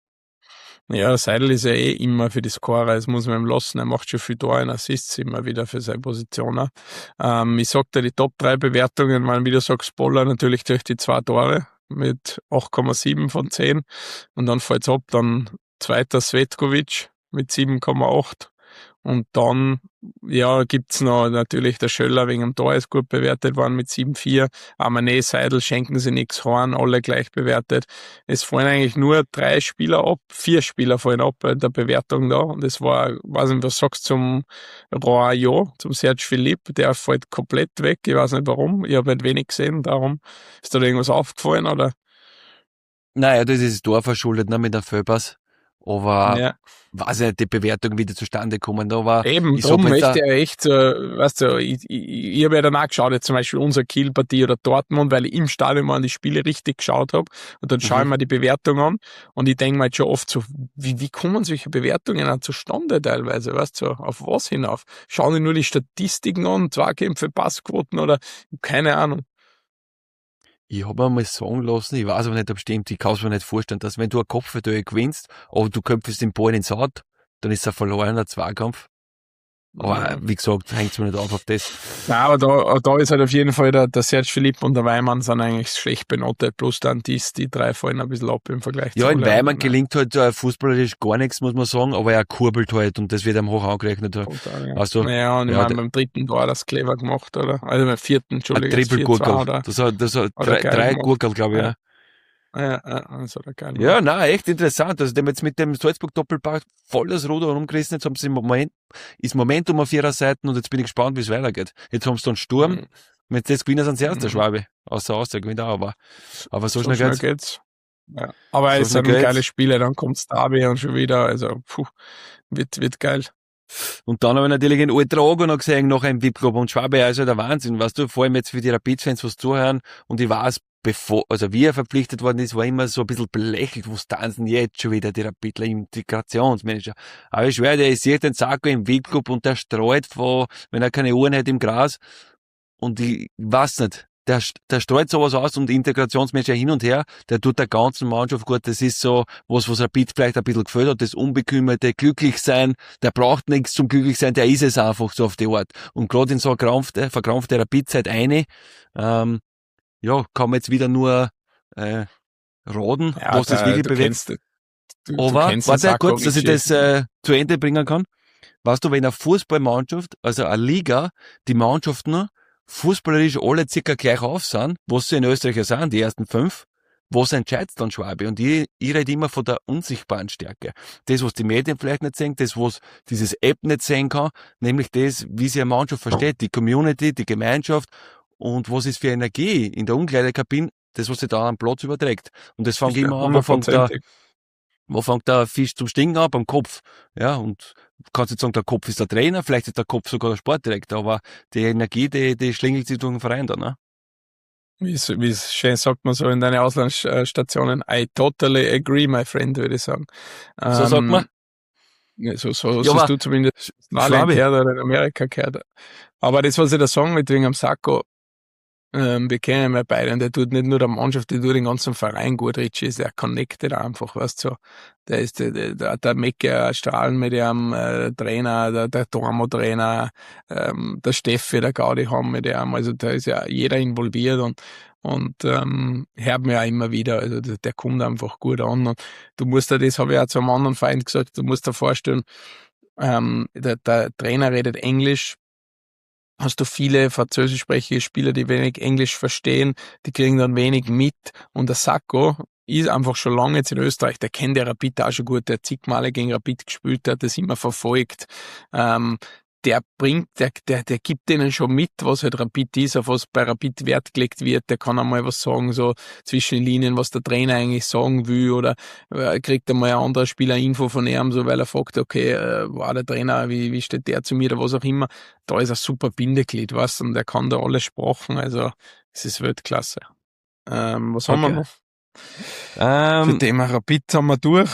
Ja, Seidel ist ja eh immer für die Scorer, das muss man ihm lassen. Er macht schon viel Tore und Assists immer wieder für seine Position. Ähm, ich sag dir, die Top drei Bewertungen waren, wie du sagst, Boller natürlich durch die zwei Tore mit acht Komma sieben von zehn. Und dann fällt's ab, dann zweiter Svetkovic mit sieben Komma acht. Und dann, ja, gibt's noch natürlich der Schöller wegen dem Tor ist gut bewertet worden mit sieben Komma vier. Amané, Seidel schenken sie nix, Horn, alle gleich bewertet. Es fallen eigentlich nur drei Spieler ab, vier Spieler fallen ab bei der Bewertung da. Und es war, weiß nicht, was sagst du zum Roaillot, zum Serge Philippe, der fällt komplett weg. Ich weiß nicht warum. Ich habe nicht wenig gesehen, darum ist da irgendwas aufgefallen, oder? Naja, das ist das Tor verschuldet, ne, mit der Föbers. aber Ja. weiß ich nicht, die Bewertung wieder zustande kommen. Da war, Eben, ich darum sag jetzt möchte da, er echt, so, weißt du, ich, ich, ich habe ja dann auch geschaut, jetzt zum Beispiel unsere Kiel-Partie oder Dortmund, weil ich im Stadion mal die Spiele richtig geschaut habe und dann schaue ich Mhm. mir die Bewertung an und ich denke mir jetzt schon oft so, wie, wie kommen solche Bewertungen dann zustande teilweise, weißt du, so, auf was hinauf? Schauen die nur die Statistiken an, Zweikämpfe, Passquoten oder keine Ahnung. ich habe mir mal sagen lassen, ich weiß aber nicht, ob es stimmt, ich kann es mir nicht vorstellen, dass wenn du ein Kopfduell gewinnst, aber du köpfst den Ball ins Out, dann ist es ein verlorener Zweikampf. Aber Ja. wie gesagt, hängt es mir nicht auf auf das. Ja, aber da, da ist halt auf jeden Fall der, der Serge Philipp und der Weimann sind eigentlich schlecht benotet, bloß dann die, die drei fallen ein bisschen ab im Vergleich Ja, zu in alle Weimann anderen, gelingt halt äh, fußballerisch gar nichts, muss man sagen, aber er kurbelt halt und das wird ihm hoch angerechnet. ne? Total, ja. Also, Naja, und ich ja, meine, der- beim dritten Tor hat er das clever gemacht, oder? Also beim vierten, ein Entschuldige, das vier zwei Triple-Gurkel. oder, Das hat, das hat oder drei, geil drei gemacht. Gurkel, glaube ich, ja. Ja. Ja, ja, das hat er geil gemacht. Ja, na, echt interessant. Also, dem jetzt mit dem Salzburg-Doppelpack voll das Ruder rumgerissen. Jetzt haben sie im Moment, ist Momentum auf ihrer Seite und jetzt bin ich gespannt, wie es weitergeht. Jetzt haben sie dann Sturm. Mhm. Wenn sie das gewinnen, sind sie erster Mhm. Schwabe. Außer Außer gewinnt auch, aber, aber so, So schnell geht's. geht's. Ja. Aber So es schnell sind geht's. geile Spiele, dann kommt's Derby und schon wieder, also, puh, wird, wird geil. Und dann habe ich natürlich in Ultra Ogo noch gesehen, nach einem V I P-Club und Schwabe, also der Wahnsinn, weißt du, vor allem jetzt für die Rapid-Fans, was zuhören, und ich weiß, bevor, also wie er verpflichtet worden ist, war immer so ein bisschen belächelt, wo tanzen jetzt schon wieder die Rapidler Integrationsmanager. Aber ich schwöre dir, ich sehe den Sacco im V I P-Club und der streut von, wenn er keine Uhren hat im Gras, und ich weiß nicht, der, der streut sowas aus und Integrationsmanager hin und her, der tut der ganzen Mannschaft gut, das ist so, was, was Rapid vielleicht ein bisschen gefällt hat, das Unbekümmerte, glücklich sein, der braucht nichts zum glücklich sein, der ist es einfach so auf die Art. Und gerade in so eine verkrampfte, verkrampfte Rapid-Zeit eine, ähm, ja, kann man jetzt wieder nur, äh, raten, Ja, was das da, wirklich du bewegt. kennst, du, du Aber, kennst den warte Sacco kurz, dass ich Ricci. das äh, zu Ende bringen kann. Weißt du, wenn eine Fußballmannschaft, also eine Liga, die Mannschaften fußballerisch alle circa gleich auf sind, was sie in Österreich ja sind, die ersten fünf, was entscheidet dann Schwabe? Und ich, ich rede immer von der unsichtbaren Stärke. Das, was die Medien vielleicht nicht sehen, das, was dieses App nicht sehen kann, nämlich das, wie sie eine Mannschaft versteht, die Community, die Gemeinschaft und was ist für Energie in der Umkleidekabine, das, was sie da am Platz überträgt. Und das fängt immer an, wo fängt der, hundertprozentig. wo fängt der Fisch zum Stinken an? Beim Kopf. Ja, und du kannst jetzt sagen, der Kopf ist der Trainer, vielleicht ist der Kopf sogar der Sportdirektor, aber die Energie, die, die schlingelt sich durch den Verein dann, ne? Wie es, wie es schön sagt man so in deine Auslandsstationen, I totally agree, my friend, würde ich sagen. So sagt man. Ja, so, so Ja, hast aber du zumindest in Italien Schwabe. gehört oder in Amerika gehört. Aber das, was ich da sagen mit wegen am Sacco, ähm, wir kennen ihn ja beide und der tut nicht nur der Mannschaft, der tut den ganzen Verein gut. Richie ist, der connected einfach, weißt du, so. Der ist, der, der, der Mecker strahlen mit ihm, äh, Trainer, der, der Tormo-Trainer, ähm, der Steffi, der Gaudi haben mit ihm, also da ist ja jeder involviert und, und, ähm, hört mir auch immer wieder, also der, der kommt einfach gut an und du musst dir, das habe ich auch zu einem anderen Feind gesagt, du musst dir vorstellen, ähm, der, der Trainer redet Englisch, hast du viele französischsprachige Spieler, die wenig Englisch verstehen, die kriegen dann wenig mit und der Sacco ist einfach schon lange jetzt in Österreich, der kennt der Rapid auch schon gut, der hat zigmale gegen Rapid gespielt, der hat das immer verfolgt, ähm, der bringt, der, der, der gibt denen schon mit, was halt Rapid ist, auf was bei Rapid Wert gelegt wird, der kann einmal was sagen, so zwischen den Linien, was der Trainer eigentlich sagen will, oder äh, kriegt einmal ein anderer Spieler Info von ihm, so weil er fragt, okay, äh, war der Trainer, wie, wie steht der zu mir, oder was auch immer, da ist ein super Bindeglied, was, und der kann da alle Sprachen, also es ist Weltklasse. Ähm, was haben wir Okay. noch? Ähm, Für Thema Rapid haben wir durch.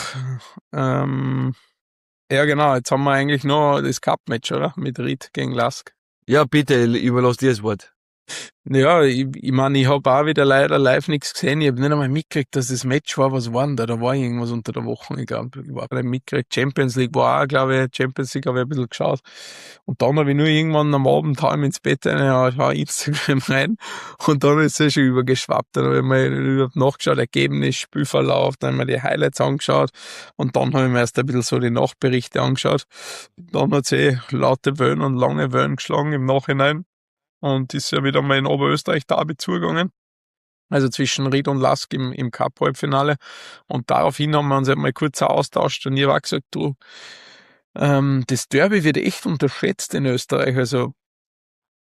Ähm, ja genau, jetzt haben wir eigentlich noch das Cup-Match, oder? Mit Ried gegen Lask. ja, bitte, überlass dir das Wort. Ja, ich, ich meine, ich habe auch wieder leider live nichts gesehen. Ich habe nicht einmal mitgekriegt, dass das Match war. Was war denn da? Da war irgendwas unter der Woche. Ich glaube, ich war nicht mitgekriegt. Champions League war auch, glaube ich, Champions League habe ich ein bisschen geschaut. Und dann habe ich nur irgendwann am Abend heim ins Bett rein, ja, schau Instagram rein. Und dann ist es schon übergeschwappt. Dann habe ich mal nachgeschaut, Ergebnis, Spielverlauf, dann habe ich mir die Highlights angeschaut. Und dann habe ich mir erst ein bisschen so die Nachberichte angeschaut. Dann hat es eh laute Wellen und lange Wellen geschlagen im Nachhinein. Und ist ja wieder mal in Oberösterreich Derby zugegangen. Also zwischen Ried und Lask im, im Cup-Halbfinale. Und daraufhin haben wir uns einmal kurz austauscht und ich habe auch gesagt, du, ähm, das Derby wird echt unterschätzt in Österreich. Also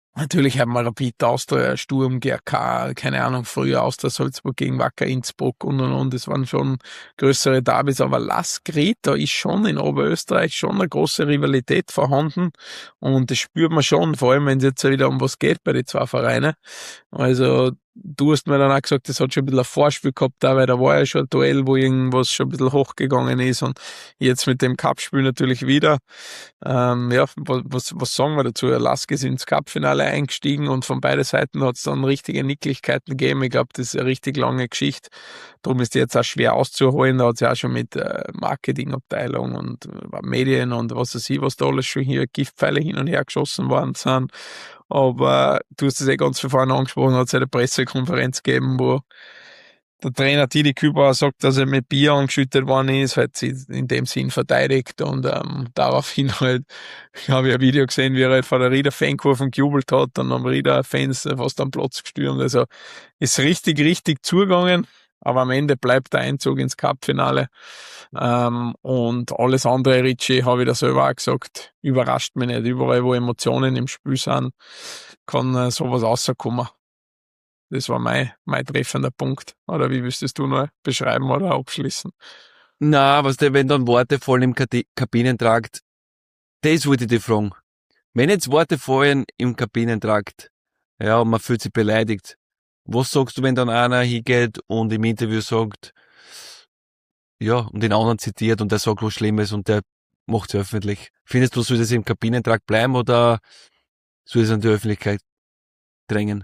Natürlich haben wir Rapid, Austria, Sturm, G R K, keine Ahnung, früher Austria Salzburg gegen Wacker Innsbruck und und und. Das waren schon größere Derbys, aber Laskret, da ist schon in Oberösterreich schon eine große Rivalität vorhanden und das spürt man schon, vor allem wenn es jetzt wieder um was geht bei den zwei Vereinen. Also du hast mir dann auch gesagt, das hat schon ein bisschen ein Vorspiel gehabt, da, weil da war ja schon ein Duell, wo irgendwas schon ein bisschen hochgegangen ist und jetzt mit dem Cup-Spiel natürlich wieder. Ähm, ja, was, was sagen wir dazu? Lask ist ins Cup-Finale eingestiegen und von beiden Seiten hat es dann richtige Nicklichkeiten gegeben. Ich glaube, das ist eine richtig lange Geschichte. Darum ist die jetzt auch schwer auszuholen. Da hat es ja auch schon mit äh, Marketingabteilung und äh, Medien und was weiß ich, was da alles schon hier Giftpfeile hin und her geschossen worden sind. Aber du hast es eh ganz von vorne angesprochen, hat es eine Pressekonferenz gegeben, wo der Trainer Didi Kübauer sagt, dass er mit Bier angeschüttet worden ist, hat sie in dem Sinn verteidigt und ähm, daraufhin halt, ich habe ja ein Video gesehen, wie er halt vor der Rieder Fankurve gejubelt hat, dann haben Rieder Fans fast am Platz gestürmt, also ist richtig, richtig zugegangen, aber am Ende bleibt der Einzug ins Cup-Finale. Ähm, und alles andere, Richie, habe ich da selber auch gesagt, überrascht mich nicht. Überall, wo Emotionen im Spiel sind, kann äh, sowas rauskommen. Das war mein, mein treffender Punkt. Oder wie willst du noch beschreiben oder abschließen? Na, was der, wenn dann Worte fallen im Kati- Kabinentrakt, das wollte ich dich fragen. Wenn jetzt Worte fallen im Kabinentrakt, ja, und man fühlt sich beleidigt, was sagst du, wenn dann einer hingeht und im Interview sagt, ja, und den anderen zitiert und der sagt was Schlimmes und der macht es öffentlich. Findest du, soll das im Kabinentrakt bleiben oder soll es an die Öffentlichkeit drängen?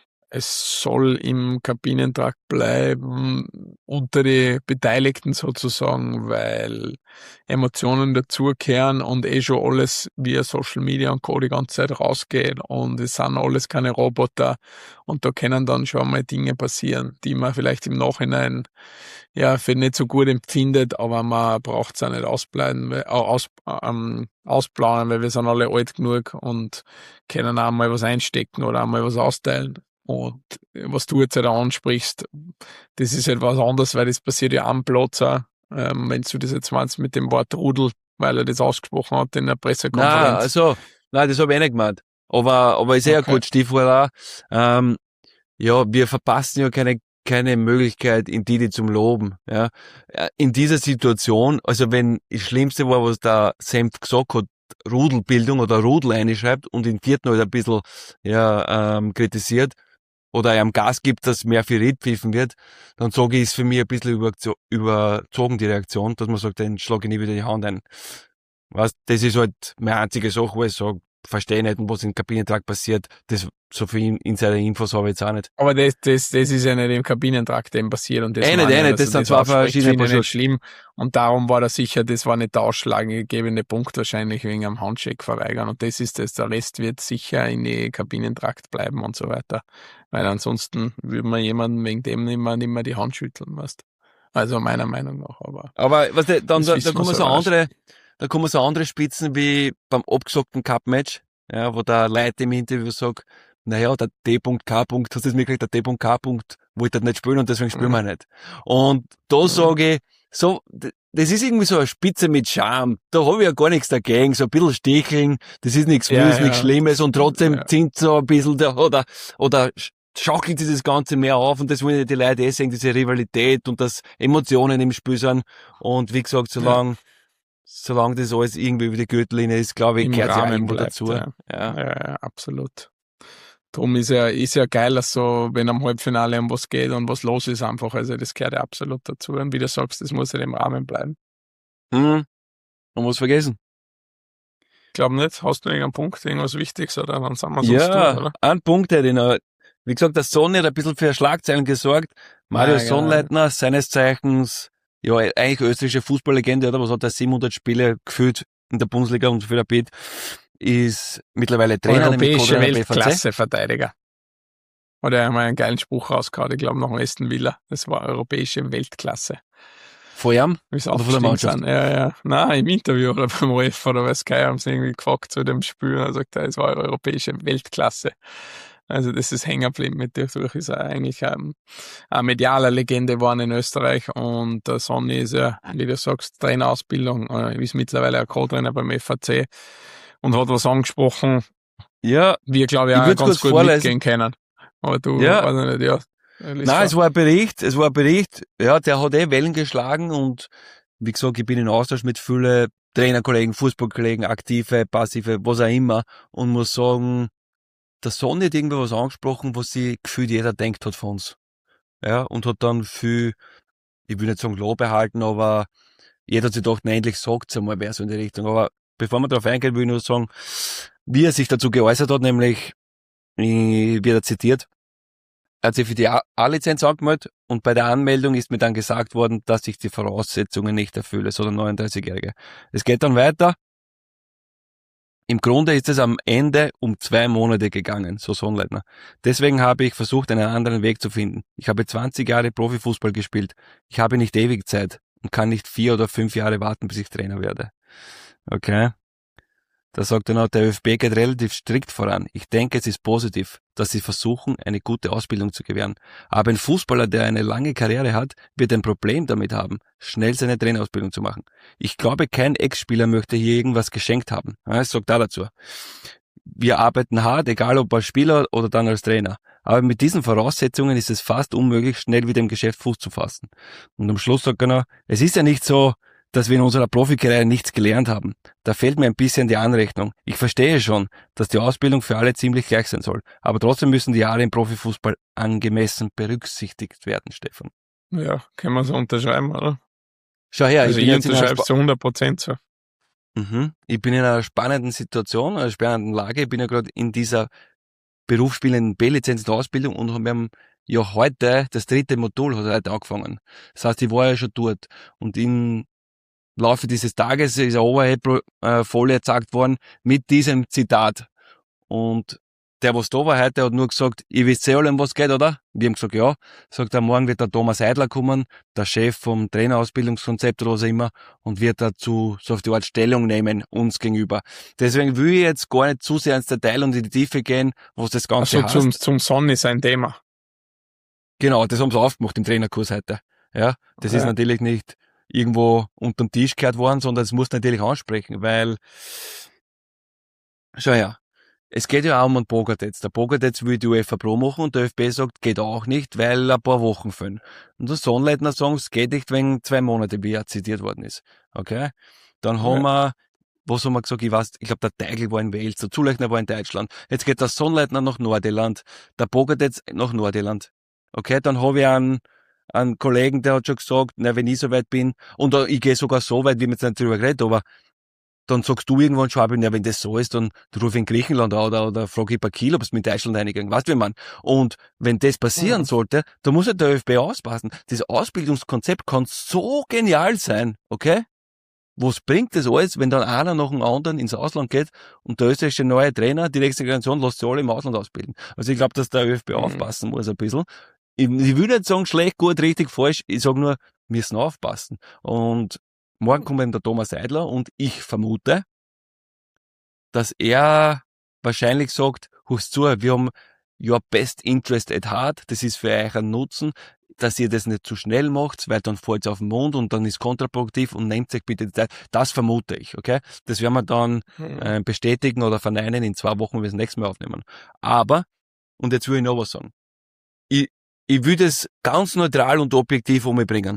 Es soll im Kabinentrakt bleiben, unter die Beteiligten sozusagen, weil Emotionen dazukehren und eh schon alles via Social Media und Co. die ganze Zeit rausgeht und es sind alles keine Roboter und da können dann schon mal Dinge passieren, die man vielleicht im Nachhinein ja für nicht so gut empfindet, aber man braucht es auch nicht ausbleiben, weil, aus, ähm, ausplanen, weil wir sind alle alt genug und können auch mal was einstecken oder auch mal was austeilen. Und was du jetzt halt ansprichst, das ist halt was anderes, weil das passiert ja am Platz auch. Ähm, wenn du das jetzt meinst mit dem Wort Rudel, weil er das ausgesprochen hat in der Pressekonferenz. Nein, also, nein, das habe ich nicht gemeint. Aber, aber ist eh okay. Ein gutes Stichwort auch. Ähm, ja, wir verpassen ja keine, keine Möglichkeit, in Didi zum Loben, ja. In dieser Situation, also wenn das Schlimmste war, was der Senf gesagt hat, Rudelbildung oder Rudel einschreibt und in vierten halt ein bisschen, ja, ähm, kritisiert, oder einem Gas gibt, dass mehr für Red pfiffen wird, dann sage ich, ist für mich ein bisschen überzogen die Reaktion, dass man sagt, dann schlage ich nie wieder die Hand ein. Weißt, das ist halt meine einzige Sache, wo ich sage, verstehe nicht, was im Kabinentrakt passiert, das, so viel Insider-Infos habe ich jetzt auch nicht. Aber das, das, das ist ja nicht im Kabinentrakt eben passiert und das eh nicht, eh nicht, also das sind zwei verschiedene Punkte. Nicht schlimm und darum war das sicher, das war nicht der ausschlaggebende Punkt wahrscheinlich wegen einem Handshake verweigern und das ist das, der Rest wird sicher in die Kabinentrakt bleiben und so weiter, weil ansonsten würde man jemanden wegen dem nicht mehr, nicht mehr die Hand schütteln, weißt. Also meiner Meinung nach, aber. Aber, weißt du, dann, da, da kommen so andere, da kommen so andere Spitzen wie beim abgesagten Cup-Match, ja, wo der Leute im Interview sagt, naja, der D.K. hast du das mitgekriegt, der D.K. wollte nicht spielen und deswegen spielen wir mhm. nicht. Und da mhm. sage ich, so, das ist irgendwie so eine Spitze mit Charme. Da habe ich ja gar nichts dagegen, so ein bisschen sticheln, das ist nichts Böses, ja, ja. nichts Schlimmes und trotzdem ja. sind so ein bisschen der, oder, oder schaukelt sich das Ganze mehr auf und das wollen ja die Leute eh sehen, diese Rivalität und dass Emotionen im Spiel sind. Und wie gesagt, solange, ja. solange das alles irgendwie über die Gürtellinie ist, glaube ich, Im gehört Rahmen ja irgendwo bleibt, dazu. Ja. Ja. Ja, ja, absolut. Drum ist ja, ist ja geil, dass so, wenn am Halbfinale um was geht und was los ist einfach, also das gehört ja absolut dazu. Und wie du sagst, das muss ja im Rahmen bleiben. Hm. Und was vergessen? Ich glaube nicht. Hast du irgendeinen Punkt, irgendwas Wichtiges oder dann sind wir sonst ja, durch, oder? Ein Punkt hätte ich noch. Wie gesagt, der Sonny hat ein bisschen für Schlagzeilen gesorgt. Mario ja, Sonnleitner, seines Zeichens, ja, eigentlich österreichische Fußballlegende, oder? Was hat er siebenhundert Spiele geführt in der Bundesliga und für Rapid, ist mittlerweile Trainer. Europäische Weltklasse-Verteidiger. Oder er hat mal einen geilen Spruch rausgehauen, ich glaube nach dem Aston Villa. Das war europäische Weltklasse. Vor ihm? Oder von der Mannschaft? Sind. Ja, ja. Nein, im Interview oder beim O F oder bei Sky haben sie irgendwie gefragt zu dem Spiel. Er sagt, es war europäische Weltklasse. Also das ist hängen geblieben mit durch, durch ist er eigentlich ein, eine mediale Legende geworden in Österreich und der Sonny ist ja, wie du sagst, Trainerausbildung, ist mittlerweile ein Co-Trainer beim F A C und hat was angesprochen, Ja. Wir, glaube ich, ich auch ganz gut vorlesen. mitgehen können. Aber du, ja. weiß nicht, ja. Nein, es war ein Bericht, es war ein Bericht, ja, der hat eh Wellen geschlagen und wie gesagt, ich bin in Austausch mit vielen Trainerkollegen, Fußballkollegen, aktive, passive, was auch immer und muss sagen, der Sonne hat irgendwie was angesprochen, was sich gefühlt jeder denkt hat von uns. Ja, und hat dann viel, ich will nicht sagen Lob behalten, aber jeder hat sich gedacht, na, endlich sagt's einmal wer so in die Richtung. Aber bevor wir darauf eingehen, will ich nur sagen, wie er sich dazu geäußert hat, nämlich, ich werde zitiert, er hat sich für die A-Lizenz angemeldet und bei der Anmeldung ist mir dann gesagt worden, dass ich die Voraussetzungen nicht erfülle, sondern neununddreißigjährige. Es geht dann weiter. Im Grunde ist es am Ende um zwei Monate gegangen, so Sonnleitner. Deswegen habe ich versucht, einen anderen Weg zu finden. Ich habe zwanzig Jahre Profifußball gespielt. Ich habe nicht ewig Zeit und kann nicht vier oder fünf Jahre warten, bis ich Trainer werde. Okay. Da sagt er noch, der ÖFB geht relativ strikt voran. Ich denke, es ist positiv, dass sie versuchen, eine gute Ausbildung zu gewähren. Aber ein Fußballer, der eine lange Karriere hat, wird ein Problem damit haben, schnell seine Trainerausbildung zu machen. Ich glaube, kein Ex-Spieler möchte hier irgendwas geschenkt haben. Das sagt er dazu. Wir arbeiten hart, egal ob als Spieler oder dann als Trainer. Aber mit diesen Voraussetzungen ist es fast unmöglich, schnell wieder im Geschäft Fuß zu fassen. Und am Schluss sagt er noch, es ist ja nicht so, dass wir in unserer Profikarriere nichts gelernt haben. Da fehlt mir ein bisschen die Anrechnung. Ich verstehe schon, dass die Ausbildung für alle ziemlich gleich sein soll. Aber trotzdem müssen die Jahre im Profifußball angemessen berücksichtigt werden, Stefan. Ja, können wir so unterschreiben, oder? Schau her, also ich, bin ich unterschreibe zu hundert Prozent so. Mhm. Ich bin in einer spannenden Situation, einer spannenden Lage. Ich bin ja gerade in dieser berufsspielenden B-Lizenz in der Ausbildung und wir haben ja heute, das dritte Modul hat heute angefangen. Das heißt, ich war ja schon dort und in Laufe dieses Tages ist eine Overhead-Folie gezeigt worden mit diesem Zitat. Und der, was da war heute, hat nur gesagt, ihr wisst eh alle, um was geht, oder? Wir haben gesagt, ja. Sagt er, morgen wird der Thomas Eidler kommen, der Chef vom Trainerausbildungskonzept oder was immer, und wird dazu so auf die Art Stellung nehmen, uns gegenüber. Deswegen will ich jetzt gar nicht zu sehr ins Detail und in die Tiefe gehen, was das Ganze heißt. Also heißt. zum, zum Sonne ist ein Thema. Genau, das haben sie aufgemacht im Trainerkurs heute. Ja, das okay. ist natürlich nicht irgendwo unter den Tisch gehört worden, sondern es muss natürlich ansprechen, weil, schau her, es geht ja auch um einen Pokertetz. Der Pokertetz will die UEFA Pro machen und der ÖFB sagt, geht auch nicht, weil ein paar Wochen fehlen. Und der Sonnleitner sagt, es geht nicht wegen zwei Monate, wie er zitiert worden ist. Okay? Dann haben ja. wir, was haben wir gesagt, ich weiß, ich glaube, der Teigl war in Wales, der Zulechner war in Deutschland. Jetzt geht der Sonnleitner nach Nordirland, der Pokertetz nach Nordirland. Okay, dann habe ich einen, einen Kollegen, der hat schon gesagt, na, wenn ich so weit bin, und ich gehe sogar so weit, wie wir jetzt nicht drüber geredet, aber dann sagst du irgendwann schon, ja, wenn das so ist, dann rufe ich in Griechenland an oder, oder frage ich bei Kiel, ob es mit Deutschland einigen. Weißt du, wie man? Und wenn das passieren ja. sollte, dann muss ja der ÖFB auspassen. Das Ausbildungskonzept kann so genial sein, okay? Was bringt das alles, wenn dann einer nach dem anderen ins Ausland geht und der österreichische neue Trainer, die nächste Generation, lässt sie alle im Ausland ausbilden? Also ich glaube, dass der ÖFB mhm. aufpassen muss ein bisschen. Ich, ich will nicht sagen, schlecht, gut, richtig, falsch. Ich sage nur, wir müssen aufpassen. Und morgen kommt eben der Thomas Eidler und ich vermute, dass er wahrscheinlich sagt, hörst zu, wir haben your best interest at heart, das ist für euch ein Nutzen, dass ihr das nicht zu schnell macht, weil dann fällt es auf den Mund und dann ist kontraproduktiv und nehmt euch bitte die Zeit. Das vermute ich, okay? Das werden wir dann äh, bestätigen oder verneinen in zwei Wochen, wenn wir das nächste Mal aufnehmen. Aber, und jetzt will ich noch was sagen, ich, ich will das ganz neutral und objektiv umbringen.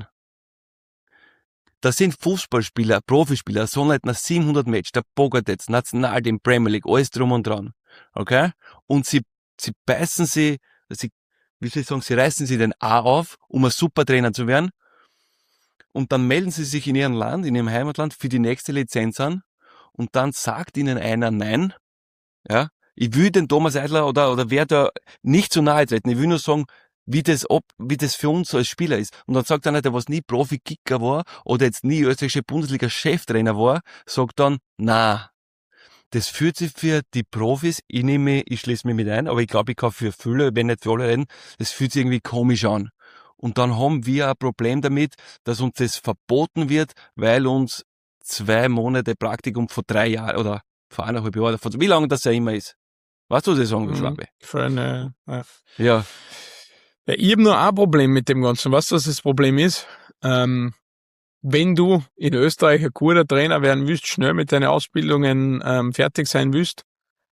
Da sind Fußballspieler, Profispieler, so nicht nach siebenhundert Match, der Pokertetz, Nationalteam, Premier League, alles drum und dran. Okay? Und sie, sie beißen sie, sie, wie soll ich sagen, sie reißen sie den A auf, um ein super Trainer zu werden. Und dann melden sie sich in ihrem Land, in ihrem Heimatland für die nächste Lizenz an. Und dann sagt ihnen einer Nein. Ja? Ich will den Thomas Eidler oder, oder wer da nicht so nahe treten. Ich will nur sagen, wie das ob, wie das für uns als Spieler ist. Und dann sagt einer, der was nie Profi-Kicker war oder jetzt nie österreichische Bundesliga-Cheftrainer war, sagt dann, na, das fühlt sich für die Profis, ich nehme, ich schließe mich mit ein, aber ich glaube, ich kann für viele, wenn nicht für alle reden, das fühlt sich irgendwie komisch an. Und dann haben wir ein Problem damit, dass uns das verboten wird, weil uns zwei Monate Praktikum vor drei Jahren oder vor eineinhalb Jahren, vor, wie lange das ja immer ist. Weißt du, was ich sagen will, mhm. Schwabe? Für eine, ja. ja. Ja, ich habe nur ein Problem mit dem Ganzen. Weißt du, was das Problem ist? Ähm, wenn du in Österreich ein guter Trainer werden willst, schnell mit deinen Ausbildungen ähm, fertig sein willst,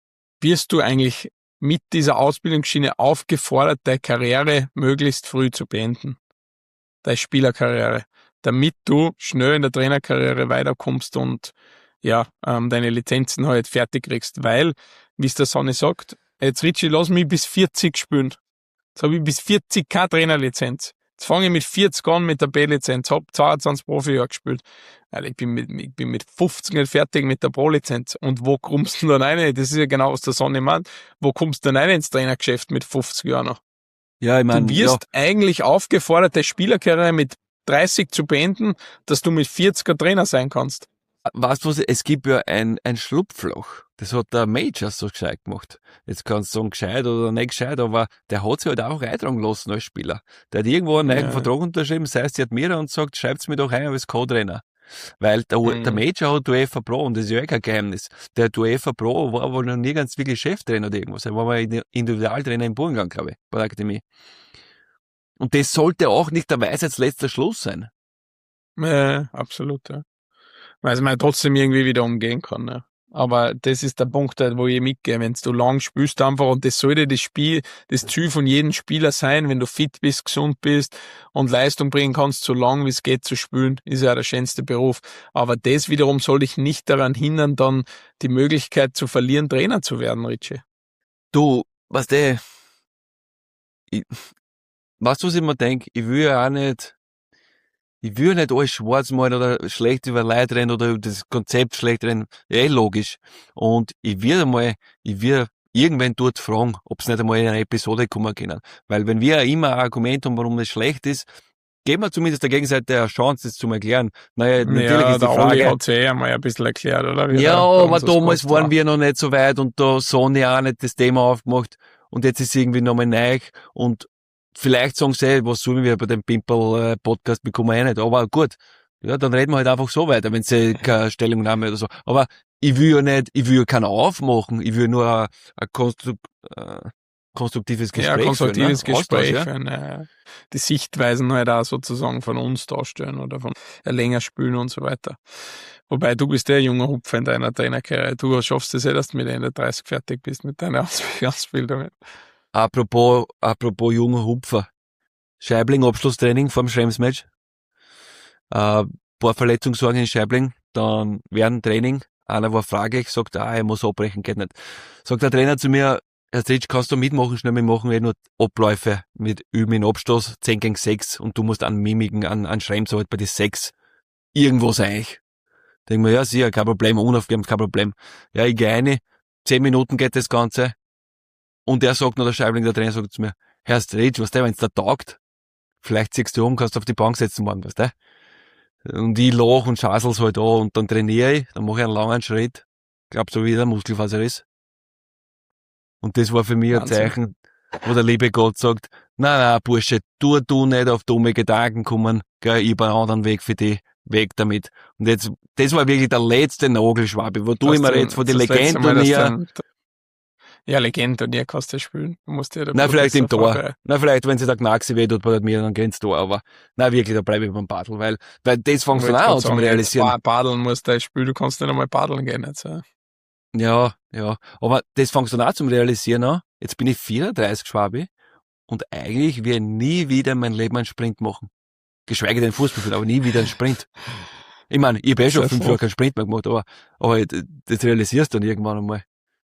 wirst du eigentlich mit dieser Ausbildungsschiene aufgefordert, deine Karriere möglichst früh zu beenden. Deine Spielerkarriere. Damit du schnell in der Trainerkarriere weiterkommst und ja, ähm, deine Lizenzen halt fertig kriegst. Weil, wie es der Sonny sagt, jetzt Richie, lass mich bis vierzig spielen. Jetzt habe ich bis vierzig keine Trainerlizenz. Jetzt fange ich mit vierzig an mit der B-Lizenz, hab zweiundzwanzig Profi-Jahr gespielt. Also ich bin mit, ich bin mit fünfzig nicht fertig mit der Pro-Lizenz. Und wo kommst du dann rein? Das ist ja genau, was der Sonny meint. Wo kommst du dann rein ins Trainergeschäft mit fünfzig Jahren noch? Ja, ich meine, du wirst ja. eigentlich aufgefordert, deine Spielerkarriere mit dreißig zu beenden, dass du mit vierziger Trainer sein kannst. Weißt du was, es gibt ja ein, ein Schlupfloch. Das hat der Major so gescheit gemacht. Jetzt kannst du sagen, gescheit oder nicht gescheit, aber der hat sich halt auch eintragen lassen als Spieler. Der hat irgendwo einen neuen ja. Vertrag unterschrieben, sei es die Admira und sagt, schreibt's mir doch ein als Co-Trainer. Weil der, mhm. der Major hat UEFA Pro und das ist ja eh kein Geheimnis. Der UEFA Pro war aber noch nie ganz wirklich Cheftrainer oder irgendwas. Er war mal Individualtrainer im Burgenland, glaube ich, bei der Akademie. Und das sollte auch nicht der Weisheitsletzter Schluss sein. Ja, absolut, ja. Weil man trotzdem irgendwie wieder umgehen kann, ne? Aber das ist der Punkt, wo ich mitgehe. Wenn du lang spielst einfach, und das sollte das Spiel, das Ziel von jedem Spieler sein, wenn du fit bist, gesund bist und Leistung bringen kannst, so lang wie es geht zu spielen, ist ja der schönste Beruf. Aber das wiederum soll dich nicht daran hindern, dann die Möglichkeit zu verlieren, Trainer zu werden, Richie. Du, was der, ich, weißt du, was ich mir denke? Ich will ja auch nicht, ich will nicht alles schwarz malen oder schlecht über Leute reden oder über das Konzept schlecht reden. Eh logisch. Und ich will einmal, ich will irgendwann dort fragen, ob es nicht einmal in eine Episode kommen können. Weil wenn wir immer ein Argument haben, warum es schlecht ist, geben wir zumindest der Gegenseite eine Chance, das zu erklären. Naja, natürlich ja, ist die der Frage. Oli hat's eh einmal ein bisschen erklärt, oder? Wie ja, aber damals waren war. wir noch nicht so weit und da Sony auch nicht das Thema aufgemacht und jetzt ist es irgendwie nochmal neu und vielleicht sagen sie, was sollen wir bei dem Pimperl-Podcast bekommen wir eh nicht. Aber gut, ja, dann reden wir halt einfach so weiter, wenn sie keine Stellungnahme oder so. Aber ich will ja nicht, ich will ja keinen aufmachen, ich will nur ein, ein konstru äh, konstruktives Gespräch ja, konstruktives führen, ne? Gespräch Austausch, ja? führen, äh, die Sichtweisen halt auch sozusagen von uns darstellen oder von äh, länger spielen und so weiter. Wobei, du bist der junge Hupfer in deiner Trainerkarriere. Du schaffst es ja, dass du mit Ende dreißig fertig bist mit deiner Ausbildung. Apropos, apropos junger Hupfer. Scheibling, Abschlusstraining vorm Schrems-Match. Äh, paar Verletzungssorgen in Scheibling, dann während Training. Einer war fraglich, sagt, ah, er muss abbrechen, geht nicht. Sagt der Trainer zu mir, Herr Stritsch, kannst du mitmachen? Schnell, wir machen eh nur Abläufe mit Üben in Abstoß, zehn gegen sechs und du musst an Mimiken, an, an Schrems halt bei die sechs irgendwo sein. Denk mir, ja, sicher, kein Problem, unaufgegeben, kein Problem. Ja, ich gehe rein, zehn Minuten geht das Ganze. Und er sagt noch, der Scheibling, der Trainer sagt zu mir, Herr Stritsch, was der, wenn's da taugt, vielleicht ziehst du um, kannst du auf die Bank setzen morgen, weißt du? Und ich lach und schasel's halt an und dann trainiere ich, dann mache ich einen langen Schritt, glaub so wie der Muskelfaser ist. Und das war für mich ein Zeichen, wo der liebe Gott sagt, nein, nein, Bursche, tu du nicht auf dumme Gedanken kommen, gell, ich hab einen anderen Weg für dich, weg damit. Und jetzt, das war wirklich der letzte Nagelschwabe, wo du das immer redest von den Legendenturnier. Ja, Legendenturnier kannst du spielen. Du musst ja nein, vielleicht im Tor. Nein, vielleicht, wenn sie der Knaxi weh tut bei mir, dann geht's Tor, aber nein, wirklich, da bleibe ich beim Paddel, weil, weil das fängt dann auch an zum Realisieren. Paddeln musst du spielen, du kannst nicht einmal paddeln gehen, jetzt, ja. Ja, ja, aber das fängst du dann auch zum Realisieren an. Jetzt bin ich vierunddreißig, Schwabi, und eigentlich will ich nie wieder in meinem Leben einen Sprint machen. Geschweige denn Fußball, aber nie wieder einen Sprint. Ich meine, ich habe eh schon fünf Jahre keinen Sprint mehr gemacht, aber, aber das realisierst du dann irgendwann einmal.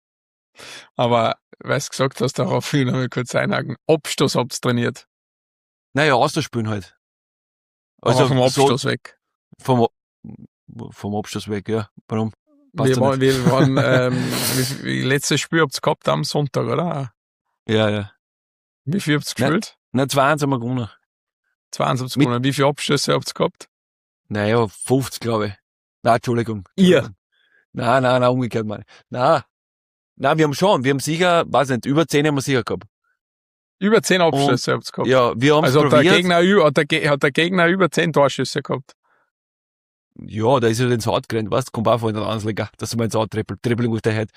Aber, weil du gesagt hast, darauf will ich noch mal kurz einhaken. Abstoß habt's trainiert. Naja, Austauschspielen halt. Also vom Abstoß so, weg. Vom, vom Abstoß weg, ja. Warum? Wir waren, wir waren, ähm, wie, wie, letztes Spiel habt's gehabt am Sonntag, oder? Ja, ja. Wie viel habt's gespielt? Nein, zwei eins haben wir gewonnen. zwei eins habt's gewonnen. Wie viele Abstöße habt's gehabt? Naja, fünfzig, glaube ich. Nein, Entschuldigung. Ihr? Nein, nein, nein, umgekehrt mal. Nein. Nein, wir haben schon, wir haben sicher, weiß nicht, über zehn haben wir sicher gehabt. Über zehn Abschüsse habt's gehabt? Ja, wir haben es also probiert. Also hat der Gegner, hat der, hat der Gegner über zehn Torschüsse gehabt? Ja, da ist er ins Haut gerannt, weißt du, kommt auch von der Landesliga, dass er mal ins Haut trippelt, Dribbling auf der Head.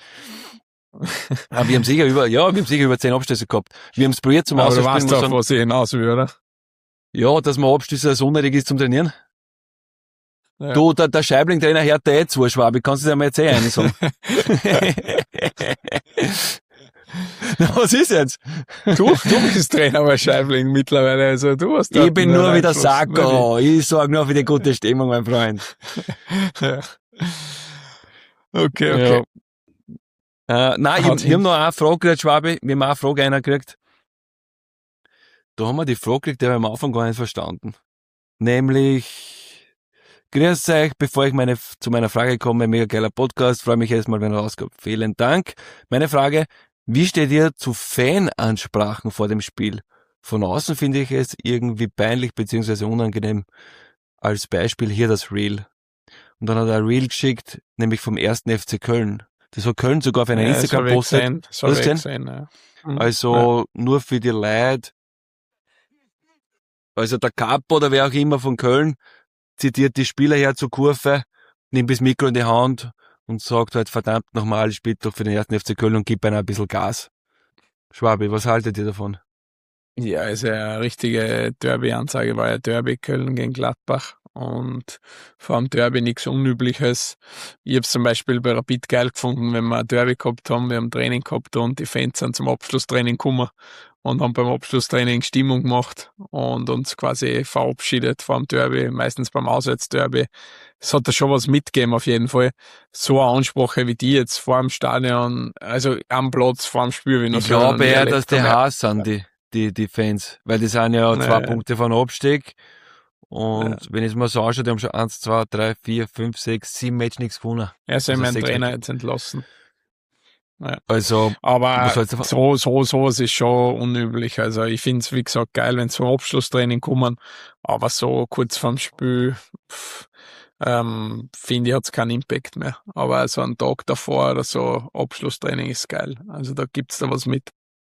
Ja, wir haben sicher über, ja, wir haben sicher über zehn Abschlüsse gehabt. Wir haben es probiert zum Ausspielen. Aber du weißt doch, was ich hinaus will, oder? Ja, dass man Abschlüsse so unnötig ist zum Trainieren. Ja. Du, der, der Scheibling-Trainer hört dir eh zu, Schwabi, kannst du dir mal jetzt eh eine sagen? Na, was ist jetzt? Du, du bist Trainer bei Scheibling mittlerweile, also du hast Ich bin nur wieder Einfluss, Sacko. Ich sorge nur für die gute Stimmung, mein Freund. Ja. Okay, okay. Ja. Äh, nein, ich, wir haben noch eine Frage gekriegt, Schwabi. Wir haben auch eine Frage einer gekriegt. Da haben wir die Frage gekriegt, die habe ich am Anfang gar nicht verstanden. Nämlich, grüß euch, bevor ich meine, zu meiner Frage komme, mega geiler Podcast, freue mich jedes Mal, wenn er rauskommt. Vielen Dank. Meine Frage, wie steht ihr zu Fanansprachen vor dem Spiel? Von außen finde ich es irgendwie peinlich bzw. unangenehm. Als Beispiel hier das Reel. Und dann hat er ein Reel geschickt, nämlich vom ersten F C Köln. Das hat Köln sogar auf einer ja, Instagram postet. Das habe ich gesehen, ja. Also ja. Nur für die Leute. Also der Capo oder wer auch immer von Köln zitiert die Spieler her zur Kurve, nimmt das Mikro in die Hand und sagt halt, verdammt nochmal, spielt doch für den ersten F C Köln und gibt einer ein bisschen Gas. Schwabi, was haltet ihr davon? Ja, also eine richtige Derby-Ansage war ja Derby Köln gegen Gladbach und vor allem Derby nichts Unübliches. Ich habe es zum Beispiel bei Rapid geil gefunden, wenn wir ein Derby gehabt haben, wir haben Training gehabt und die Fans sind zum Abschlusstraining gekommen und haben beim Abschlusstraining Stimmung gemacht und uns quasi verabschiedet vor dem Derby, meistens beim Auswärtsderby. Es hat da schon was mitgegeben auf jeden Fall. So eine Ansprache wie die jetzt vor dem Stadion, also am Platz vor dem Spiel. Wie ich glaube eher, dass die Hass sind, die, die, die Fans, weil die sind ja zwei nee. Punkte von Abstieg. Und ja. wenn ich es mal so anschaue, die haben schon eins, zwei, drei, vier, fünf, sechs, sieben Matches nichts gewonnen. Er soll meinen Trainer jetzt entlassen. Ja. Also, aber so, so, sowas ist schon unüblich. Also, ich finde es, wie gesagt, geil, wenn so Abschlusstraining kommen, aber so kurz vorm Spiel, pff, ähm, finde ich, hat es keinen Impact mehr. Aber so einen Tag davor oder so, Abschlusstraining ist geil. Also, da gibt's da was mit.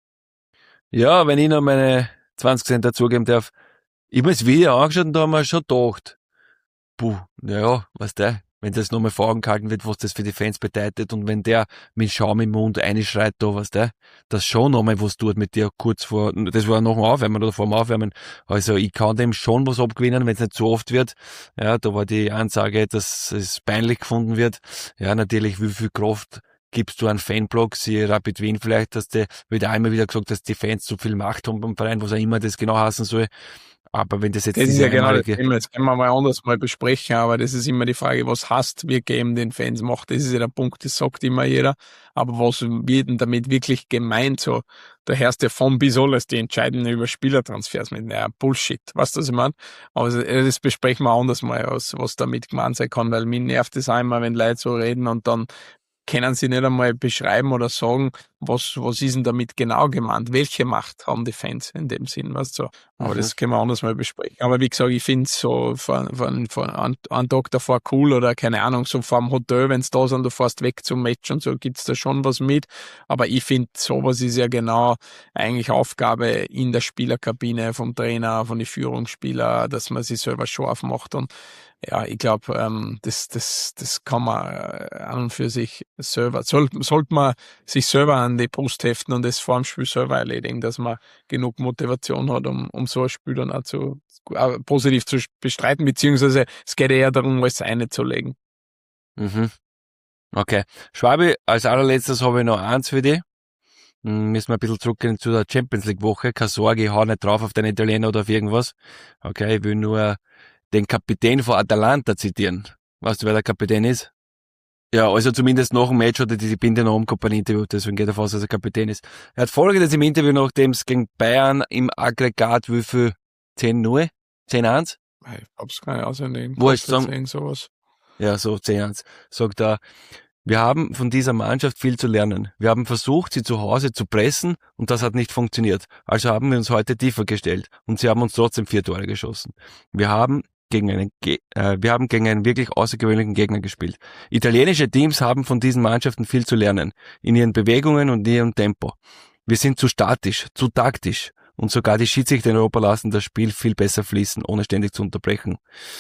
Ja, wenn ich noch meine zwanzig Cent dazugeben darf, ich habe mir das Video angeschaut und da haben wir schon gedacht, puh, naja, was der, wenn das nochmal vor Augen gehalten wird, was das für die Fans bedeutet und wenn der mit Schaum im Mund reinschreit, da, was der, das schon nochmal was tut mit dir kurz vor, das war nach dem Aufwärmen oder vor dem Aufwärmen. Also ich kann dem schon was abgewinnen, wenn es nicht zu oft wird. Ja, da war die Ansage, dass es peinlich gefunden wird. Ja, natürlich, wie viel Kraft gibst du einen Fanblog, siehe Rapid Wien vielleicht, dass der, wird auch immer wieder gesagt, dass die Fans zu viel Macht haben beim Verein, was auch immer das genau heißen soll. Aber wenn das jetzt das ist ja genau das Thema, das können wir mal anders mal besprechen, aber das ist immer die Frage, was hast wir geben den Fans Macht, das ist ja der Punkt, das sagt immer jeder, aber was wird denn damit wirklich gemeint, so, da herrscht ja von bis alles die Entscheidungen über Spielertransfers mit, naja, Bullshit, weißt du, was ich meine? Aber das besprechen wir anders mal, was, was damit gemeint sein kann, weil mich nervt das auch immer, wenn Leute so reden und dann können sie nicht einmal beschreiben oder sagen, was, was ist denn damit genau gemeint? Welche Macht haben die Fans in dem Sinn, weißt du? Aber mhm. das können wir anders mal besprechen. Aber wie gesagt, ich finde es so von, von, von einem Tag davor cool oder keine Ahnung, so vor dem Hotel, wenn es da sind, du fährst weg zum Match und so, gibt's da schon was mit. Aber ich finde, sowas ist ja genau eigentlich Aufgabe in der Spielerkabine vom Trainer, von den Führungsspielern, dass man sich selber scharf macht und ja, ich glaube, ähm, das, das, das kann man äh, an und für sich selber, soll, sollte man sich selber an die Brust heften und das vor dem Spiel selber erledigen, dass man genug Motivation hat, um, um so ein Spiel dann auch zu, äh, positiv zu bestreiten, beziehungsweise es geht eher darum, alles einzulegen. Mhm. Okay. Schwabi, als allerletztes habe ich noch eins für dich. Müssen wir ein bisschen zurückgehen zu der Champions League Woche. Keine Sorge, ich hau nicht drauf auf den Italiener oder auf irgendwas. Okay, ich will nur den Kapitän von Atalanta zitieren. Weißt du, wer der Kapitän ist? Ja, also zumindest nach dem Match hat er diese Binde noch umgehabt bei einem Interview, deswegen geht er fast, dass er Kapitän ist. Er hat Folgendes im Interview, nachdem es gegen Bayern im Aggregat wie viel? zehn null? zehn eins? Ich hab's gar nicht auswendig. Wurscht, sagen, sowas. Ja, so zehn eins. Sagt er, wir haben von dieser Mannschaft viel zu lernen. Wir haben versucht, sie zu Hause zu pressen und das hat nicht funktioniert. Also haben wir uns heute tiefer gestellt und sie haben uns trotzdem vier Tore geschossen. Wir haben gegen einen, äh, wir haben gegen einen wirklich außergewöhnlichen Gegner gespielt. Italienische Teams haben von diesen Mannschaften viel zu lernen. In ihren Bewegungen und in ihrem Tempo. Wir sind zu statisch, zu taktisch und sogar die Schiedsrichter in Europa lassen das Spiel viel besser fließen, ohne ständig zu unterbrechen.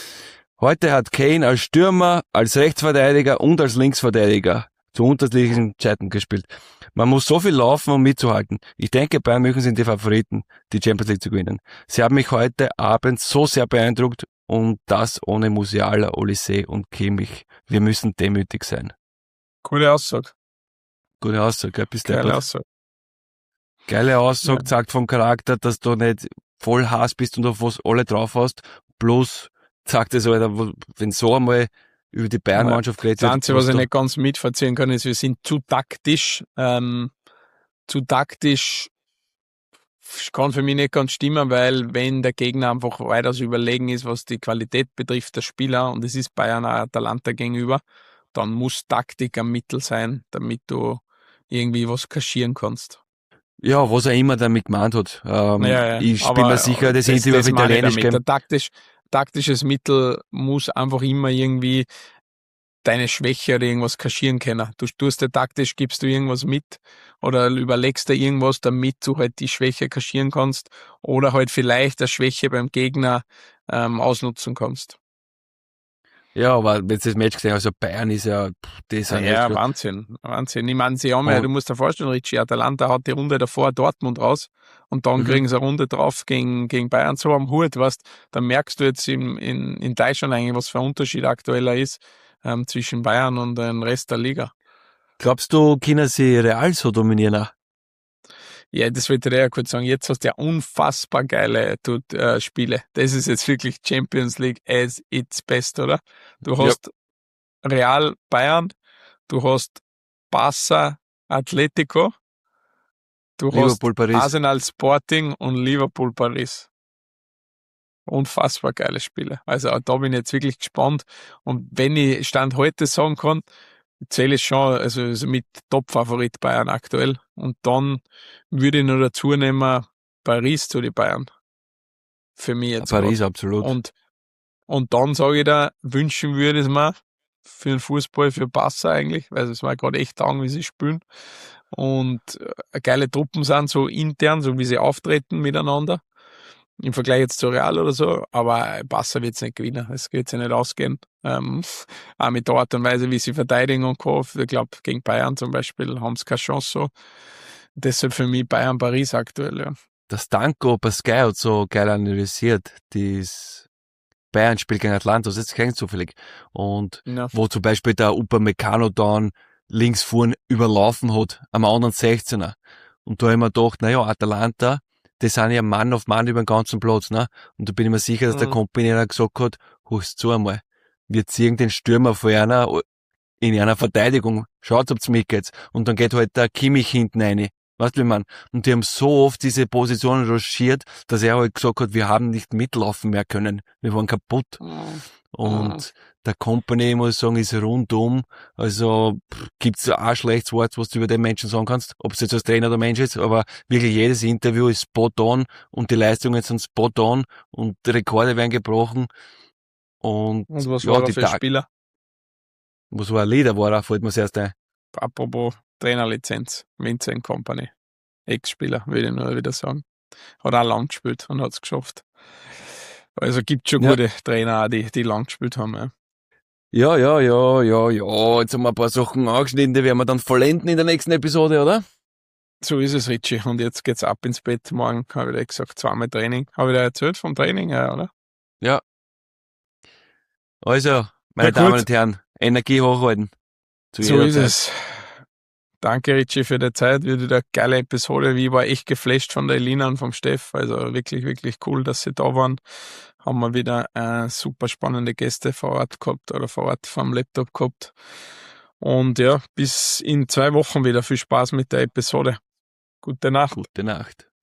Heute hat Kane als Stürmer, als Rechtsverteidiger und als Linksverteidiger zu unterschiedlichen Zeiten gespielt. Man muss so viel laufen, um mitzuhalten. Ich denke, Bayern München sind die Favoriten, die Champions League zu gewinnen. Sie haben mich heute Abend so sehr beeindruckt und das ohne Musiala, Olise und Kimmich. Wir müssen demütig sein. Coole Aussage. Gute Aussage, gell? Bis Geile deppert. Aussage. Geile Aussage, Ja. zeigt vom Charakter, dass du nicht voll Hass bist und auf was alle drauf hast. Plus sagt es, Alter, wenn so einmal über die Bayern-Mannschaft geredet Das wird. Einzige, was ich du- nicht ganz mitverziehen kann, ist, wir sind zu taktisch. Ähm, zu taktisch kann für mich nicht ganz stimmen, weil wenn der Gegner einfach weitaus überlegen ist, was die Qualität betrifft, der Spieler, und es ist Bayern auch Atalanta gegenüber, dann muss Taktik ein Mittel sein, damit du irgendwie was kaschieren kannst. Ja, was er immer damit gemeint hat. Ähm, Ja, ja. Ich bin Aber, mir sicher, das, das, Interview auf das meine ich Italienisch damit. geben. Der taktisch, taktisches Mittel muss einfach immer irgendwie deine Schwäche oder irgendwas kaschieren können. Du tust dir taktisch, gibst du irgendwas mit oder überlegst dir irgendwas, damit du halt die Schwäche kaschieren kannst oder halt vielleicht der Schwäche beim Gegner ähm, ausnutzen kannst. Ja, aber wenn du das Match gesehen hast, also Bayern ist ja, pff, das Ja, sind ja, echt- Wahnsinn, Wahnsinn. Ich meine, sie haben ja, Und- du musst dir vorstellen, Richie, Atalanta hat die Runde davor Dortmund raus und dann Mhm. kriegen sie eine Runde drauf gegen, gegen Bayern so am Hut, weißt, dann merkst du jetzt in, in, in Deutschland eigentlich, was für ein Unterschied aktueller ist ähm, zwischen Bayern und dem Rest der Liga. Glaubst du, können sie Real so dominieren? auch? Ja, das wollte ich dir ja kurz sagen. Jetzt hast du ja unfassbar geile tut, äh, Spiele. Das ist jetzt wirklich Champions League as its best, oder? Du hast Real Bayern, du hast Barca Atletico, du Liverpool, hast Paris. Arsenal Sporting und Liverpool Paris. Unfassbar geile Spiele. Also da bin ich jetzt wirklich gespannt. Und wenn ich Stand heute sagen kann, zähle ich schon also, also mit Top-Favorit Bayern aktuell. Und dann würde ich noch dazu nehmen Paris zu den Bayern. Für mich jetzt. Paris, grad. absolut. Und, und dann sage ich da, wünschen würde ich es mir für den Fußball, für Barca eigentlich, weil es mir gerade echt taugen, wie sie spielen. Und äh, geile Truppen sind, so intern, so wie sie auftreten miteinander. Im Vergleich jetzt zu Real oder so, aber Barca wird es nicht gewinnen. Es geht ja nicht ausgehen. Ähm, auch mit der Art und Weise, wie sie verteidigen und Co. Ich glaube, gegen Bayern zum Beispiel haben sie keine Chance so. Deshalb für mich Bayern-Paris aktuell, ja. Das Danko Pascal hat so geil analysiert, das Bayern-Spiel gegen Atlanta, das ist kein zufällig. Und ja. wo zum Beispiel der Upamecano dann links vorn überlaufen hat, am anderen sechzehner. Und da haben wir gedacht, naja, Atalanta, das sind ja Mann auf Mann über den ganzen Platz, ne? Und da bin ich mir sicher, dass der Mhm. Kompagnierer gesagt hat, hörst zu einmal, wir ziehen den Stürmer vor einer, in einer Verteidigung, schaut, ob's mitgeht. Und dann geht halt der Kimmich hinten rein. Weißt du, wie man? Und die haben so oft diese Positionen ruschiert, dass er halt gesagt hat, wir haben nicht mitlaufen mehr können. Wir waren kaputt. Mhm. Und der Company, muss ich sagen, ist rundum. Also pff, gibt's auch ein schlechtes Wort, was du über den Menschen sagen kannst, ob es jetzt als Trainer oder Mensch ist, aber wirklich jedes Interview ist spot on und die Leistungen sind spot on und die Rekorde werden gebrochen. Und, Und was ja, war er die für Tag, Spieler? was war ein Leader, war er, fällt mir erst ein. Apropos Trainerlizenz, Vincent Company. Ex-Spieler, würde ich nur wieder sagen. Hat auch lang gespielt und hat's geschafft. Also gibt schon Ja. gute Trainer, auch, die, die lang gespielt haben. Ja. Ja, ja, ja, ja, ja. Jetzt haben wir ein paar Sachen angeschnitten, die werden wir dann vollenden in der nächsten Episode, oder? So ist es, Richie. Und jetzt geht's ab ins Bett. Morgen habe ich dir gesagt, zweimal Training. Habe ich dir erzählt vom Training, ja, oder? Ja. Also, meine Ja, Damen gut. und Herren, Energie hochhalten. Zu So jeder ist Zeit. es. Danke, Richie, für die Zeit. Wieder eine geile Episode. Ich war echt geflasht von der Elina und vom Steff. Also wirklich, wirklich cool, dass sie da waren. Haben wir wieder äh, super spannende Gäste vor Ort gehabt oder vor Ort vom Laptop gehabt. Und ja, bis in zwei Wochen wieder. Viel Spaß mit der Episode. Gute Nacht. Gute Nacht.